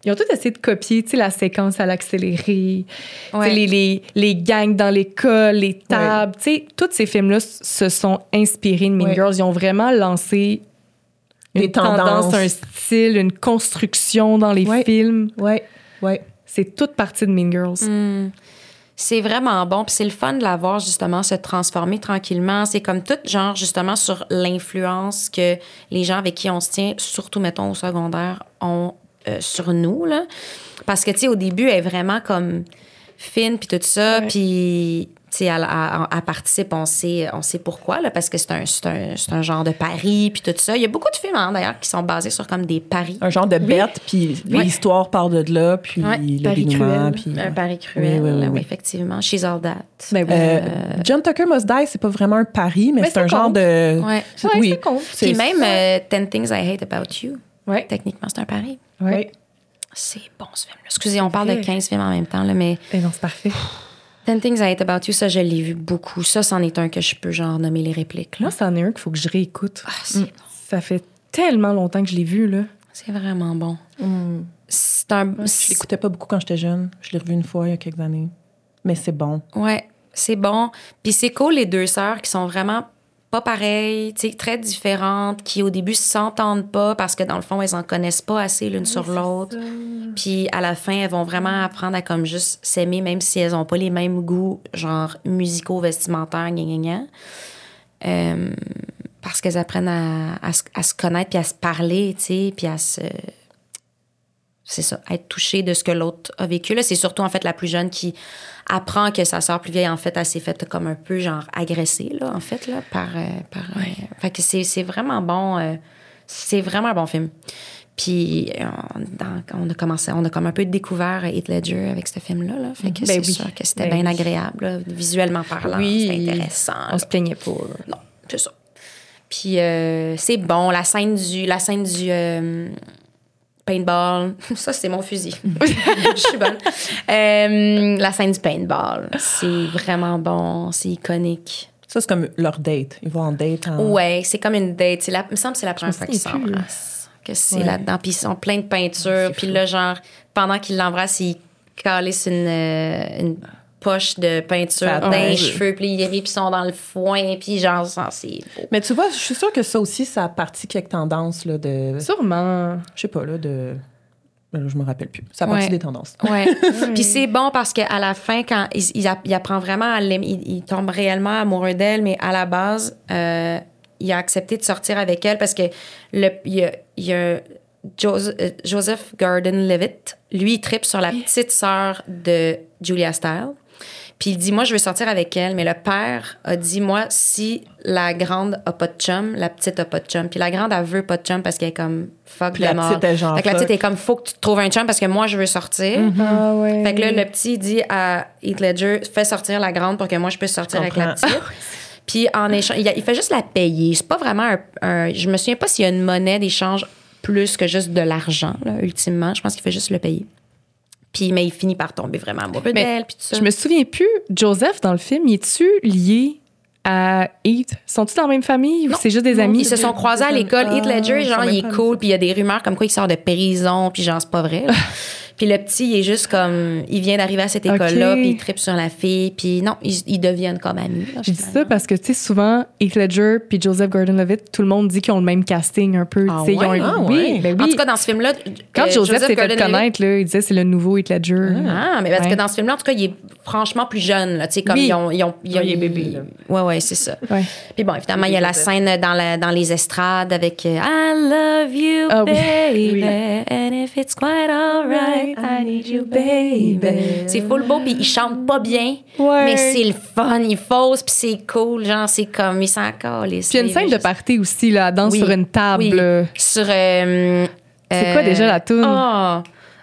Ils ont tous essayé de copier, tu sais, la séquence à l'accéléré, Ouais. tu sais, les, les, les gangs dans l'école, les tables, tu sais, tous ces films-là s- se sont inspirés de Mean Ouais. Girls. Ils ont vraiment lancé une Des tendance, tendances. un style, une construction dans les Ouais. films. Ouais, ouais. C'est toute partie de Mean Girls. Mm. C'est vraiment bon. Puis c'est le fun de la voir, justement, se transformer tranquillement. C'est comme tout, genre, justement, sur l'influence que les gens avec qui on se tient, surtout, mettons, au secondaire, ont euh, sur nous, là. Parce que, tu sais, au début, elle est vraiment comme fine, puis tout ça. Ouais. Puis, tu sais, elle, elle- elle participe, on sait, on sait pourquoi, là, parce que c'est un, c'est un, c'est un genre de pari, puis tout ça. Il y a beaucoup de films, hein, d'ailleurs, qui sont basés sur comme des paris. Un genre de bête, puis l'histoire part de là, puis Ouais. le Pari dénouement. cruel. Puis... Un pari cruel, Oui, oui, oui, oui, oui. effectivement. She's all that. Ben oui. Euh, John Tucker Must Die, c'est pas vraiment un pari, mais Mais c'est ça un genre compte. de... Ouais. c'est- Ouais, oui, ça compte. c'est- Puis même euh, ten Things I Hate About You, Ouais. techniquement, c'est un pari. Ouais. C'est bon, ce film-là. Excusez, on parle vrai. de quinze films en même temps, là, mais Ben non, c'est parfait. ten Things I Hate About You, ça, je l'ai vu beaucoup. Ça, c'en est un que je peux, genre, nommer les répliques. Là. Moi, c'en est un qu'il faut que je réécoute. Ah, c'est Mm. bon. Ça fait tellement longtemps que je l'ai vu, là. C'est vraiment bon. Mm. C'est un... Je l'écoutais pas beaucoup quand j'étais jeune. Je l'ai revu une fois il y a quelques années. Mais c'est bon. Ouais, c'est bon. Puis c'est cool, les deux sœurs qui sont vraiment pas pareilles, tu sais, très différentes, qui au début s'entendent pas parce que dans le fond, elles en connaissent pas assez l'une sur l'autre. Puis à la fin, elles vont vraiment apprendre à comme juste s'aimer, même si elles ont pas les mêmes goûts, genre musicaux, vestimentaires, gna gna gna. Euh, parce qu'elles apprennent à, à, se- à se connaître puis à se parler, tu sais, puis à se... C'est ça, à être touchée de ce que l'autre a vécu. Là, c'est surtout, en fait, la plus jeune qui apprend que sa sœur plus vieille, en fait, elle s'est faite comme un peu, genre, agressée, là, en fait, là, par... euh, par euh, fait que c'est, c'est vraiment bon. euh, c'est vraiment un bon film. Puis, euh, dans- on a commencé, on a comme un peu découvert Heath Ledger avec ce film-là, là. Fait que Ben c'est oui. sûr que c'était Ben bien oui. agréable, là, visuellement parlant. Oui. C'était intéressant. On là. se plaignait pas. là. Non, c'est ça. Puis euh, c'est bon, la scène du, la scène du euh, paintball, ça c'est mon fusil. Je suis bonne. Euh, la scène du paintball, c'est vraiment bon, c'est iconique. Ça, c'est comme leur date. Ils vont en date. En... Ouais, c'est comme une date. C'est la, il me semble que c'est la première fois qu'ils souviens plus. s'embrassent. Que c'est Ouais. là-dedans. Puis ils sont pleins de peinture. Puis là, genre, pendant qu'ils l'embrassent, ils calissent une, euh, une poche de peinture Ça dans les attend. cheveux. Puis ils rient, puis ils sont dans le foin. Puis genre, ça, c'est beau. Mais tu vois, je suis sûre que ça aussi, ça a parti quelques tendances là, de... Sûrement. Je sais pas, là, de... Là, je me rappelle plus. Ça a parti Ouais. des tendances. Ouais. Puis c'est bon parce qu'à la fin, quand il, il, app- il apprend vraiment à l'aimer, il, il tombe réellement amoureux d'elle, mais à la base, euh, il a accepté de sortir avec elle parce que le, il y a, il y a Joseph, euh, Joseph Gordon-Levitt, lui, il tripe sur la petite sœur de Julia Stiles. Puis il dit, moi, je veux sortir avec elle. Mais le père a dit, moi, si la grande a pas de chum, la petite a pas de chum. Puis la grande, elle veut pas de chum parce qu'elle est comme fuck Puis de la mort. petite est genre Fait que la fuck. petite est comme, faut que tu te trouves un chum parce que moi, je veux sortir. Ah ouais. Fait que là, le petit dit à Heath Ledger, fais sortir la grande pour que moi, je puisse sortir avec la comprends. petite. Puis en échange, il, a- il fait juste la payer. C'est pas vraiment un, un- Je me souviens pas s'il y a une monnaie d'échange plus que juste de l'argent, là, ultimement. Je pense qu'il fait juste le payer. Puis, mais il finit par tomber vraiment amoureux Mais d'elle, puis tout ça. Je me souviens plus, Joseph, dans le film, y est-tu lié à Heath? Sont-ils dans la même famille ou Non. c'est juste des Non, amis? Ils se sont croisés à l'école. Ah, Heath Ledger, ils genre, sont il même est pas cool, puis il y a des rumeurs comme quoi il sort de prison, puis genre, c'est pas vrai. là. Puis le petit, il est juste comme... Il vient d'arriver à cette école-là, Ok. puis il tripe sur la fille, puis non, ils, ils deviennent comme amis. là, Je dis ça finalement. parce que, tu sais, souvent, Heath Ledger puis Joseph Gordon-Levitt, tout le monde dit qu'ils ont le même casting un peu. Ah tu sais, ils ont ouais? un- Ah oui, ouais. ben En oui. tout cas, dans ce film-là... Quand euh, Joseph s'est fait Gordon-Levitt- connaître, là, il disait c'est le nouveau Heath Ledger. Ah, mais parce Ouais. que dans ce film-là, en tout cas, il est franchement plus jeune, là. Tu sais, comme Oui. ils ont... Ils ont, ils ont- Ouais, il est bébé, là. Ouais, ouais, c'est ça. Ouais. Puis bon, évidemment, il y a la scène dans, la, dans les estrades avec euh, I love you, Ah oui. baby. And if it's quite alright, I need you, baby. C'est full beau, puis il chante pas bien, Ouais. mais c'est le fun, il fausse, puis c'est cool. Genre, c'est comme, il s'en calisse. Puis il y a une scène de party aussi, là, elle danse Oui. sur une table. Oui. là. Sur. euh, C'est euh, quoi déjà la toune? Ah!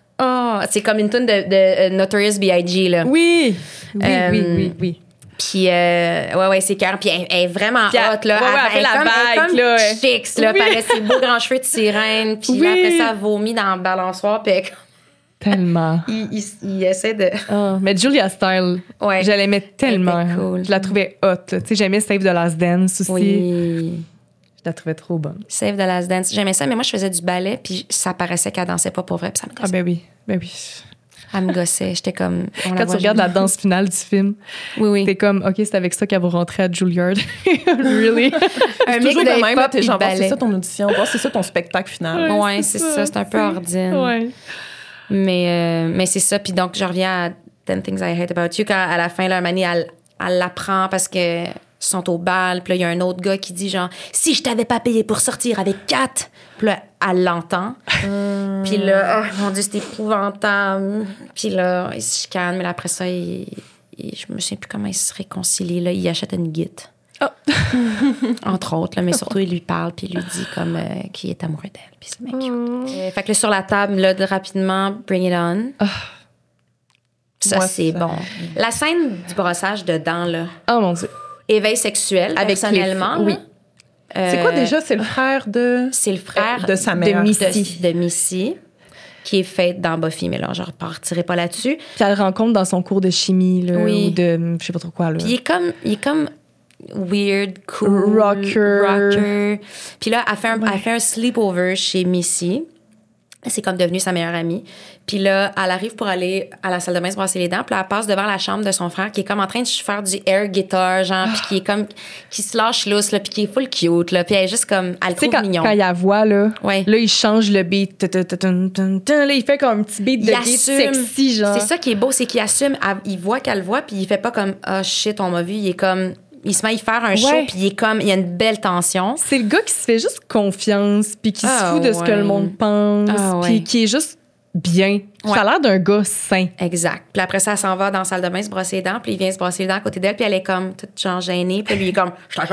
Ah! C'est comme une tune de, de euh, Notorious B I G, là. Oui! Oui, Euh, oui, oui, oui. Puis, euh, ouais, ouais, c'est cœur. Puis, elle, elle est vraiment Puis elle- hot, là. ouais, ouais, elle fait la comme, elle est vague, comme là. chicks, là. Oui. Puis, elle a ses beaux grands cheveux de sirène. Puis, là, Oui. après ça, elle vomit dans le balançoire. Puis, elle- Tellement. il, il, il essaie de. Ah, mais Julia Stiles, Ouais. je l'aimais tellement. Elle était cool. Je la trouvais hot. là. Tu sais, j'aimais Save the Last Dance aussi. Oui. Je la trouvais trop bonne. Save the Last Dance. J'aimais ça, mais moi, je faisais du ballet. Puis, ça paraissait qu'elle dansait pas pour vrai. Puis, ça me Ah gossait. ben oui. Ben oui. Elle me gossait. J'étais comme... on la Quand tu voit regardes jamais. la danse finale du film, Oui, oui. t'es comme, OK, c'est avec ça qu'elle va rentrer à Juilliard. Really? Un mix Toujours de de même, là, hip-hop t'es et genre, bon, c'est ballet. ça ton audition, bon, c'est ça ton spectacle final. Ouais, c'est ça. C'est un peu ordine. Ouais. Mais, euh, mais c'est ça. Puis donc, je reviens à ten Things I Hate About You. Quand à la fin, là, Mani, elle, elle l'apprend parce que sont au bal. Puis là, il y a un autre gars qui dit genre, si je t'avais pas payé pour sortir avec Kat. Puis là, elle l'entend. Puis là, oh mon Dieu, c'est épouvantable. Puis là, il se chicane. Mais là, après ça, il, il- je me souviens plus comment il se réconcilie. Là, il achète une guitare. Entre autres, là, mais surtout, il lui parle, puis il lui dit comme euh, qu'il est amoureux d'elle. Puis c'est bien cute. Euh, fait que là, sur la table, là, de- rapidement, Bring It On. Ça, Moi, c'est ça- bon. La scène du brossage dedans, là, Oh mon Dieu. éveil sexuel, Avec personnellement. Cliff, oui. là. Euh, C'est quoi déjà? C'est le frère de... C'est le frère de sa mère. de Missy. Missy, de Missy, qui est fait dans Buffy, mais là, je ne repartirai pas là-dessus. Puis elle le rencontre dans son cours de chimie, là, Oui. ou de, je sais pas trop quoi, là. Puis il est comme, il est comme weird, cool, Rocker. rocker. Puis là, elle fait, un, elle fait un sleepover chez Missy. C'est comme devenu sa meilleure amie. Puis là, elle arrive pour aller à la salle de bain se brasser les dents. Puis là, elle passe devant la chambre de son frère qui est comme en train de faire du air guitar, genre, puis qui est comme, qui se lâche lousse, là, puis qui est full cute, là. Puis elle est juste comme, elle le Tu sais, trouve quand, mignon. quand il y a la voix, là, Ouais. là, il change le beat. Tun, tun, tun, tun, tun, tun. Là, il fait comme un petit beat de Il beat assume. sexy, genre. C'est ça qui est beau, c'est qu'il assume, elle- il voit qu'elle voit, puis il fait pas comme, ah shit, on m'a vu. Il est comme, il se met à y faire un show, Ouais. puis il est comme, il y a une belle tension. C'est le gars qui se fait juste confiance, puis qui Ah, se fout de ce que ouais. le monde pense, Ah, ouais. puis qui est juste bien. Ouais. Ça a l'air d'un gars sain. Exact. Puis après ça, elle s'en va dans la salle de bain se brosser les dents, puis il vient se brosser les dents à côté d'elle, puis elle est comme toute genre gênée, puis lui il est comme Puis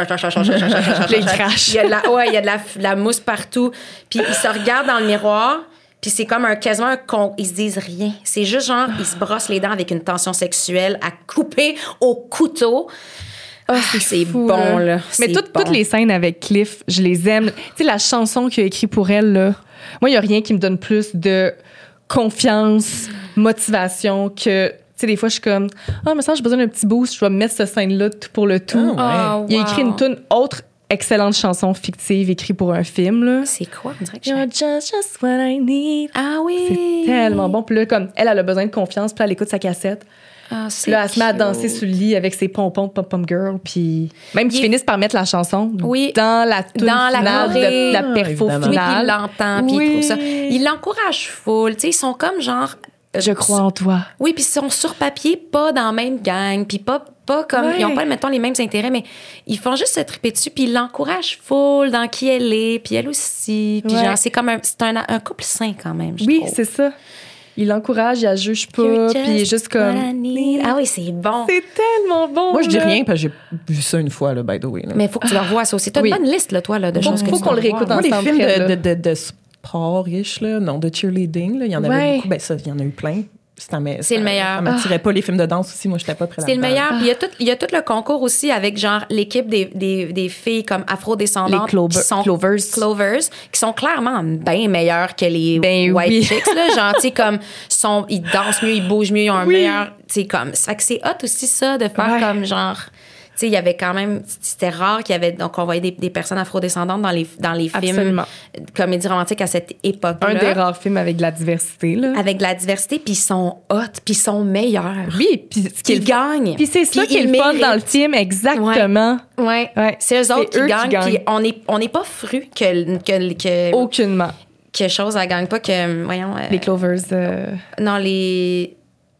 là, il crache. Il y a de la ouais, il y a de la, de la mousse partout, puis il se regarde dans le miroir, puis c'est comme un quasiment un con, ils se disent rien. C'est juste genre ils se brossent les dents avec une tension sexuelle à couper au couteau. Ah, c'est fou, bon là. Mais C'est toutes, bon. toutes les scènes avec Cliff, je les aime. Tu sais, la chanson qu'il a écrite pour elle, là, moi, il n'y a rien qui me donne plus de confiance, motivation que... Tu sais, des fois, je suis comme, ah, mais ça, j'ai besoin d'un petit boost, je vais mettre cette scène-là tout pour le tout. Ah, Il a wow. écrit une tune autre excellente chanson fictive écrite pour un film, là. C'est quoi? On dirait que je- You're just, just what I need. Ah oui. C'est tellement bon. Puis là, comme elle, elle a besoin de confiance, puis là, elle écoute sa cassette. Ah, Puis c'est là, elle se met à cute. danser sur le lit avec ses pompons Pom Pom Girl. Puis même qu'ils Il est- finissent par mettre la chanson Oui. dans la tune Dans la finale, choré. de la perfo Évidemment. Oui, puis il finale. l'entend, puis il Oui. trouve ça. Il l'encourage full. Tu sais, ils sont comme genre. euh, Je crois en toi. Oui, puis ils sont sur papier, pas dans la même gang, puis pas, pas comme. Ouais. Ils n'ont pas, mettons, les mêmes intérêts, mais ils font juste se triper dessus, puis ils l'encouragent full dans qui elle est, puis elle aussi. Puis Ouais. genre, c'est comme un, c'est un, un couple sain quand même, je Oui, trouve. c'est ça. Il l'encourage, il la juge pas, You're puis il est juste what I comme. need. Ah oui, c'est bon. C'est tellement bon. Moi, je dis là. rien parce que j'ai vu ça une fois, là, by the way. là. Mais il faut que tu le revoies, ça aussi. T'as Oui. une bonne liste, là, toi, là, de Faut- choses que faut tu qu'on dois le réécoute revoir. Moi, les ensemble, films Fred, de, là. de, de, de sport-ish, là, non, de cheerleading, là, il y en avait Ouais. beaucoup. Ben ça, il y en a eu plein. Ça m'a- C'est le ça- meilleur. Ça m'attirait pas les films de danse aussi. Moi, j'étais pas prête C'est le là-dedans. meilleur. Puis il y a tout, il y a tout le concours aussi avec genre l'équipe des, des, des filles comme afro-descendantes Les Clover- qui sont Clovers. Clovers, qui sont clairement bien meilleures que les Ben white oui. chicks là, genre tu sais comme sont ils dansent mieux, ils bougent mieux, ils ont un Oui. meilleur, tu sais comme ça fait que c'est hot aussi ça de faire Ouais. comme genre tu sais il y avait quand même c'était rare qu'il y avait donc on voyait des, des personnes afro-descendantes dans les dans les films Absolument. comédies romantiques à cette époque-là. Un des rares films avec de la diversité, là. Avec de la diversité, puis ils sont hot, puis ils sont meilleurs. Oui, puis ce qui est Ils le- gagnent. Puis c'est ça Puis qui est ils le fun dans le méritent. film, exactement. Ouais. Ouais. C'est eux autres C'est qui eux qui gagnent. gagnent. Puis on n'est on n'est pas fru que, que, que, Aucunement. que chose, elle gagne pas que. Voyons. euh, Les Clovers. euh, Non, les.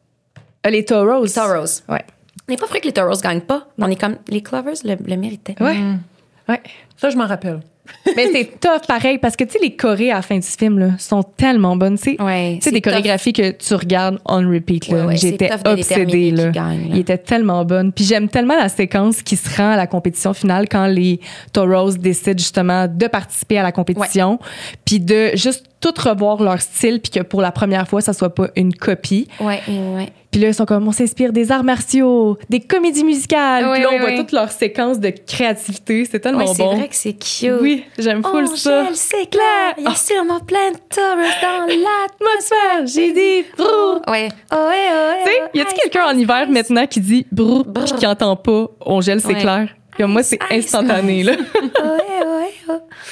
euh, les Toros. Les Toros. Ouais. On n'est pas fru que les Toros gagnent pas. On est comme. Les Clovers le, le méritaient. Ouais. Ouais. Ça, je m'en rappelle. Mais c'est tough pareil parce que tu sais les chorés à la fin du film là sont tellement bonnes, tu sais. Ouais, Tu sais c'est des tough. chorégraphies que tu regardes on repeat là. Ouais, ouais, c'est J'étais tough de obsédée déterminer là. qui gagne, là. Il était tellement bonne. Puis j'aime tellement la séquence qui se rend à la compétition finale quand les Toros décident justement de participer à la compétition, puis de juste tout revoir leur style puis que pour la première fois ça soit pas une copie. Ouais, ouais. Puis là, ils sont comme, on s'inspire des arts martiaux, des comédies musicales. Oui, puis là, on oui, voit oui. toute leur séquence de créativité. C'est tellement Ouais, c'est bon. vrai que c'est cute. Oui, j'aime full ça. Angèle, c'est clair. Il y a sûrement plein de Toros dans Atmosphère, j'ai dit brou. la. Ouais. Tu sais, y a-t-il quelqu'un en hiver maintenant qui dit brou, puis qui entend pas, on gèle, c'est Ouais. clair? Comme moi, c'est Ice, instantané, là. Ouais, ouais, ouais.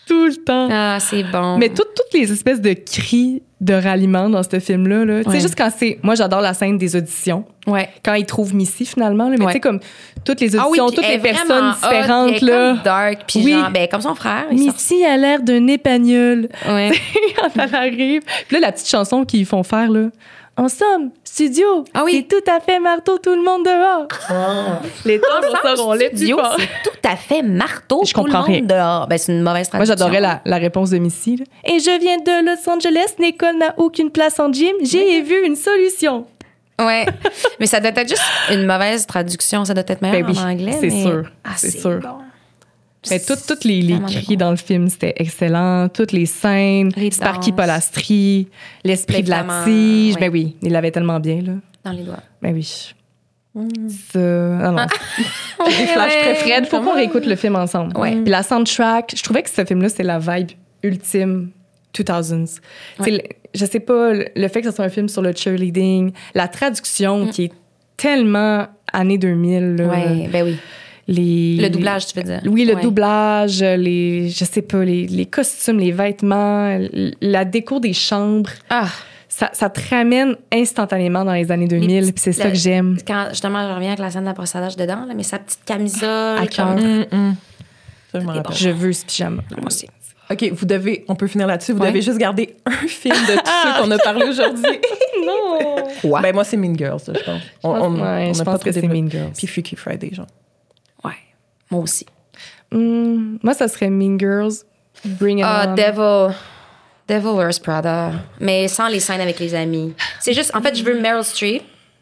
Tout le temps. Ah, c'est bon. Mais toutes, toutes les espèces de cris de ralliement dans ce film-là, là. Tu sais, Ouais. juste quand c'est... Moi, j'adore la scène des auditions. Ouais. Quand ils trouvent Missy, finalement. Là. Mais Ouais. tu sais, comme toutes les Ah oui, auditions, puis toutes elle les est personnes vraiment hot, différentes, puis elle est là. comme dark, puis Oui. genre, ben, comme son frère. il sort- Missy a l'air d'un épagnol. Ouais. Quand elle arrive. Puis là, la petite chanson qu'ils font faire, là. En somme, studio, Ah oui. c'est tout à fait marteau, tout le monde dehors. Les temps seront les plus Studio, forts. c'est tout à fait marteau. Je tout comprends le monde rien. dehors. Ben, c'est une mauvaise Moi, traduction. j'adorais la, la réponse de Missy. Là. Et je viens de Los Angeles, l'école n'a aucune place en gym. J'ai vu une solution. Ouais. Mais ça doit être juste une mauvaise traduction. Ça doit être meilleur Ben oui, en anglais. c'est mais- sûr, Ah, c'est sûr. bon. Mais toutes toutes les, les Vraiment cris bon. dans le film, c'était excellent. Toutes les scènes, Les Sparky danses. Polastri, l'esprit Les de la flamands, tige. ouais. Ben oui, il l'avait tellement bien, là. Dans les doigts. Ben oui. Ça... Ah non. Des flashs très Fred, faut qu'on réécoute le film ensemble. Ouais. Puis la soundtrack, je trouvais que ce film-là, c'est la vibe ultime deux mille. Tu sais, le- Je sais pas, le le fait que ce soit un film sur le cheerleading, la traduction qui est tellement années deux mille. Là, Ouais, ben oui. les, Le doublage, tu veux dire. Oui, le Ouais. doublage, les, je sais pas, les, les costumes, les vêtements, l- la déco des chambres. Ah, Ça, ça te ramène instantanément dans les années deux mille, petits- puis c'est ça le- que j'aime. quand justement, je reviens avec la scène d'approcessage dedans, là, mais sa petite camisole. À cœur. comme- Ça, je m'en C'est rappelle. Je veux ce pyjama. Moi aussi. OK, vous devez, on peut finir là-dessus. Vous Ouais. devez juste garder un film de tous ceux qu'on a parlé aujourd'hui. Non! Quoi? Ben, moi, c'est Mean Girls, ça, je pense. On, pense- on- ouais, on je a pense pas que trop c'est développé. Mean Girls. Puis Freaky Friday, genre. Ouais. Moi aussi. Hmm, moi, ça serait Mean Girls, Bring It Ah, On. Devil. Devil Wears Prada. Mais sans les scènes avec les amis. C'est juste, en fait, je veux Meryl Streep.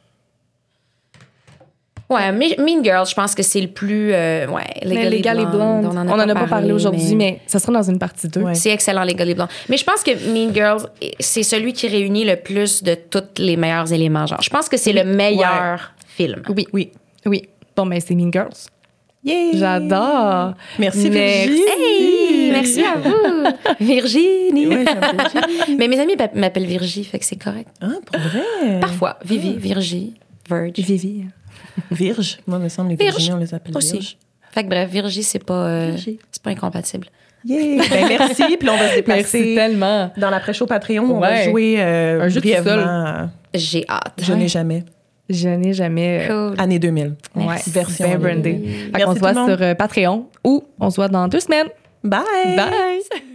Ouais, Me- Mean Girls, je pense que c'est le plus. euh, ouais, Mais Legally Légal et Blonde. Blonde. On en a pas parlé aujourd'hui, mais... ça sera dans une partie deux. Ouais. C'est excellent, Legally Blonde. Mais je pense que Mean Girls, c'est celui qui réunit le plus de tous les meilleurs éléments. Genre, je pense que c'est le meilleur film. Oui, Oui. oui. Bon, ben, c'est Mean Girls. Yay! J'adore. Merci, Merci. Virginie. Hey, merci à vous, Virginie. Ouais, ça me fait Virginie. Mais mes amis m'a- m'appellent Virgie, fait que c'est correct. Ah, pour vrai? Parfois, Vivi, Virgie, Virge. Vivi. Virge. Moi, il me semble, les Virge. Virginiens, on les appelle Aussi. Virge. Fait que bref, Virgie, c'est pas, euh, Virgie. c'est pas incompatible. Yay! Ben, merci. Puis on va se Merci déplacer tellement. dans l'après-show Patreon. On va Ouais. jouer euh, Un jeu tout brièvement. seul. à J'ai hâte. Je n'ai jamais. Je n'ai jamais... euh, Cool. Année deux mille. Ouais, Version bien année brandé. deux mille. Fait Merci qu'on se voit tout le monde. sur euh, Patreon ou on se voit dans deux semaines. Bye! Bye!